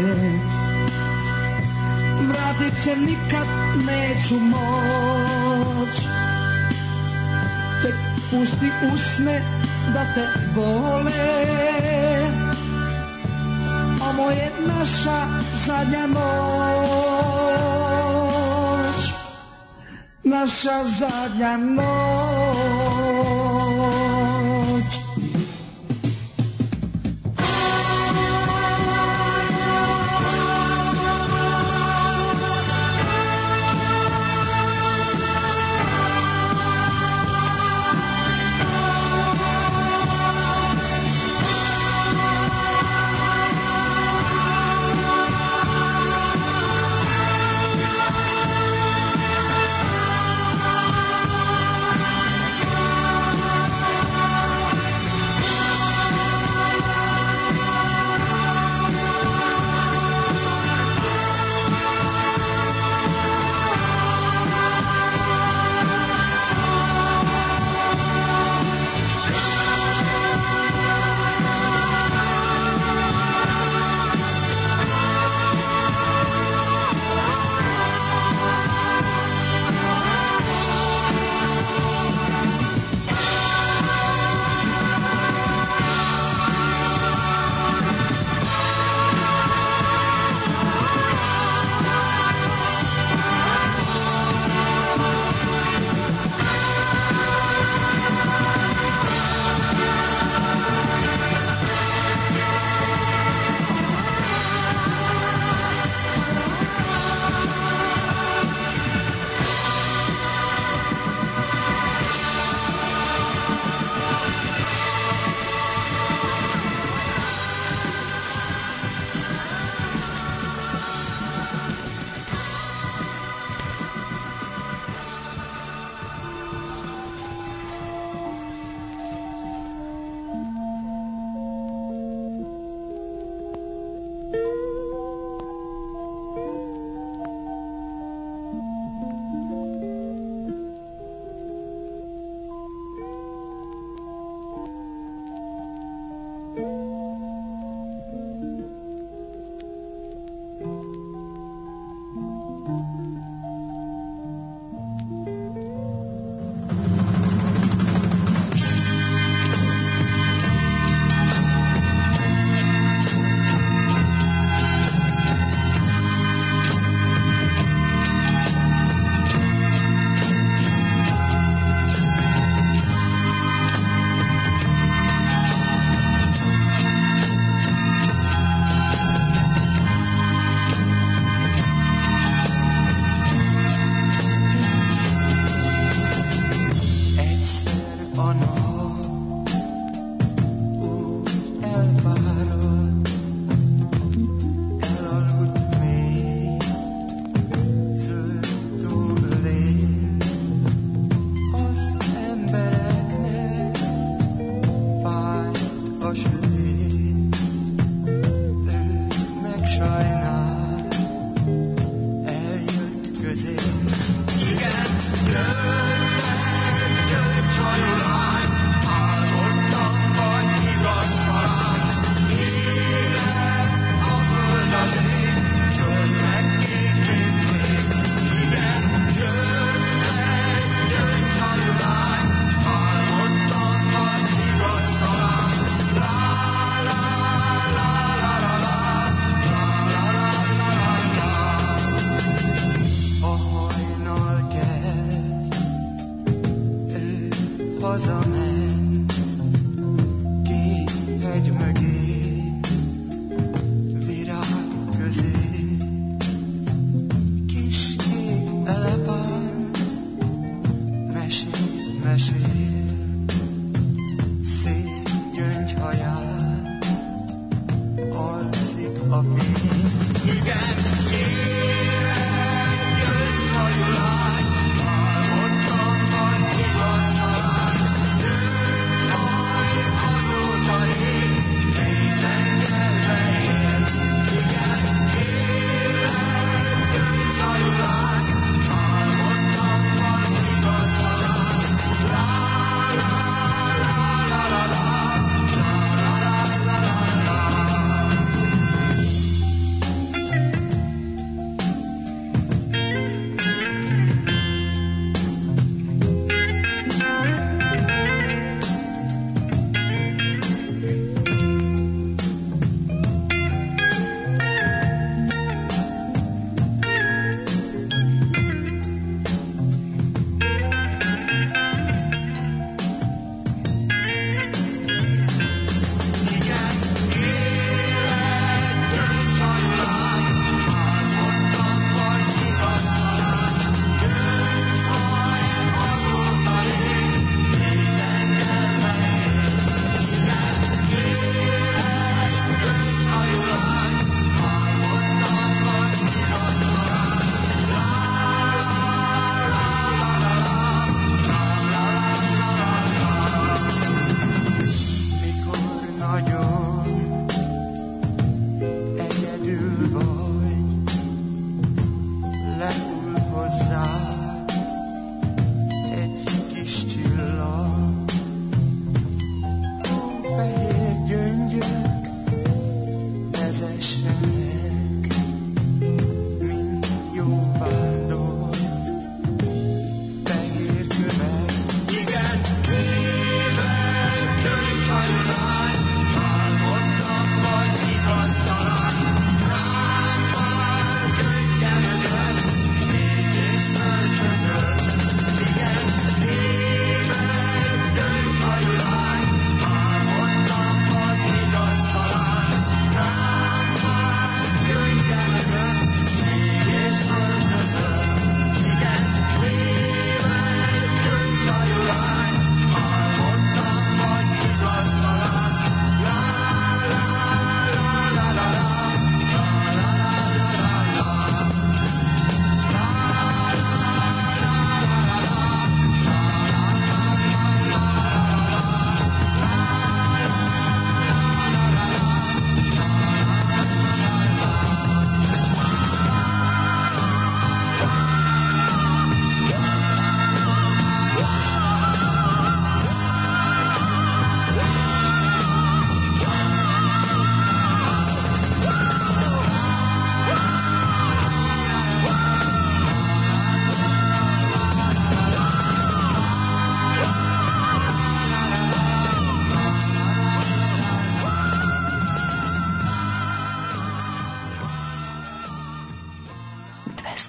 vratit se nikad neću moć. Tek pusti usne da te vole, ovo je naša zadnja noć, naša zadnja noć.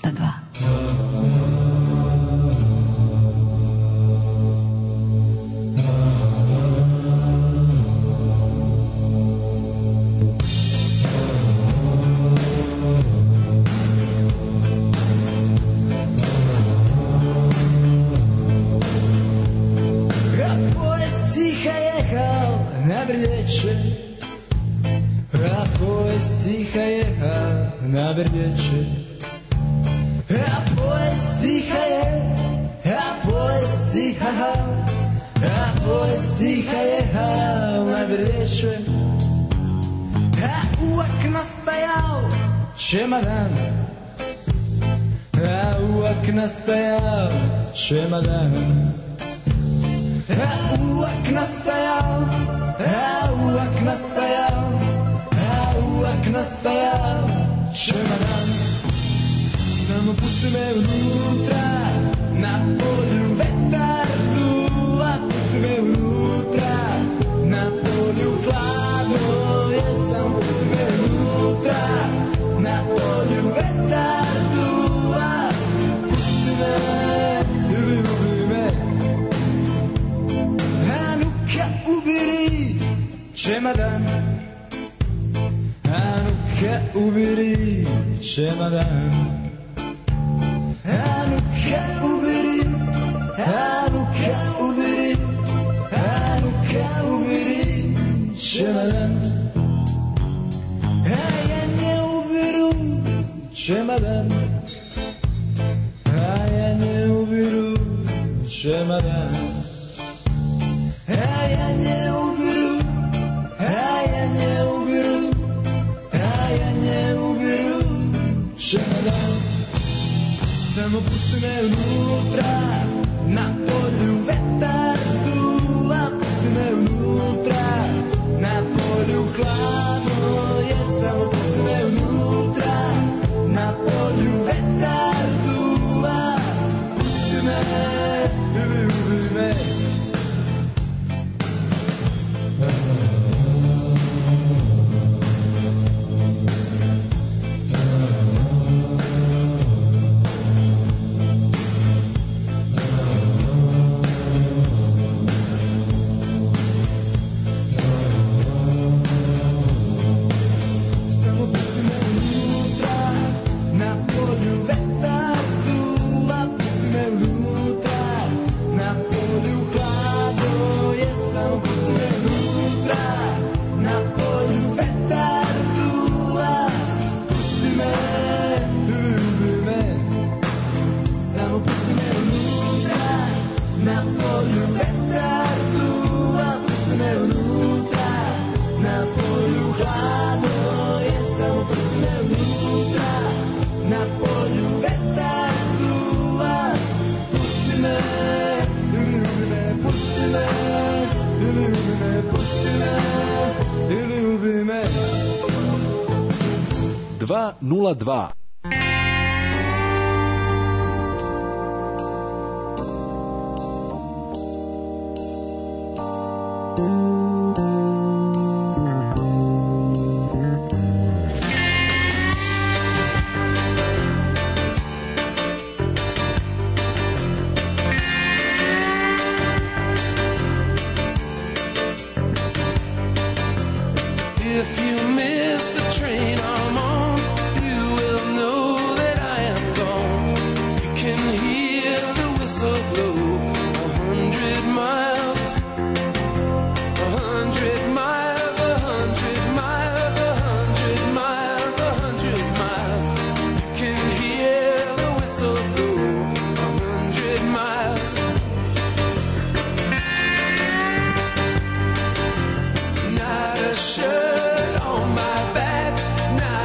202. Na Brdeće, a poest stiha je, a poest stiha, a poest stiha je, na Brdeće, a uvek nastajao čemadan, a uvek nastajao čemadan, a uvek nastajao, a uvek nastajao, a uvek nastajao čemadan. Samo pusti me unutra, na polju vetar duva, pusti me unutra, na polju hladno je, samo pusti me unutra, na polju vetar duva, pusti me, ili ubi me, Anuka ubiri čemadan, Anuka ubiri čemadan, Anuka ubiri, Anuka ubiri, Anuka ubiri čemadan, ja ne ubiru čemadan, ja ne ubiru čemadan, ja ne ubiru, ja ne ubiru, ja ne ubiru čemadan. Samo pusti me unutra, na polju vetar duva, pusti me unutra, na polju hladno je, samo pusti me unutra, na polju vetar duva, pusti me, ili ubi me. Dva. If you miss the train I'm on, you will know that I am gone. You can hear the whistle blow 100 miles, 100 miles, 100 miles, 100 miles, 100 miles. You can hear the whistle blow 100 miles. Not a shirt on my back, not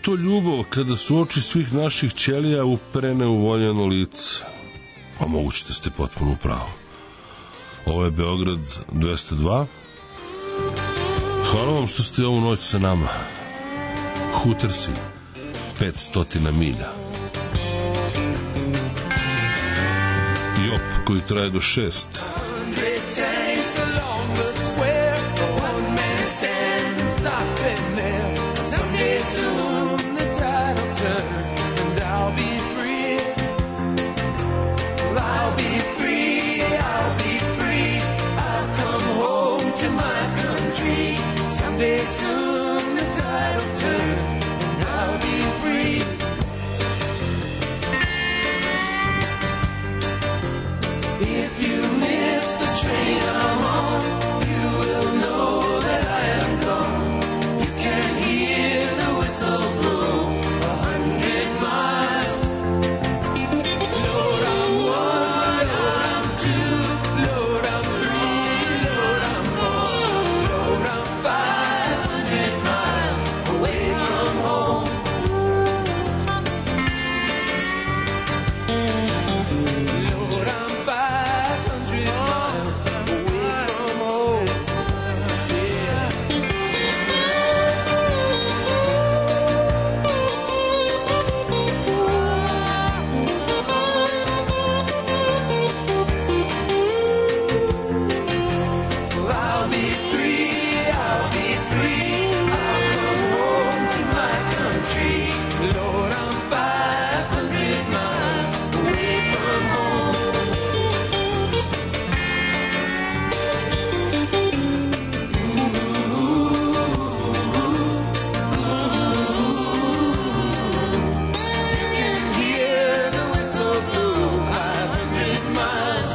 to ljubav kada su oči svih naših ćelija uperene u voljeno lice? A moguće da ste potpuno u pravu. Ovo je Beograd 202. Hvala vam što ste ovu noć sa nama. Hootersi, 500 milja. Jop koji traje do 6. Someday soon the tide will turn and I'll be free. I'll be free, I'll be free. I'll come home to my country. Someday soon the tide will turn and I'll be free. If you miss the train I'm on, you will know that I am gone. You can hear the whistle blow 100 miles. Lord, I'm one, Lord, I'm two, Lord, I'm three, Lord, I'm four, Lord, I'm 500 miles away from home. Lord, I'm 500 miles away from home. Yeah. I'll be free, I'll be free. I'll come home to my country. Lord, I'm 500 miles away from home. You can hear the whistle blow 500 miles.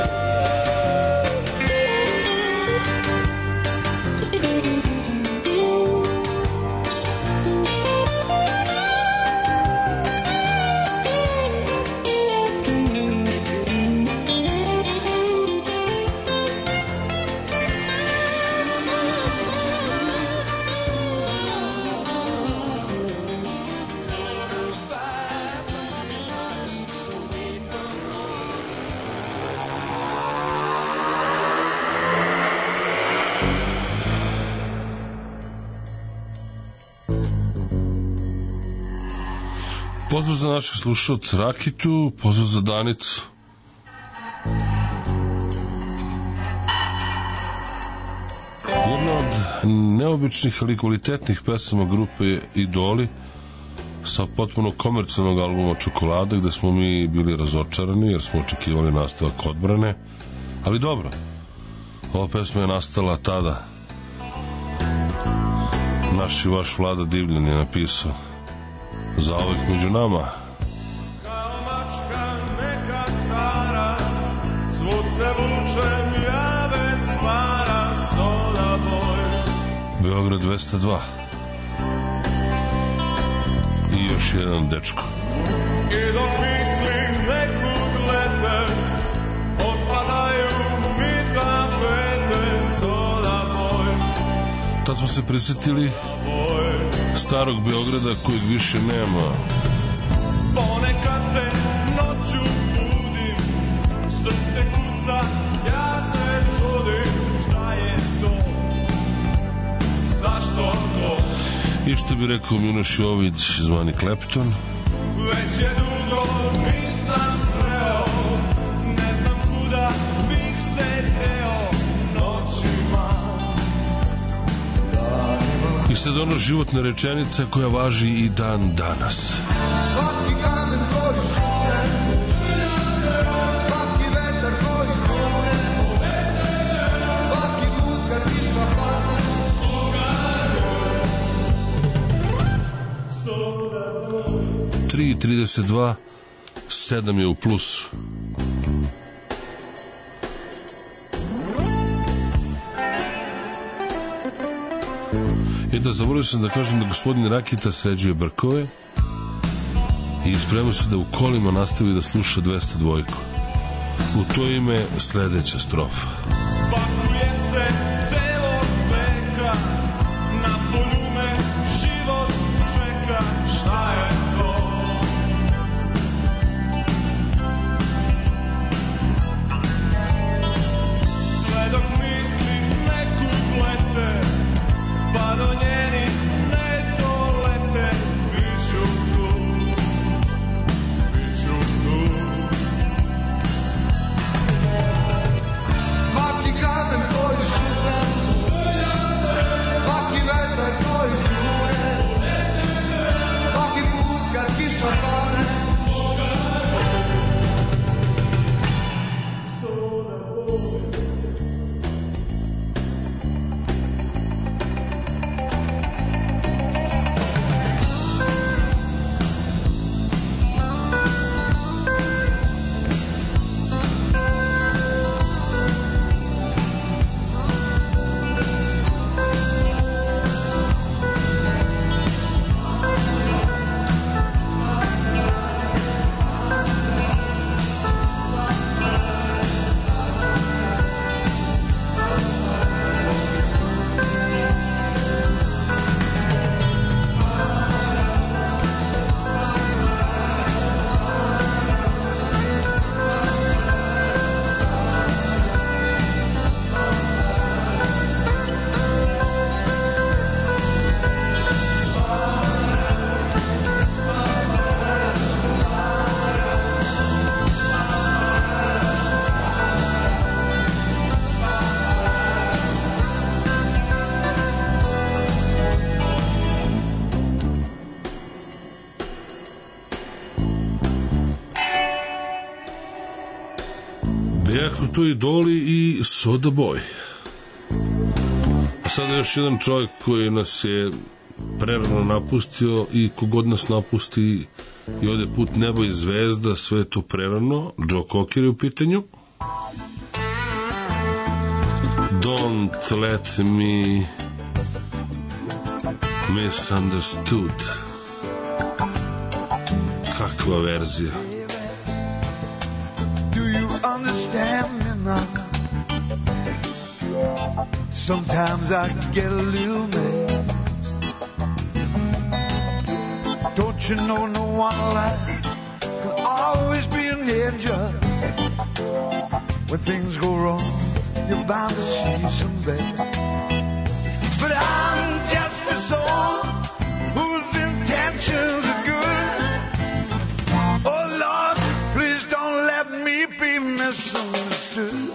Pozdrav za naših slušalca Rakitu, pozdrav za Danicu. Jedna od neobičnih ali kvalitetnih pesama grupe Idoli sa potpuno komercijalnog albuma Čokolada, gde smo mi bili razočarani jer smo očekivali nastavak Odbrane, ali dobro, ova pesma je nastala tada. Naš i vaš Vlada Divljan je napisao Zauvek među nama. Kao mačka neka stara, svud se vučem ja bez para, soda boj. Beograd 202. I još jedan dečko. I dok mislim nekog lete, otpadaju mi tapete, soda boj. Tad smo se prisjetili starog Beograda kojeg više nema. Ponekad se noću budim, srce kuca, ja se čudim, šta je to, zašto to? I što bi rekao Miloš Jović, zvani Klepton. Već je dugo nisam sreo, ne znam kuda bih se teo noćima. I sad ono životna rečenica koja važi i dan danas. Svaki kamen koji šute, svaki vetar koji kone, svaki put kad kiša padne, 3:32, 7 je u plusu. I da zaboravio sam da kažem da gospodin Rakita sređuje brkove i sprema se da u kolima nastavi da sluša 202. U to ime sledeća strofa. Pakujem se celog veka, na polju me život čeka, Bejahu tu i Doli i Soda Boy. A sada još jedan čovjek koji nas je prerano napustio i kogod nas napusti i ode put nebo i zvezda, sve je to prerano. Joe Cocker je u pitanju. Don't let me misunderstood. Kakva verzija. Do you understand me now? Sometimes I get a little mad. Don't you know no one alive can always be an angel? When things go wrong, you're bound to see some bad. But I'm just a soul whose intentions are good. Oh Lord, please don't let me be misunderstood.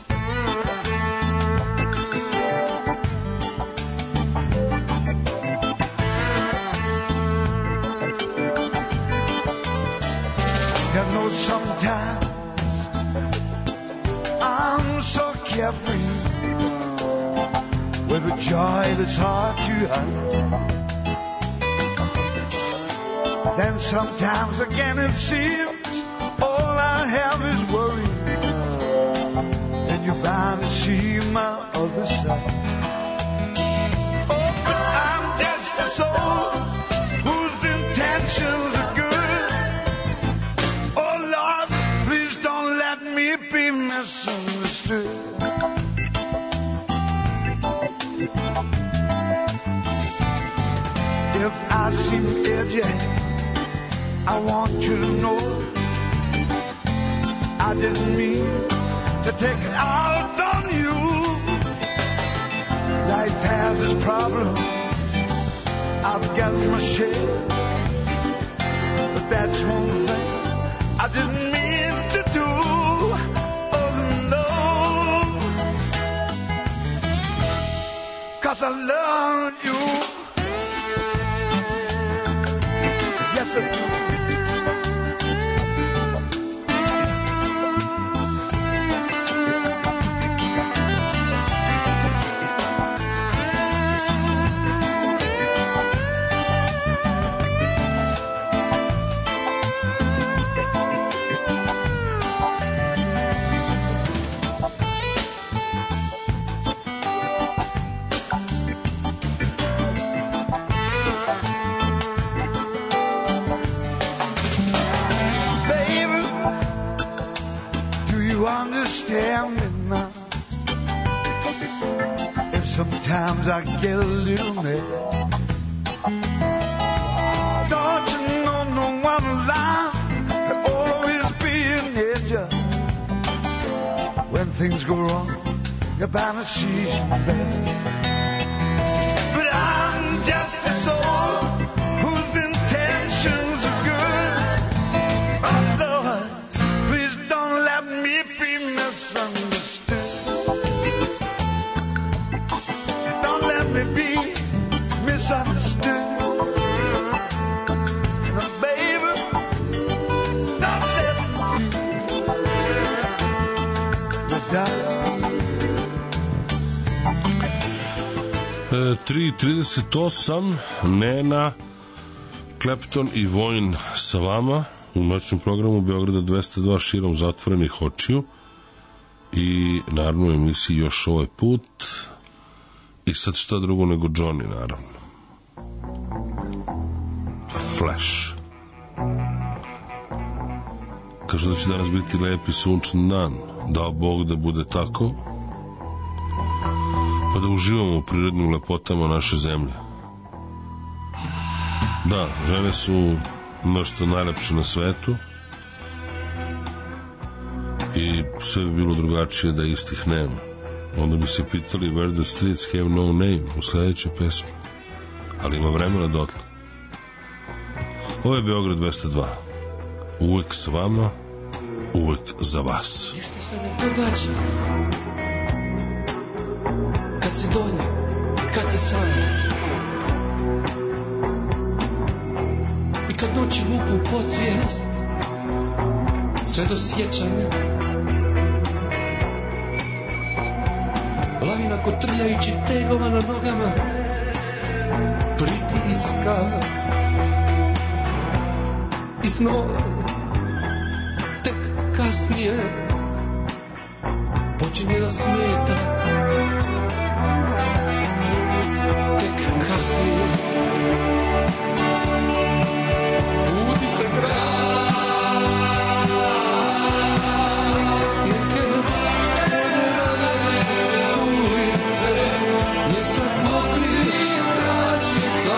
You know sometimes I'm so carefree with a joy that's hard to hide. Then sometimes again it seems all I have is worry. Then you're bound to see my other side. Oh, but I'm just a soul whose intentions are good. Oh Lord, please don't let me be misunderstood. If I seem edgy, I want you to know I didn't mean to take it out on you. Life has its problems, I've got my share, but that's one thing I didn't mean to do. Oh no, 'cause I love you. Yes, sir. Understand me now. If sometimes I get a little mad, don't you know no one alive can always be an angel. When things go wrong, you're bound to see some bad. But I'm just a soul whose intentions are good. Oh Lord, please don't let me be misunderstood. Don't let me be misunderstood. And baby, don't let me be without. 3:38 Nena, Clapton i Vojn sa vama u noćnom programu Beograda 202 širom zatvorenih očiju i naravno u emisiji Još ovaj put i sad šta drugo nego Johnny, naravno. Flash. Kažu da će danas biti lepi sunčan dan, dao Bog da bude tako, pa da uživamo u prirodnim lepotama naše zemlje. Da, žene su nešto najlepše na svetu i sve bi bilo drugačije da istih nema. Onda bi se pitali Where the streets have no name u sledećoj pesmi, ali ima vremena dotle. Ovo je Beograd 202, uvek s vama, uvek za vas. Ništa se ne događa kad si dolje, kad ti sanja i kad noći vuku podsvijest sve do sjećanja lavina kotrljajući tegova na nogama pritiska i snova. Tek kasnije počinje da smeta. Tek kasnije budi se grad. Neke ulice mjesak mokrih tračica.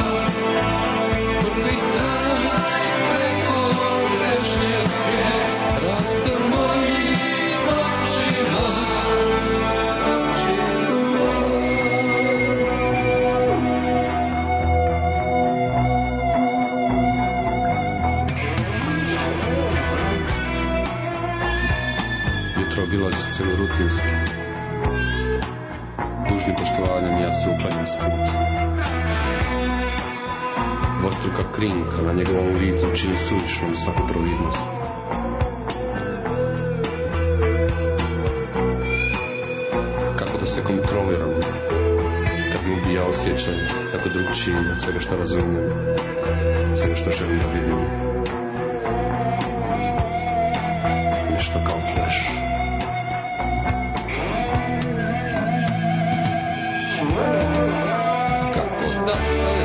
Prvi taj preko Trešnjevke raste u mojim očima. Jutro obilazi celu rutinski. Dužni poštovanjem ja se uklanjam s puta. Dvostruka krinka na njegovom licu čini suvišnom svaku providnost. Kako da se kontroliram kad mi ubija osjećaj kako drugčiji od svega što razumijem, svega što želim da vidim. Nešto kao flash. Kako da se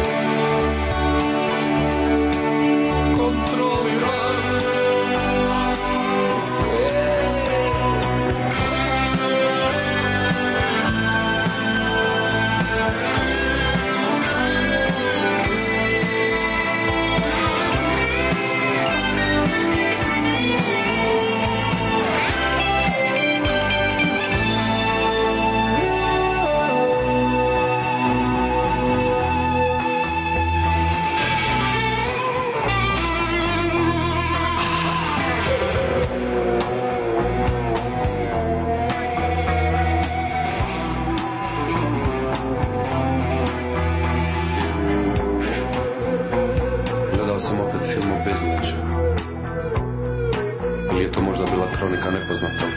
kronika nepoznatog.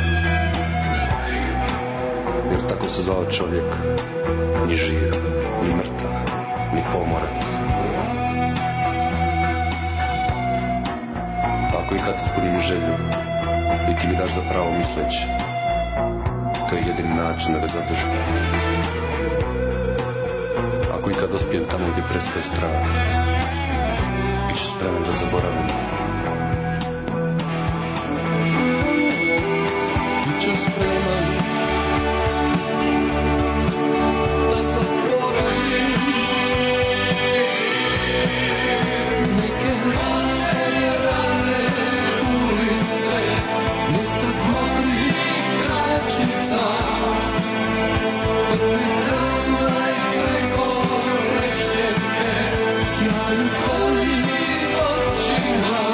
Jer tako se zvao čovjek, ni živ, ni mrtav, ni pomorac. Ako i kad ispunim želju i ti mi daš za pravo misleći, to je jedini način da ga zadržim. Ako i kad dospijem tamo gdje prestaje strah, bit ću spreman da zaboravim. Biću spreman da zaboravim neke rane ulice, mjesak mokrih tračica, prvi tramvaj preko Trešnjevke, sjaju tvojih očima.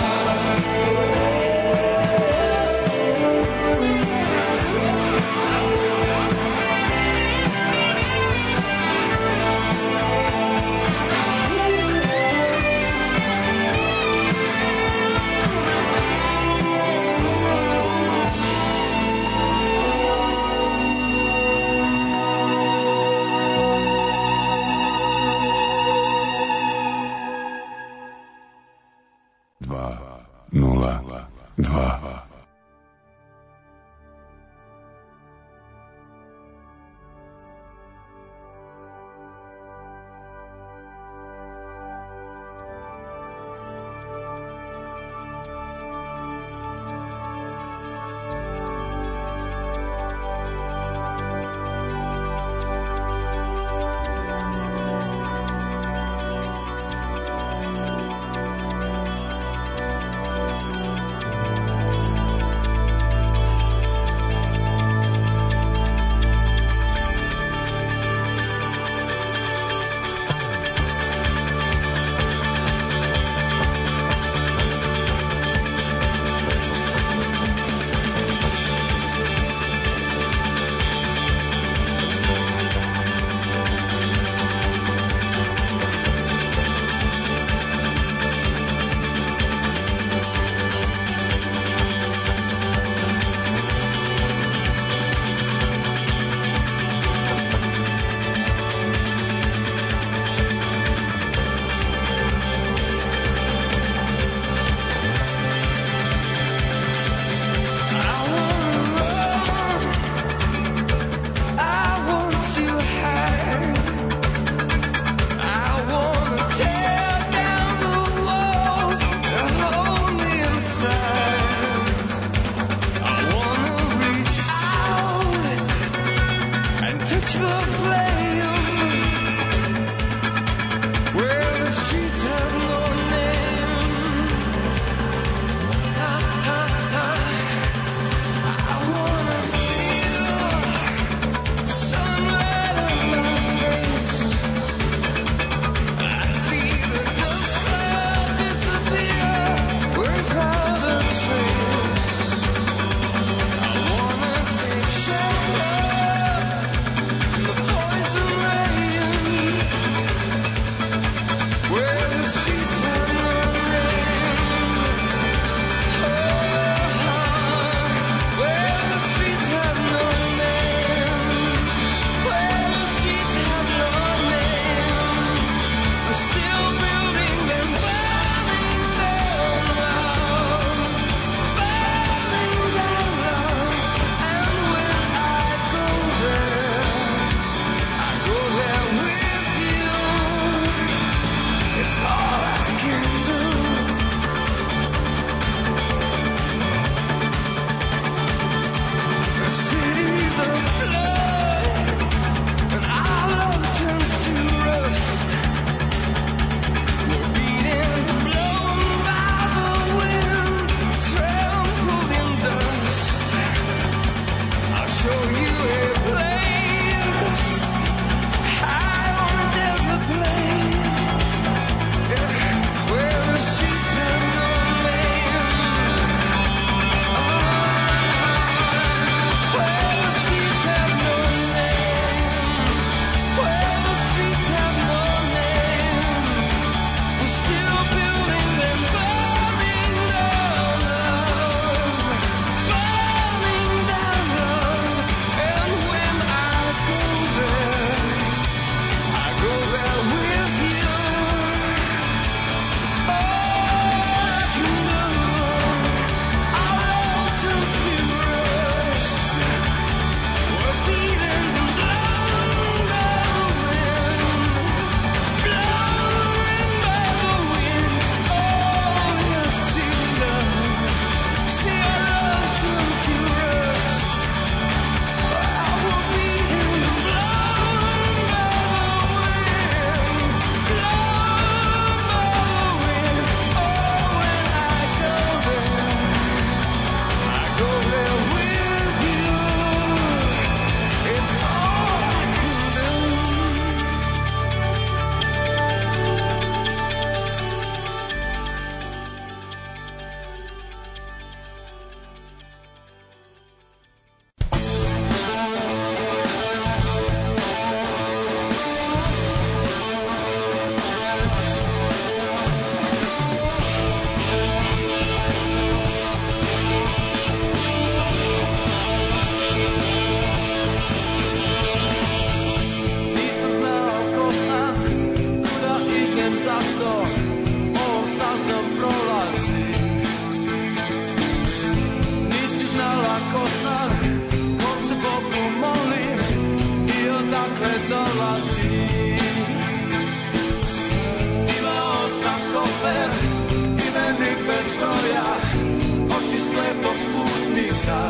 putnika.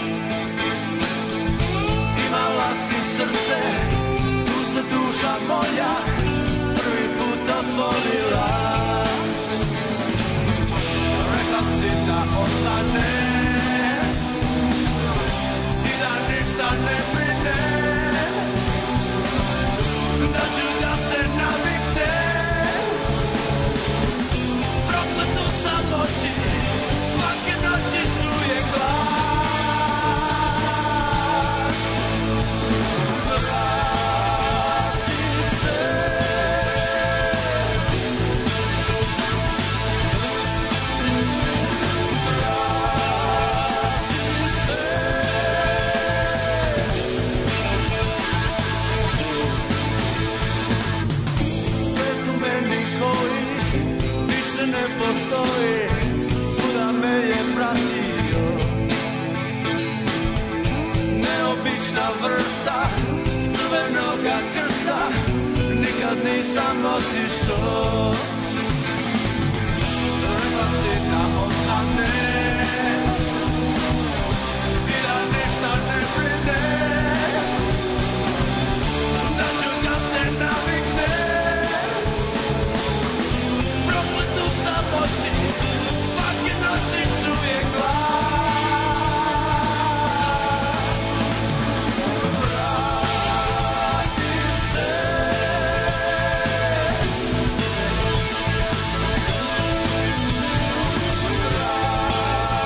Imala si srce, tu se duša moja prvi put otvorila. Rekla si da ostane i da ništa ne brine, da ću da se navikne procvetu samoći, svake noći čuje glas. Ne postoji, svuda me je pratio. Neobična vrsta s crvenoga krsta, nikad nisam otišao. Rekla si da ostane i da ništa ne brine, da ću da se navikne samoći, svake noći čuje glas. Vrati se. Vrati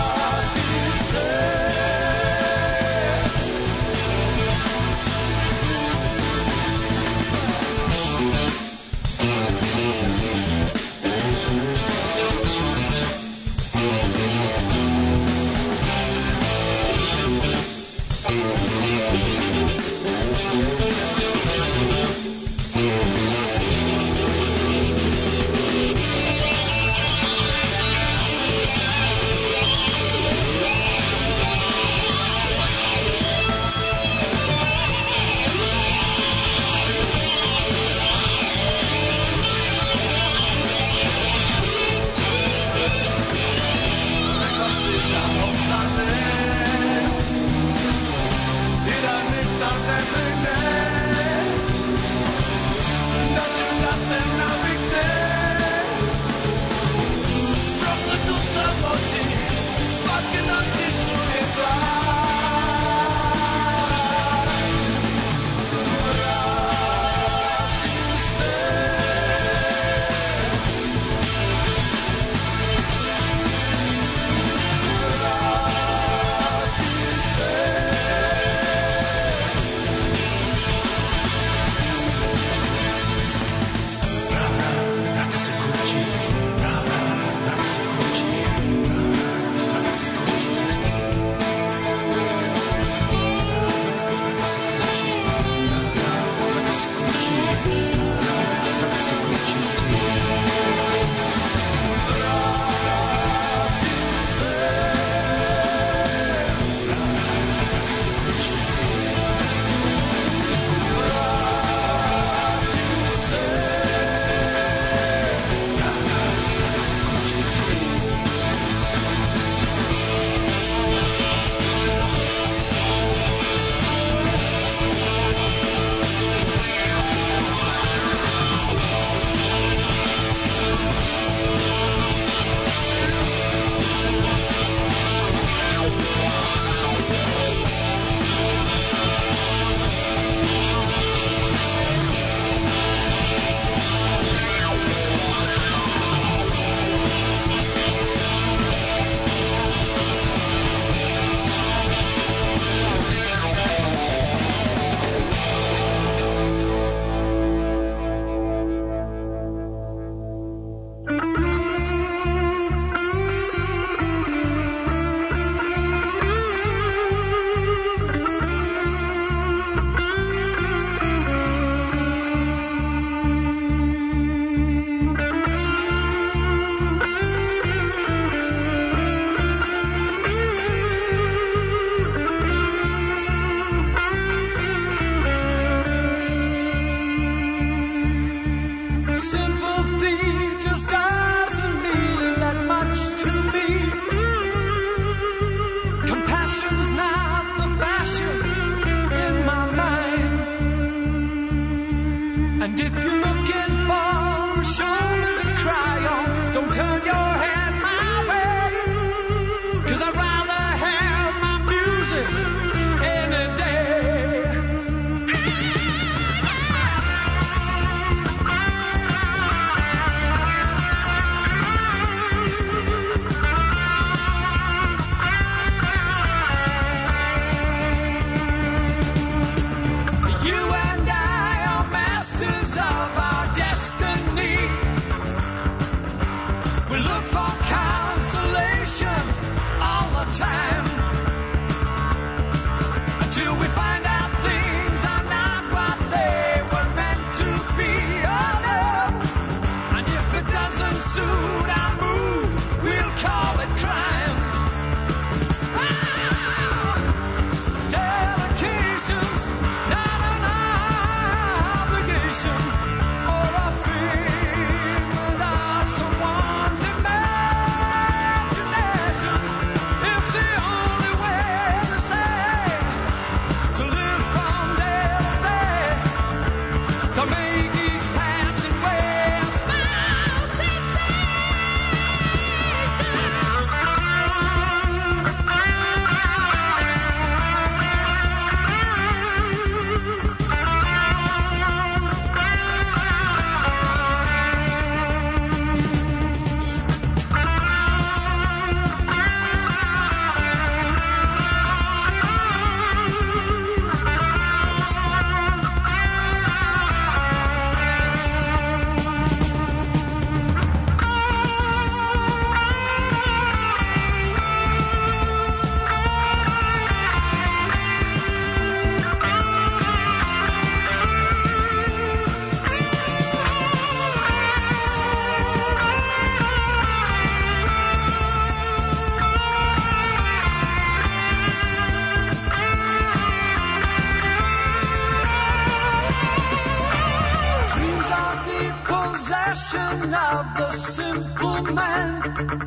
of the simple man.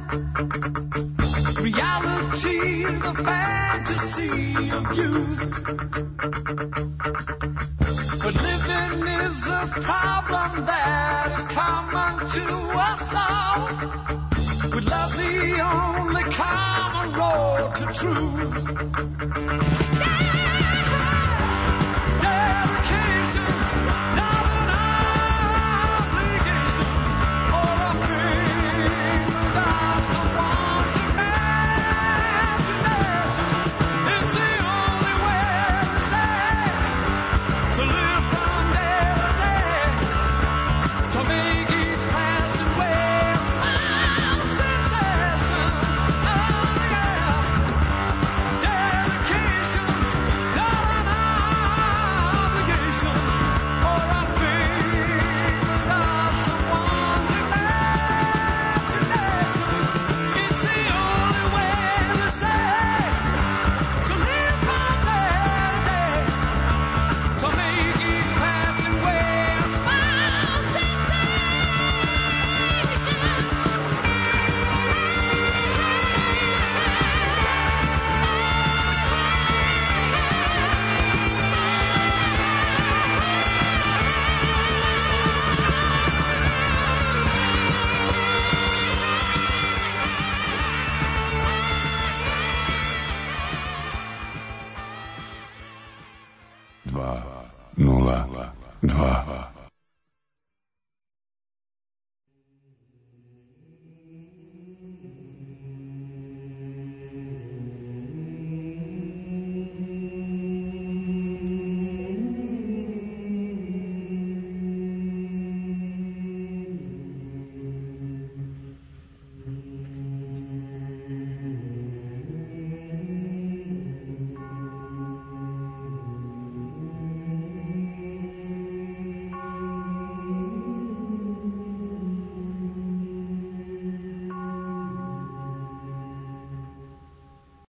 Reality, the fantasy of youth. But living is a problem that is common to us all. With love the only common road to truth. Dedication's not an obligation or a thing without someone's imagination. It's the only way to say, to live from day to day, to make each passing way a smile sensation. Oh yeah, dedication's not an obligation or a thing of someone's imagination. It's the only way to say, to live from day to day, to make each passing way a smile sensation. Dva, nula, dva.